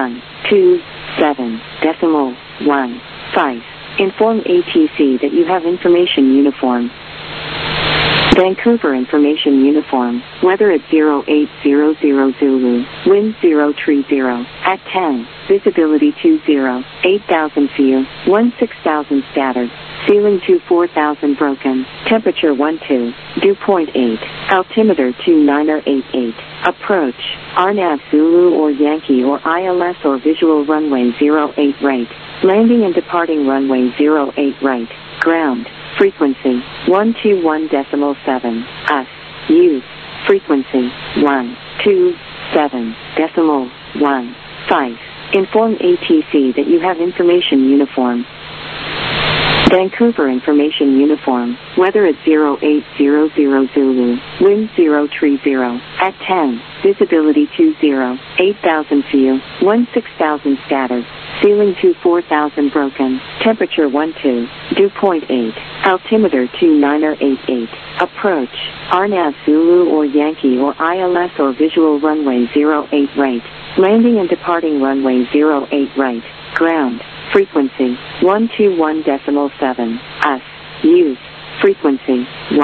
127.15, inform ATC that you have information uniform. Vancouver Information Uniform, weather at 0800 Zulu, wind 030, at 10, visibility 20, 8,000 view, 16,000 status, ceiling 24,000 broken, temperature 12, dew point 8, altimeter 2988, approach, RNAV Zulu or Yankee or ILS or visual runway 08 right, landing and departing runway 08 right, ground, frequency 121.7, us, use, frequency 127.15, inform ATC that you have information uniform. Vancouver Information Uniform, weather at 0800 Zulu, wind 030, at 10, visibility 20, 8,000 view, 16,000 status, ceiling 24,000 broken, temperature 12, dew point 8, altimeter 2988, approach, RNAV Zulu or Yankee or ILS or visual runway 08 right, landing and departing runway 08 right, ground, frequency 121.7, us, use, frequency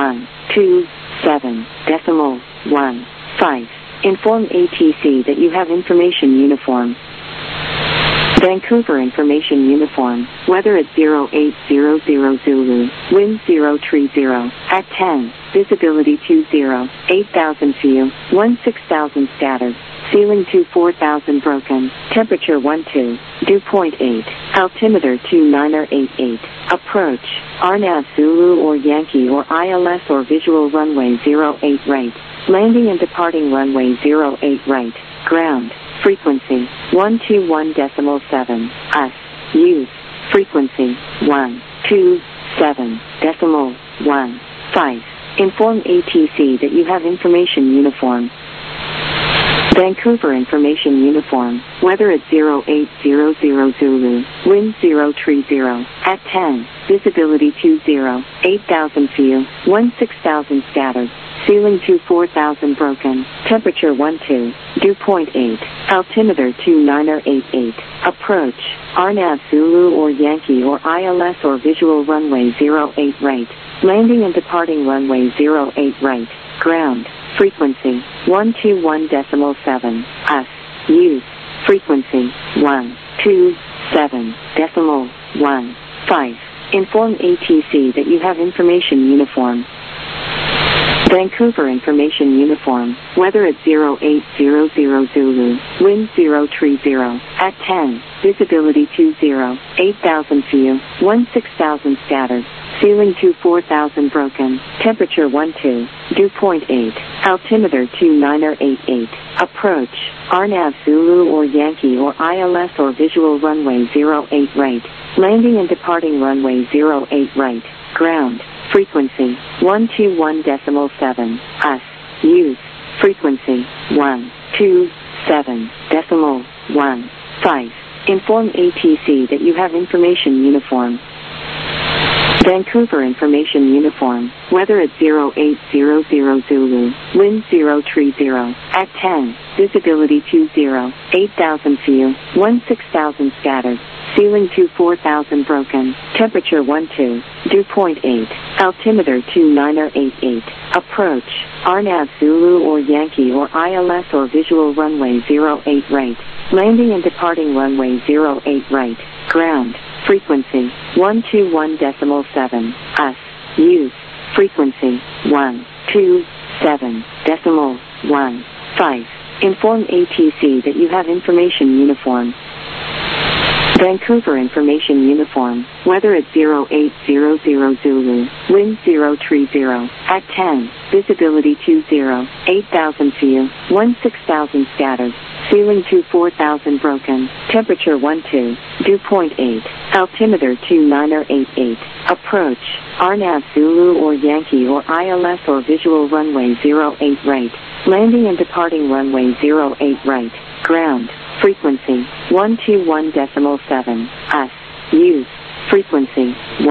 127.15, inform ATC that you have information uniform. Vancouver Information Uniform, weather at 0800 Zulu, wind 030, at 10, visibility 20, 8,000 view, 16,000 status, ceiling 24,000 broken, temperature 12, dew point 8, altimeter 2988, approach, RNAV Zulu or Yankee or ILS or visual runway 08 right, landing and departing runway 08 right, ground, frequency 121.7, us, use, frequency 127.15, inform ATC that you have information uniform. Vancouver Information Uniform, weather at 0800 Zulu, wind 030, at 10, visibility 20, 8,000 view, 16,000 status, ceiling 24,000 broken, temperature 12, dew point 8, altimeter 2988, approach, RNAV Zulu or Yankee or ILS or visual runway 08 right, landing and departing runway 08 right, ground, frequency 121.7, us, use, frequency 127.15, inform ATC that you have information uniform. Vancouver Information Uniform, weather at 0800 Zulu, wind 030, at 10, visibility 20, 8,000 view, 16,000 status, ceiling 24,000 broken, temperature 12, dew point 8, altimeter 2988, approach, RNAV Zulu or Yankee or ILS or visual runway 08 right, landing and departing runway 08 right, ground, frequency 121.7, us, use, frequency 127.15, inform ATC that you have information uniform. Vancouver Information Uniform, weather at 0800 Zulu, wind 030, at 10, visibility 20, 8,000 view, 16,000 scattered, ceiling 24,000 broken, temperature 12, dew point 8, altimeter 2988, approach, RNAV Zulu or Yankee or ILS or visual runway 08 right, landing and departing runway 08 right, ground, frequency 121.7, US, use, frequency 127.15, inform ATC that you have information uniform. Vancouver Information Uniform, weather at 0800 Zulu, wind 030, at 10, visibility 20, 8,000 view, 16,000 scattered, ceiling 24,000 broken, temperature 12, dew point 8, altimeter 2988, approach, RNAV Zulu or Yankee or ILS or visual runway 08 right, landing and departing runway 08 right, ground, frequency 121.7, US, use, frequency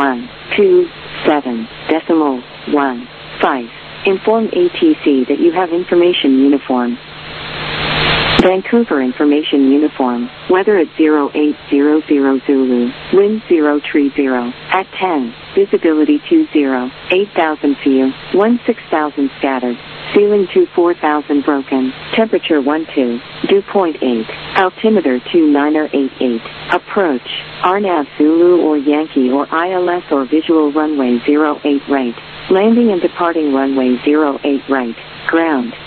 127.15, inform ATC that you have information uniform. Vancouver Information Uniform, weather at 0800 Zulu, wind 030, at 10, visibility 20, 8,000 view, 16,000 scattered, ceiling 24,000 broken, temperature 12, dew point 8, altimeter 2988, approach, RNAV Zulu or Yankee or ILS or visual runway 08 right, landing and departing runway 08 right, ground,